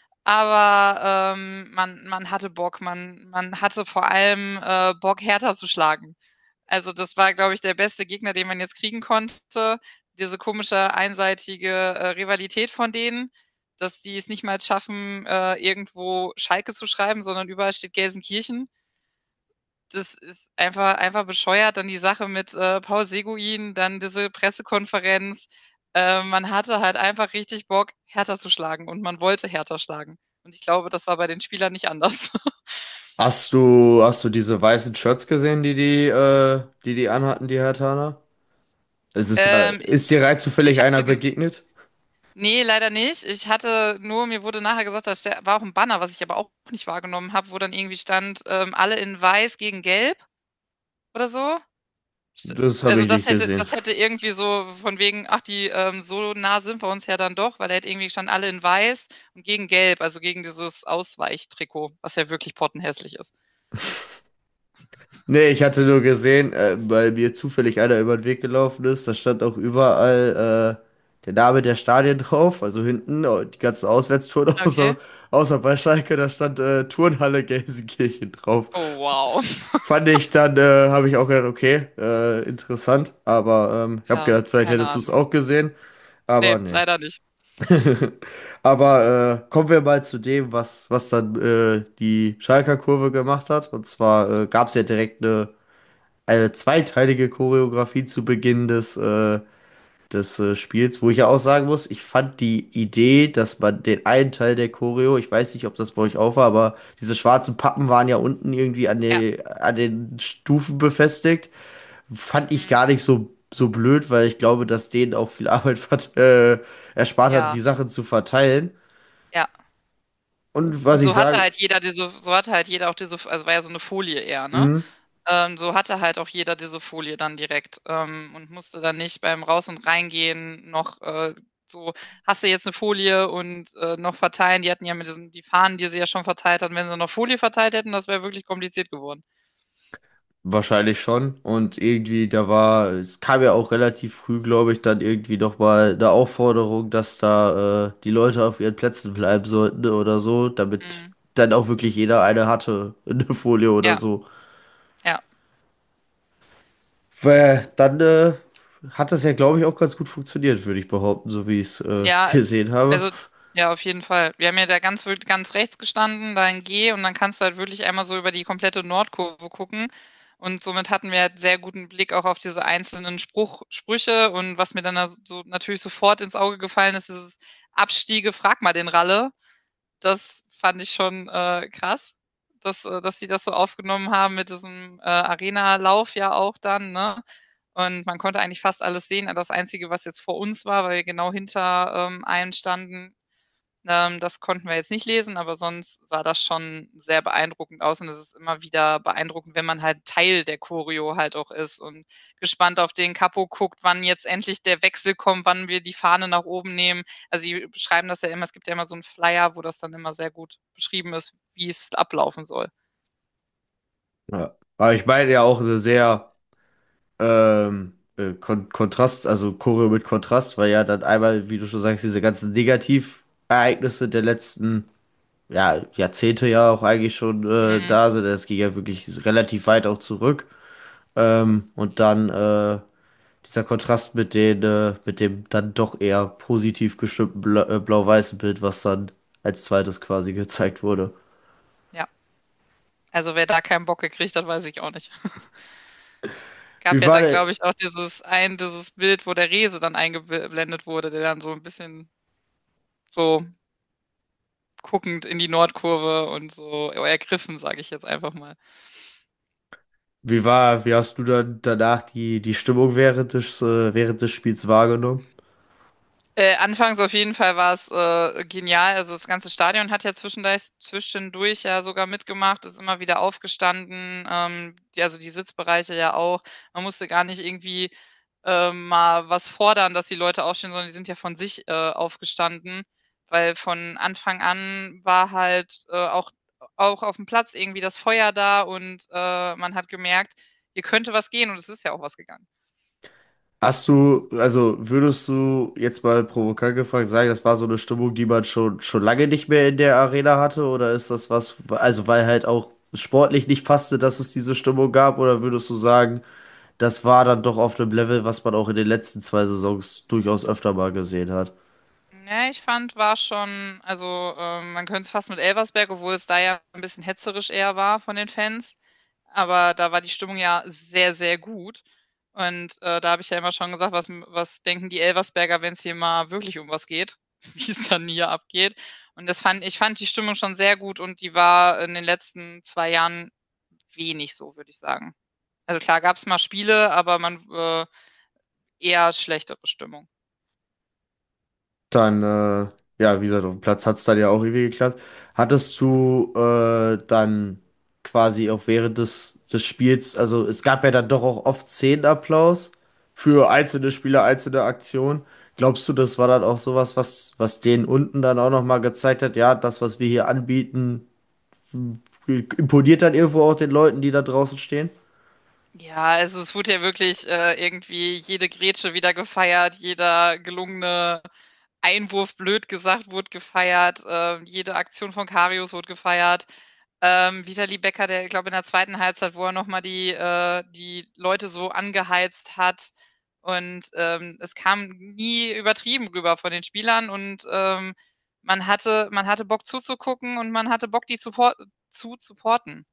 [SPEAKER 6] Aber, ähm, man man hatte Bock. Man man hatte vor allem, äh, Bock, Hertha zu schlagen. Also, das war, glaube ich, der beste Gegner, den man jetzt kriegen konnte. Diese komische einseitige, äh, Rivalität von denen, dass die es nicht mal schaffen, äh, irgendwo Schalke zu schreiben, sondern überall steht Gelsenkirchen. Das ist einfach einfach bescheuert. Dann die Sache mit, äh, Paul Seguin, dann diese Pressekonferenz. Äh, man hatte halt einfach richtig Bock, Hertha zu schlagen, und man wollte Hertha schlagen. Und ich glaube, das war bei den Spielern nicht anders.
[SPEAKER 1] Hast du, hast du diese weißen Shirts gesehen, die die, äh, die die anhatten, die Herthaner? Es ist,
[SPEAKER 6] Ähm,
[SPEAKER 1] ist dir rein zufällig
[SPEAKER 6] ich hab
[SPEAKER 1] einer
[SPEAKER 6] so ges-
[SPEAKER 1] begegnet?
[SPEAKER 6] Nee, leider nicht. Ich hatte nur, mir wurde nachher gesagt, das war auch ein Banner, was ich aber auch nicht wahrgenommen habe, wo dann irgendwie stand, ähm, alle in weiß gegen gelb oder so. St
[SPEAKER 1] Das habe
[SPEAKER 6] Also,
[SPEAKER 1] ich
[SPEAKER 6] das
[SPEAKER 1] nicht
[SPEAKER 6] hätte
[SPEAKER 1] gesehen.
[SPEAKER 6] das hätte irgendwie so von wegen, ach, die, ähm, so nah sind wir uns ja dann doch, weil da hätte irgendwie gestanden, alle in weiß und gegen gelb, also gegen dieses Ausweichtrikot, was ja wirklich pottenhässlich ist.
[SPEAKER 1] Nee, ich hatte nur gesehen, äh, weil mir zufällig einer über den Weg gelaufen ist, da stand auch überall äh, der Name der Stadien drauf, also hinten, oh, die ganzen Auswärtstouren,
[SPEAKER 6] Okay.
[SPEAKER 1] außer, außer bei Schalke, da stand äh, Turnhalle Gelsenkirchen drauf.
[SPEAKER 6] Oh, wow.
[SPEAKER 1] Fand ich dann, äh, habe ich auch gedacht, okay, äh, interessant, aber ähm, ich habe
[SPEAKER 6] Ja,
[SPEAKER 1] gedacht, vielleicht
[SPEAKER 6] keine
[SPEAKER 1] hättest du es
[SPEAKER 6] Ahnung.
[SPEAKER 1] auch gesehen, aber
[SPEAKER 6] Ne,
[SPEAKER 1] nee.
[SPEAKER 6] leider nicht.
[SPEAKER 1] Aber äh, kommen wir mal zu dem, was, was dann äh, die Schalker Kurve gemacht hat. Und zwar äh, gab es ja direkt eine, eine zweiteilige Choreografie zu Beginn des, äh, des äh, Spiels, wo ich ja auch sagen muss, ich fand die Idee, dass man den einen Teil der Choreo, ich weiß nicht, ob das bei euch auch war, aber diese schwarzen Pappen waren ja unten irgendwie an,
[SPEAKER 6] Ja.
[SPEAKER 1] die, an den Stufen befestigt. Fand ich
[SPEAKER 6] Mhm.
[SPEAKER 1] gar nicht so, so blöd, weil ich glaube, dass denen auch viel Arbeit vert- äh, erspart hat,
[SPEAKER 6] Ja,
[SPEAKER 1] die Sachen zu verteilen.
[SPEAKER 6] ja.
[SPEAKER 1] Und
[SPEAKER 6] Und
[SPEAKER 1] was ich
[SPEAKER 6] so hatte
[SPEAKER 1] sage,
[SPEAKER 6] halt jeder diese so hatte halt jeder auch diese also, war ja so 'ne Folie eher, ne?
[SPEAKER 1] mh,
[SPEAKER 6] Ähm, so hatte halt auch jeder diese Folie dann direkt, ähm, und musste dann nicht beim Raus und Reingehen noch, äh, so: „Hast du jetzt 'ne Folie?“ und, äh, noch verteilen. Die hatten ja mit diesen die Fahnen, die sie ja schon verteilt hatten, wenn sie noch Folie verteilt hätten, das wäre wirklich kompliziert geworden.
[SPEAKER 1] wahrscheinlich schon. Und irgendwie, da war, es kam ja auch relativ früh, glaube ich, dann irgendwie noch mal eine Aufforderung, dass da äh, die Leute auf ihren Plätzen bleiben sollten ne, oder so, damit
[SPEAKER 6] Mhm.
[SPEAKER 1] dann auch wirklich jeder eine hatte, eine Folie oder
[SPEAKER 6] Ja,
[SPEAKER 1] so.
[SPEAKER 6] ja.
[SPEAKER 1] Weil dann äh, hat das ja, glaube ich, auch ganz gut funktioniert, würde ich behaupten, so wie ich es äh,
[SPEAKER 6] Ja,
[SPEAKER 1] gesehen habe.
[SPEAKER 6] also ja, auf jeden Fall. Wir haben ja da ganz wirk ganz rechts gestanden, da in G, und dann kannst du halt wirklich einmal so über die komplette Nordkurve gucken. Und somit hatten wir halt sehr guten Blick auch auf diese einzelnen Spruch Sprüche. Und was mir dann da so natürlich sofort ins Auge gefallen ist, dieses „Abstiege, frag mal den Ralle." Das fand ich schon, äh, krass, dass äh, dass die das so aufgenommen haben mit diesem, äh, Arenalauf ja auch dann, ne? Und man konnte eigentlich fast alles sehen. Das Einzige, was jetzt vor uns war, weil wir genau hinter, ähm, einem standen, ähm, das konnten wir jetzt nicht lesen, aber sonst sah das schon sehr beeindruckend aus, und es ist immer wieder beeindruckend, wenn man halt Teil der Choreo halt auch ist und gespannt auf den Capo guckt, wann jetzt endlich der Wechsel kommt, wann wir die Fahne nach oben nehmen. Also, sie beschreiben das ja immer, es gibt ja immer so 'n Flyer, wo das dann immer sehr gut beschrieben ist, wie es ablaufen soll.
[SPEAKER 1] Ja. Aber ich meine ja auch eine sehr ähm, äh, Kon Kontrast, also Choreo mit Kontrast, weil ja dann einmal, wie du schon sagst, diese ganzen Negativereignisse der letzten ja, Jahrzehnte ja auch eigentlich schon äh,
[SPEAKER 6] Mhm.
[SPEAKER 1] da sind. Es ging ja wirklich relativ weit auch zurück. Ähm, und dann äh, dieser Kontrast mit den, äh, mit dem dann doch eher positiv gestimmten Bla äh, blau-weißen Bild, was dann als zweites quasi gezeigt wurde.
[SPEAKER 6] Ja. Also, wer da keinen Bock gekriegt hat, weiß ich auch nicht. Gab
[SPEAKER 1] Wie
[SPEAKER 6] ja
[SPEAKER 1] war
[SPEAKER 6] dann,
[SPEAKER 1] denn,
[SPEAKER 6] glaube ich, auch dieses ein dieses Bild, wo der Riese dann eingeblendet wurde, der dann so 'n bisschen so guckend in die Nordkurve und so ergriffen, sage ich jetzt einfach mal.
[SPEAKER 1] wie war, wie hast du dann danach die, die Stimmung während des, äh, während des Spiels wahrgenommen?
[SPEAKER 6] Äh, anfangs auf jeden Fall war's, äh, genial. Also, das ganze Stadion hat ja zwischendurch zwischendurch ja sogar mitgemacht, ist immer wieder aufgestanden, ähm, die also, die Sitzbereiche ja auch. Man musste gar nicht irgendwie, ähm, mal was fordern, dass die Leute aufstehen, sondern die sind ja von sich, äh, aufgestanden, weil von Anfang an war halt, äh, auch auch aufm Platz irgendwie das Feuer da, und, äh, man hat gemerkt, hier könnte was gehen, und es ist ja auch was gegangen.
[SPEAKER 1] Hast du, also würdest du jetzt mal provokant gefragt sagen, das war so eine Stimmung, die man schon, schon lange nicht mehr in der Arena hatte? Oder ist das was, also weil halt auch sportlich nicht passte, dass es diese Stimmung gab? Oder würdest du sagen, das war dann doch auf einem Level, was man auch in den letzten zwei Saisons durchaus öfter mal gesehen hat?
[SPEAKER 6] Ja, ich fand, war schon, also, ähm, man könnte es fast mit Elversberg, obwohl es da ja 'n bisschen hetzerisch eher war von den Fans, aber da war die Stimmung ja sehr, sehr gut. Und, äh, da habe ich ja immer schon gesagt: „Was m was denken die Elversberger, wenn's hier mal wirklich um was geht?" Wie es dann hier abgeht. Und das fand ich fand die Stimmung schon sehr gut, und die war in den letzten zwei Jahren wenig so, würde ich sagen. Also, klar gab's mal Spiele, aber man, äh eher schlechtere Stimmung.
[SPEAKER 1] Dann, äh, ja, wie gesagt, auf dem Platz hat es dann ja auch irgendwie geklappt. Hattest du äh, dann quasi auch während des, des Spiels, also es gab ja dann doch auch oft Szenenapplaus für einzelne Spieler, einzelne Aktionen. Glaubst du, das war dann auch sowas, was, was denen unten dann auch nochmal gezeigt hat, ja, das, was wir hier anbieten, imponiert dann irgendwo auch den Leuten, die da draußen stehen?
[SPEAKER 6] Ja, also es wurde ja wirklich äh, irgendwie jede Grätsche wieder gefeiert, jeder gelungene Einwurf, blöd gesagt, wurde gefeiert, äh, jede Aktion von Karius wurde gefeiert. Ähm, Vitali Becker, der, ich glaube, in der zweiten Halbzeit, wo er nochmal die, äh, die Leute so angeheizt hat. Und ähm, es kam nie übertrieben rüber von den Spielern und ähm, man hatte, man hatte Bock zuzugucken und man hatte Bock, die support zu supporten.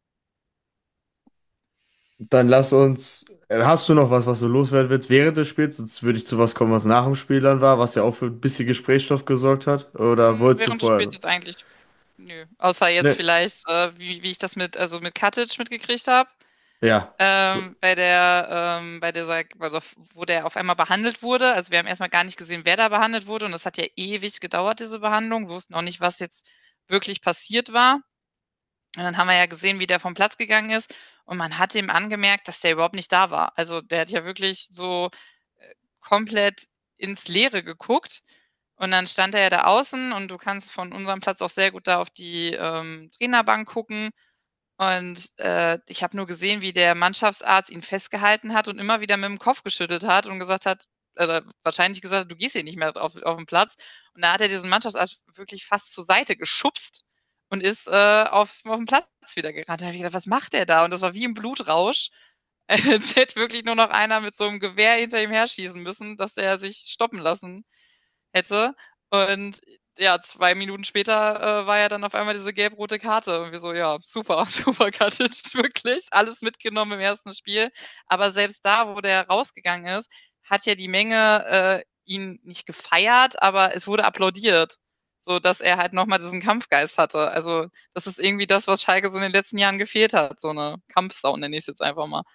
[SPEAKER 1] Dann lass uns. äh, Hast du noch was, was du loswerden willst während des Spiels? Sonst würde ich zu was kommen, was nach dem Spiel dann war, was ja auch für ein bisschen Gesprächsstoff gesorgt hat. Oder
[SPEAKER 6] Hm,
[SPEAKER 1] wolltest du
[SPEAKER 6] während des
[SPEAKER 1] vorher
[SPEAKER 6] Spiels
[SPEAKER 1] noch?
[SPEAKER 6] jetzt eigentlich nö. Außer jetzt
[SPEAKER 1] Ne,
[SPEAKER 6] vielleicht, äh, wie wie ich das mit also mit Katic mitgekriegt habe,
[SPEAKER 1] ja.
[SPEAKER 6] ähm, bei der ähm, bei dieser also wo der auf einmal behandelt wurde. Also, wir haben erst mal gar nicht gesehen, wer da behandelt wurde und das hat ja ewig gedauert, diese Behandlung. Wir wussten auch nicht, was jetzt wirklich passiert war. Und dann haben wir ja gesehen, wie der vom Platz gegangen ist und man hat ihm angemerkt, dass der überhaupt nicht da war. Also, der hat ja wirklich so, äh, komplett ins Leere geguckt und dann stand er ja da außen und du kannst von unserem Platz auch sehr gut da auf die, ähm, Trainerbank gucken. Und, äh, ich habe nur gesehen, wie der Mannschaftsarzt ihn festgehalten hat und immer wieder mit dem Kopf geschüttelt hat und gesagt hat oder wahrscheinlich gesagt hat: „Du gehst hier nicht mehr auf auf 'n Platz.“ Und da hat er diesen Mannschaftsarzt wirklich fast zur Seite geschubst und ist, äh, auf auf 'n Platz wieder gerannt. Da habe ich gedacht: „Was macht der da?“ Und das war wie im Blutrausch, als hätte wirklich nur noch einer mit so 'nem Gewehr hinter ihm herschießen müssen, dass der sich stoppen lassen hätte. Und ja, zwei Minuten später, äh, war ja dann auf einmal diese gelb-rote Karte und wir so: „Ja, super, super Katic, wirklich alles mitgenommen im ersten Spiel.“ Aber selbst da, wo der rausgegangen ist, hat ja die Menge, äh, ihn nicht gefeiert, aber es wurde applaudiert, so dass er halt noch mal diesen Kampfgeist hatte. Also, das ist irgendwie das, was Schalke so in den letzten Jahren gefehlt hat, so 'ne Kampfsau, nenne ich's jetzt einfach mal.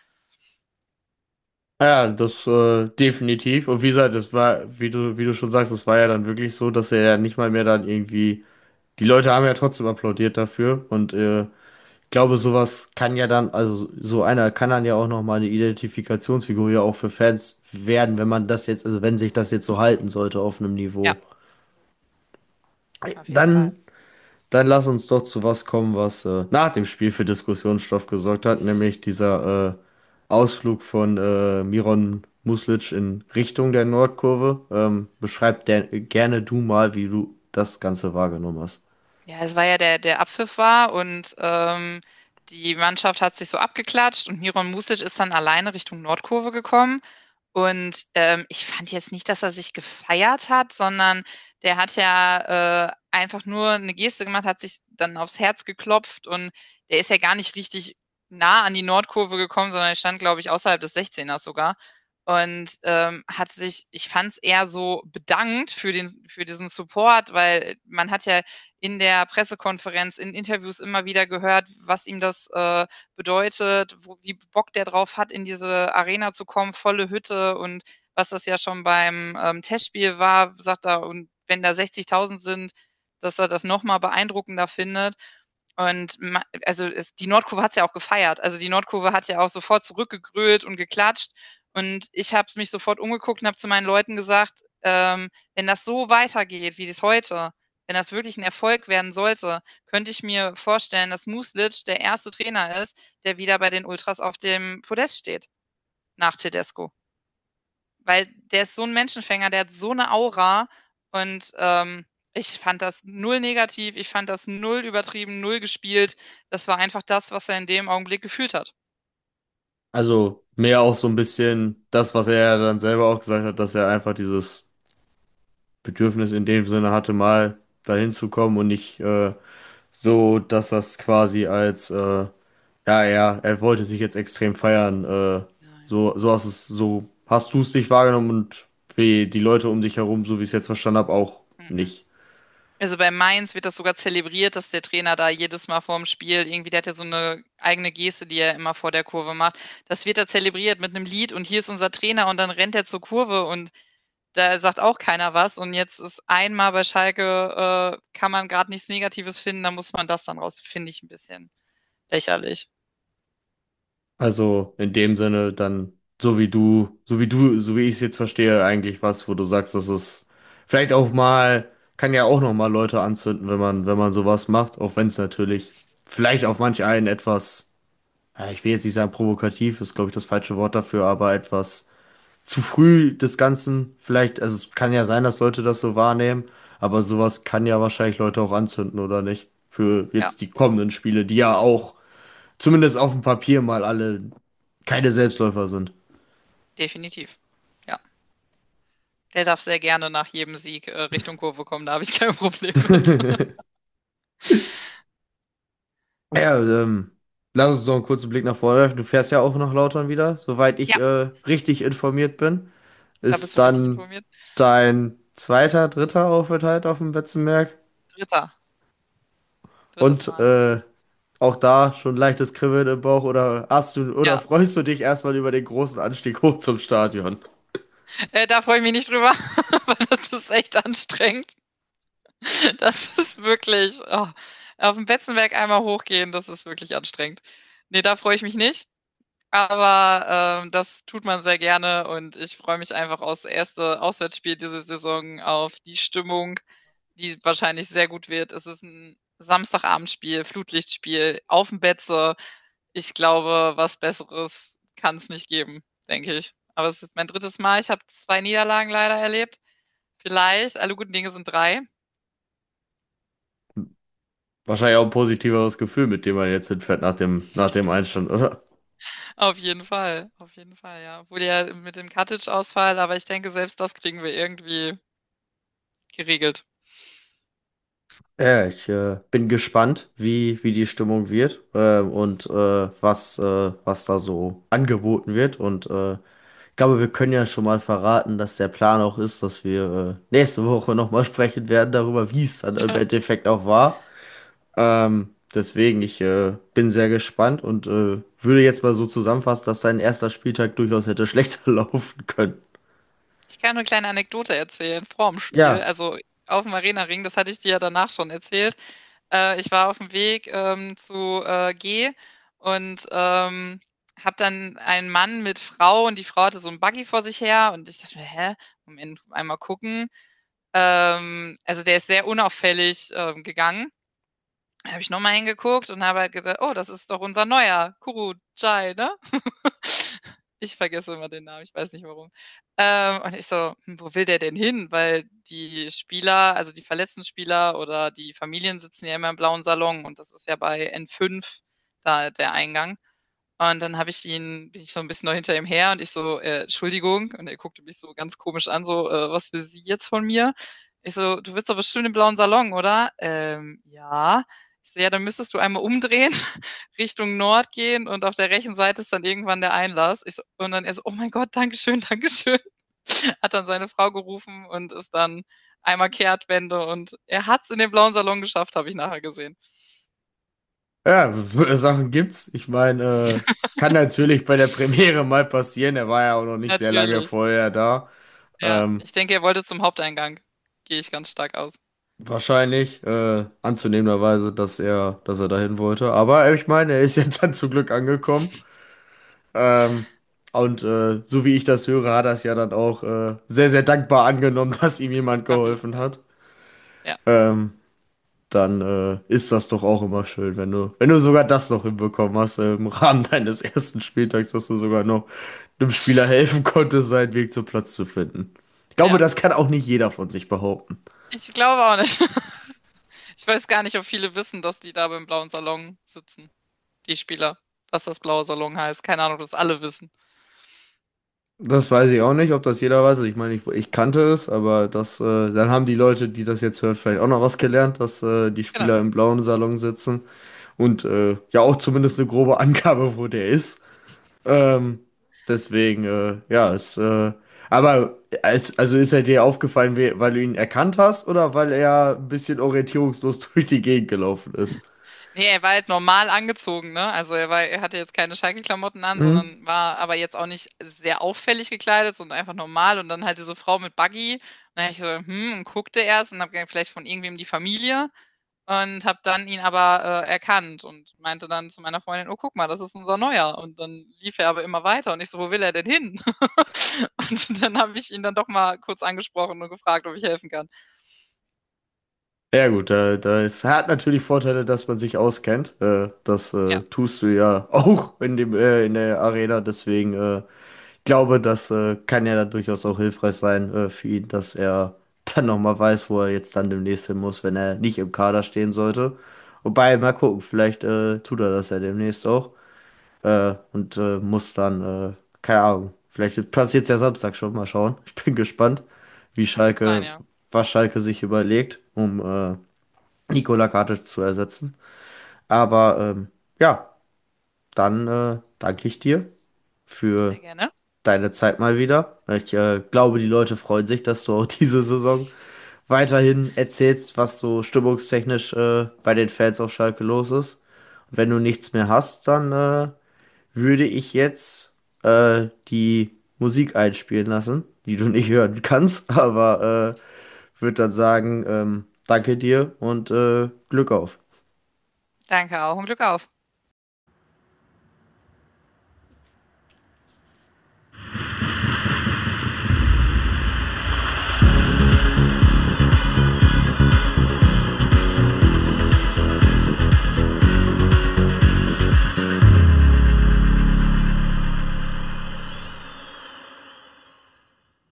[SPEAKER 1] Ja, das äh, definitiv. Und wie gesagt, das war, wie du, wie du schon sagst, das war ja dann wirklich so, dass er ja nicht mal mehr dann irgendwie. Die Leute haben ja trotzdem applaudiert dafür. Und äh, ich glaube, sowas kann ja dann, also so einer kann dann ja auch nochmal eine Identifikationsfigur ja auch für Fans werden, wenn man das jetzt, also wenn sich das jetzt so halten sollte auf einem
[SPEAKER 6] Ja,
[SPEAKER 1] Niveau.
[SPEAKER 6] auf jeden Fall.
[SPEAKER 1] Dann Dann lass uns doch zu was kommen, was äh, nach dem Spiel für Diskussionsstoff gesorgt hat, nämlich dieser äh, Ausflug von äh, Miron Muslic in Richtung der Nordkurve. Ähm, beschreib der, gerne du mal, wie du das Ganze wahrgenommen hast.
[SPEAKER 6] Ja, es war ja der der Abpfiff war und, ähm, die Mannschaft hat sich so abgeklatscht und Miron Music ist dann alleine Richtung Nordkurve gekommen. Und, ähm, ich fand jetzt nicht, dass er sich gefeiert hat, sondern der hat ja, äh, einfach nur eine Geste gemacht, hat sich dann aufs Herz geklopft und der ist ja gar nicht richtig nah an die Nordkurve gekommen, sondern er stand, glaube ich, außerhalb des Sechzehners sogar und, ähm, hat sich ich fand es eher so bedankt für den für diesen Support, weil man hat ja in der Pressekonferenz, in Interviews immer wieder gehört, was ihm das, äh, bedeutet, wo wie Bock der drauf hat, in diese Arena zu kommen, volle Hütte und was das ja schon beim, ähm, Testspiel war, sagt er, und wenn da sechzigtausend sind, dass er das noch mal beeindruckender findet. Und ma also, es die Nordkurve hat's ja auch gefeiert. Also, die Nordkurve hat ja auch sofort zurückgegrölt und geklatscht. Und ich habe mich sofort umgeguckt und habe zu meinen Leuten gesagt, ähm: „Wenn das so weitergeht wie das heute, wenn das wirklich 'n Erfolg werden sollte, könnte ich mir vorstellen, dass Muslic der erste Trainer ist, der wieder bei den Ultras auf dem Podest steht nach Tedesco.“ Weil der ist so 'n Menschenfänger, der hat so 'ne Aura und, ähm, ich fand das null negativ, ich fand das null übertrieben, null gespielt. Das war einfach das, was er in dem Augenblick gefühlt hat.
[SPEAKER 1] Also mehr auch so ein bisschen das, was er ja dann selber auch gesagt hat, dass er einfach dieses Bedürfnis in dem Sinne hatte, mal dahin zu kommen und nicht äh, so, dass das quasi als, äh, ja, er, er wollte sich jetzt extrem feiern. Äh,
[SPEAKER 6] Nein.
[SPEAKER 1] so, so hast es, so hast du es dich wahrgenommen und wie die Leute um dich herum, so wie ich es jetzt verstanden habe, auch
[SPEAKER 6] Mm-mm.
[SPEAKER 1] nicht.
[SPEAKER 6] Also bei Mainz wird das sogar zelebriert, dass der Trainer da jedes Mal vorm Spiel irgendwie, der hat ja so eine eigene Geste, die er immer vor der Kurve macht. Das wird da zelebriert mit einem Lied und hier ist unser Trainer und dann rennt er zur Kurve und da sagt auch keiner was. Und jetzt ist einmal bei Schalke, äh, kann man gerade nichts Negatives finden, da muss man das dann raus, finde ich ein bisschen lächerlich.
[SPEAKER 1] Also in dem Sinne dann, so wie du, so wie du, so wie ich es jetzt verstehe, eigentlich was, wo du sagst, dass es vielleicht auch mal, kann ja auch noch mal Leute anzünden, wenn man, wenn man sowas macht, auch wenn es natürlich vielleicht auf manch einen etwas, ja, ich will jetzt nicht sagen provokativ, ist glaube ich das falsche Wort dafür, aber etwas zu früh des Ganzen, vielleicht, also es kann ja sein, dass Leute das so wahrnehmen, aber sowas kann ja wahrscheinlich Leute auch anzünden, oder nicht? Für
[SPEAKER 6] Ja,
[SPEAKER 1] jetzt die kommenden Spiele, die ja auch zumindest auf dem Papier mal alle keine Selbstläufer sind.
[SPEAKER 6] definitiv. Ja. Der darf sehr gerne nach jedem Sieg äh, Richtung Kurve kommen, da habe ich kein Problem mit.
[SPEAKER 1] Ja, ähm, lass uns noch einen kurzen Blick nach vorne werfen. Du fährst ja auch nach Lautern wieder, soweit ich
[SPEAKER 6] Ja,
[SPEAKER 1] äh, richtig informiert bin.
[SPEAKER 6] da bist
[SPEAKER 1] Ist
[SPEAKER 6] du richtig
[SPEAKER 1] dann
[SPEAKER 6] informiert.
[SPEAKER 1] dein zweiter, dritter Aufenthalt auf dem Betzenberg?
[SPEAKER 6] Dritter. Drittes
[SPEAKER 1] Und
[SPEAKER 6] Mal.
[SPEAKER 1] äh, auch da schon leichtes Kribbeln im Bauch oder hast du oder
[SPEAKER 6] Ja,
[SPEAKER 1] freust du dich erstmal über den großen Anstieg hoch zum Stadion?
[SPEAKER 6] äh, da freue ich mich nicht drüber, weil das ist echt anstrengend. Das ist wirklich, oh, auf dem Betzenberg einmal hochgehen, das ist wirklich anstrengend. Ne, da freue ich mich nicht, aber, ähm, das tut man sehr gerne und ich freue mich einfach aufs erste Auswärtsspiel diese Saison, auf die Stimmung, die wahrscheinlich sehr gut wird. Es ist 'n Samstagabendspiel, Flutlichtspiel aufm Betze. Ich glaube, was Besseres kann's nicht geben, denke ich. Aber es ist mein drittes Mal. Ich habe zwei Niederlagen leider erlebt. Vielleicht, alle guten Dinge sind drei.
[SPEAKER 1] Wahrscheinlich auch ein positiveres Gefühl, mit dem man jetzt hinfährt nach dem, nach dem Einstand, oder?
[SPEAKER 6] Auf jeden Fall, auf jeden Fall, ja. Obwohl ja mit dem Cottage-Ausfall, aber ich denke, selbst das kriegen wir irgendwie geregelt.
[SPEAKER 1] Ja, ich äh, bin gespannt, wie, wie die Stimmung wird äh, und äh, was, äh, was da so angeboten wird. Und äh, ich glaube, wir können ja schon mal verraten, dass der Plan auch ist, dass wir äh, nächste Woche nochmal sprechen werden darüber, wie es dann im
[SPEAKER 6] Ja,
[SPEAKER 1] Endeffekt auch war. Ähm, deswegen, ich äh, bin sehr gespannt und äh, würde jetzt mal so zusammenfassen, dass dein erster Spieltag durchaus hätte schlechter laufen können.
[SPEAKER 6] ich kann 'ne kleine Anekdote erzählen vorm Spiel.
[SPEAKER 1] Ja,
[SPEAKER 6] Also, aufm Arenaring, das hatte ich dir ja danach schon erzählt. Äh, ich war aufm Weg, ähm, zu, äh, G und, ähm, habe dann einen Mann mit Frau und die Frau hatte so 'n Buggy vor sich her und ich dachte mir: „Hä, Moment, einmal gucken." Ähm, also, der ist sehr unauffällig, ähm, gegangen. Da habe ich noch mal hingeguckt und habe halt gedacht: „Oh, das ist doch unser neuer Kurucay, ne?" Ich vergesse immer den Namen, ich weiß nicht warum. Ähm, und ich so: „Hm, wo will der denn hin?" Weil die Spieler, also die verletzten Spieler oder die Familien sitzen ja immer im blauen Salon und das ist ja bei N fünf da der Eingang. Und dann habe ich ihn bin ich so 'n bisschen noch hinter ihm her und ich so: „Äh, Entschuldigung." Und er guckte mich so ganz komisch an, so: „Äh, was will sie jetzt von mir?" Ich so: „Du willst doch bestimmt im blauen Salon, oder?" „Ähm, ja." Ich so: „Ja, dann müsstest du einmal umdrehen, Richtung Nord gehen und auf der rechten Seite ist dann irgendwann der Einlass." Ich so und dann er so: „Oh mein Gott, danke schön, danke schön." Hat dann seine Frau gerufen und ist dann einmal Kehrtwende und er hat's in den blauen Salon geschafft, habe ich nachher gesehen.
[SPEAKER 1] ja, Sachen gibt's. Ich meine, äh, kann natürlich bei der Premiere mal passieren. Er war ja auch noch nicht sehr lange
[SPEAKER 6] Natürlich.
[SPEAKER 1] vorher da.
[SPEAKER 6] Ja,
[SPEAKER 1] Ähm,
[SPEAKER 6] ich denke, er wollte zum Haupteingang. Gehe ich ganz stark aus.
[SPEAKER 1] wahrscheinlich, äh, anzunehmenderweise, dass er, dass er dahin wollte. Aber ich meine, er ist jetzt dann zum Glück angekommen. Ähm, und äh, so wie ich das höre, hat er es ja dann auch äh, sehr, sehr dankbar angenommen, dass ihm jemand
[SPEAKER 6] Auf jeden
[SPEAKER 1] geholfen
[SPEAKER 6] Fall.
[SPEAKER 1] hat.
[SPEAKER 6] Ja,
[SPEAKER 1] Ähm, dann äh, ist das doch auch immer schön, wenn du, wenn du sogar das noch hinbekommen hast äh, im Rahmen deines ersten Spieltags, dass du sogar noch einem Spieler helfen konntest, seinen Weg zum Platz zu finden. Ich glaube,
[SPEAKER 6] ja.
[SPEAKER 1] das kann auch nicht jeder von sich behaupten.
[SPEAKER 6] Ich glaube auch nicht. Ich weiß gar nicht, ob viele wissen, dass die da beim blauen Salon sitzen, die Spieler, dass das blaue Salon heißt. Keine Ahnung, ob das alle wissen.
[SPEAKER 1] Das weiß ich auch nicht, ob das jeder weiß. Ich meine, ich, ich kannte es, aber das, äh, dann haben die Leute, die das jetzt hören, vielleicht auch noch was gelernt, dass äh, die
[SPEAKER 6] Genau.
[SPEAKER 1] Spieler im blauen Salon sitzen und äh, ja auch zumindest eine grobe Angabe, wo der ist. Ähm, deswegen, äh, ja, es, äh, Aber es, also ist er dir aufgefallen, we- weil du ihn erkannt hast oder weil er ein bisschen orientierungslos durch die Gegend gelaufen ist?
[SPEAKER 6] Nee, er war halt normal angezogen, ne? Also er war, er hatte jetzt keine Schalke-Klamotten an,
[SPEAKER 1] Mhm.
[SPEAKER 6] sondern war aber jetzt auch nicht sehr auffällig gekleidet, sondern einfach normal. Und dann halt diese Frau mit Buggy. Und dann hab ich so, hm, und guckte erst und hab gedacht, vielleicht von irgendwem die Familie. Und hab dann ihn aber äh, erkannt und meinte dann zu meiner Freundin, oh, guck mal, das ist unser Neuer. Und dann lief er aber immer weiter und ich so, wo will er denn hin? Und dann habe ich ihn dann doch mal kurz angesprochen und gefragt, ob ich helfen kann.
[SPEAKER 1] Ja gut, da, da ist, hat natürlich Vorteile, dass man sich auskennt. Äh, das
[SPEAKER 6] Ja,
[SPEAKER 1] äh, tust du ja auch in dem, äh, in der Arena. Deswegen äh, ich glaube, das äh, kann ja dann durchaus auch hilfreich sein äh, für ihn, dass er dann nochmal weiß, wo er jetzt dann demnächst hin muss, wenn er nicht im Kader stehen sollte. Wobei, mal gucken, vielleicht äh, tut er das ja demnächst auch. Äh, und äh, muss dann, äh, keine Ahnung, vielleicht passiert es ja Samstag schon, mal schauen. Ich bin gespannt, wie
[SPEAKER 6] kann gut sein,
[SPEAKER 1] Schalke,
[SPEAKER 6] ja.
[SPEAKER 1] was Schalke sich überlegt, um äh, Nikola Katic zu ersetzen. Aber ähm, ja, dann äh, danke ich dir für
[SPEAKER 6] Sehr gerne.
[SPEAKER 1] deine Zeit mal wieder. Ich äh, glaube, die Leute freuen sich, dass du auch diese Saison weiterhin erzählst, was so stimmungstechnisch äh, bei den Fans auf Schalke los ist. Und wenn du nichts mehr hast, dann äh, würde ich jetzt äh, die Musik einspielen lassen, die du nicht hören kannst, aber äh, würde dann sagen, ähm, danke dir und äh, Glück auf.
[SPEAKER 6] Danke auch und Glück auf.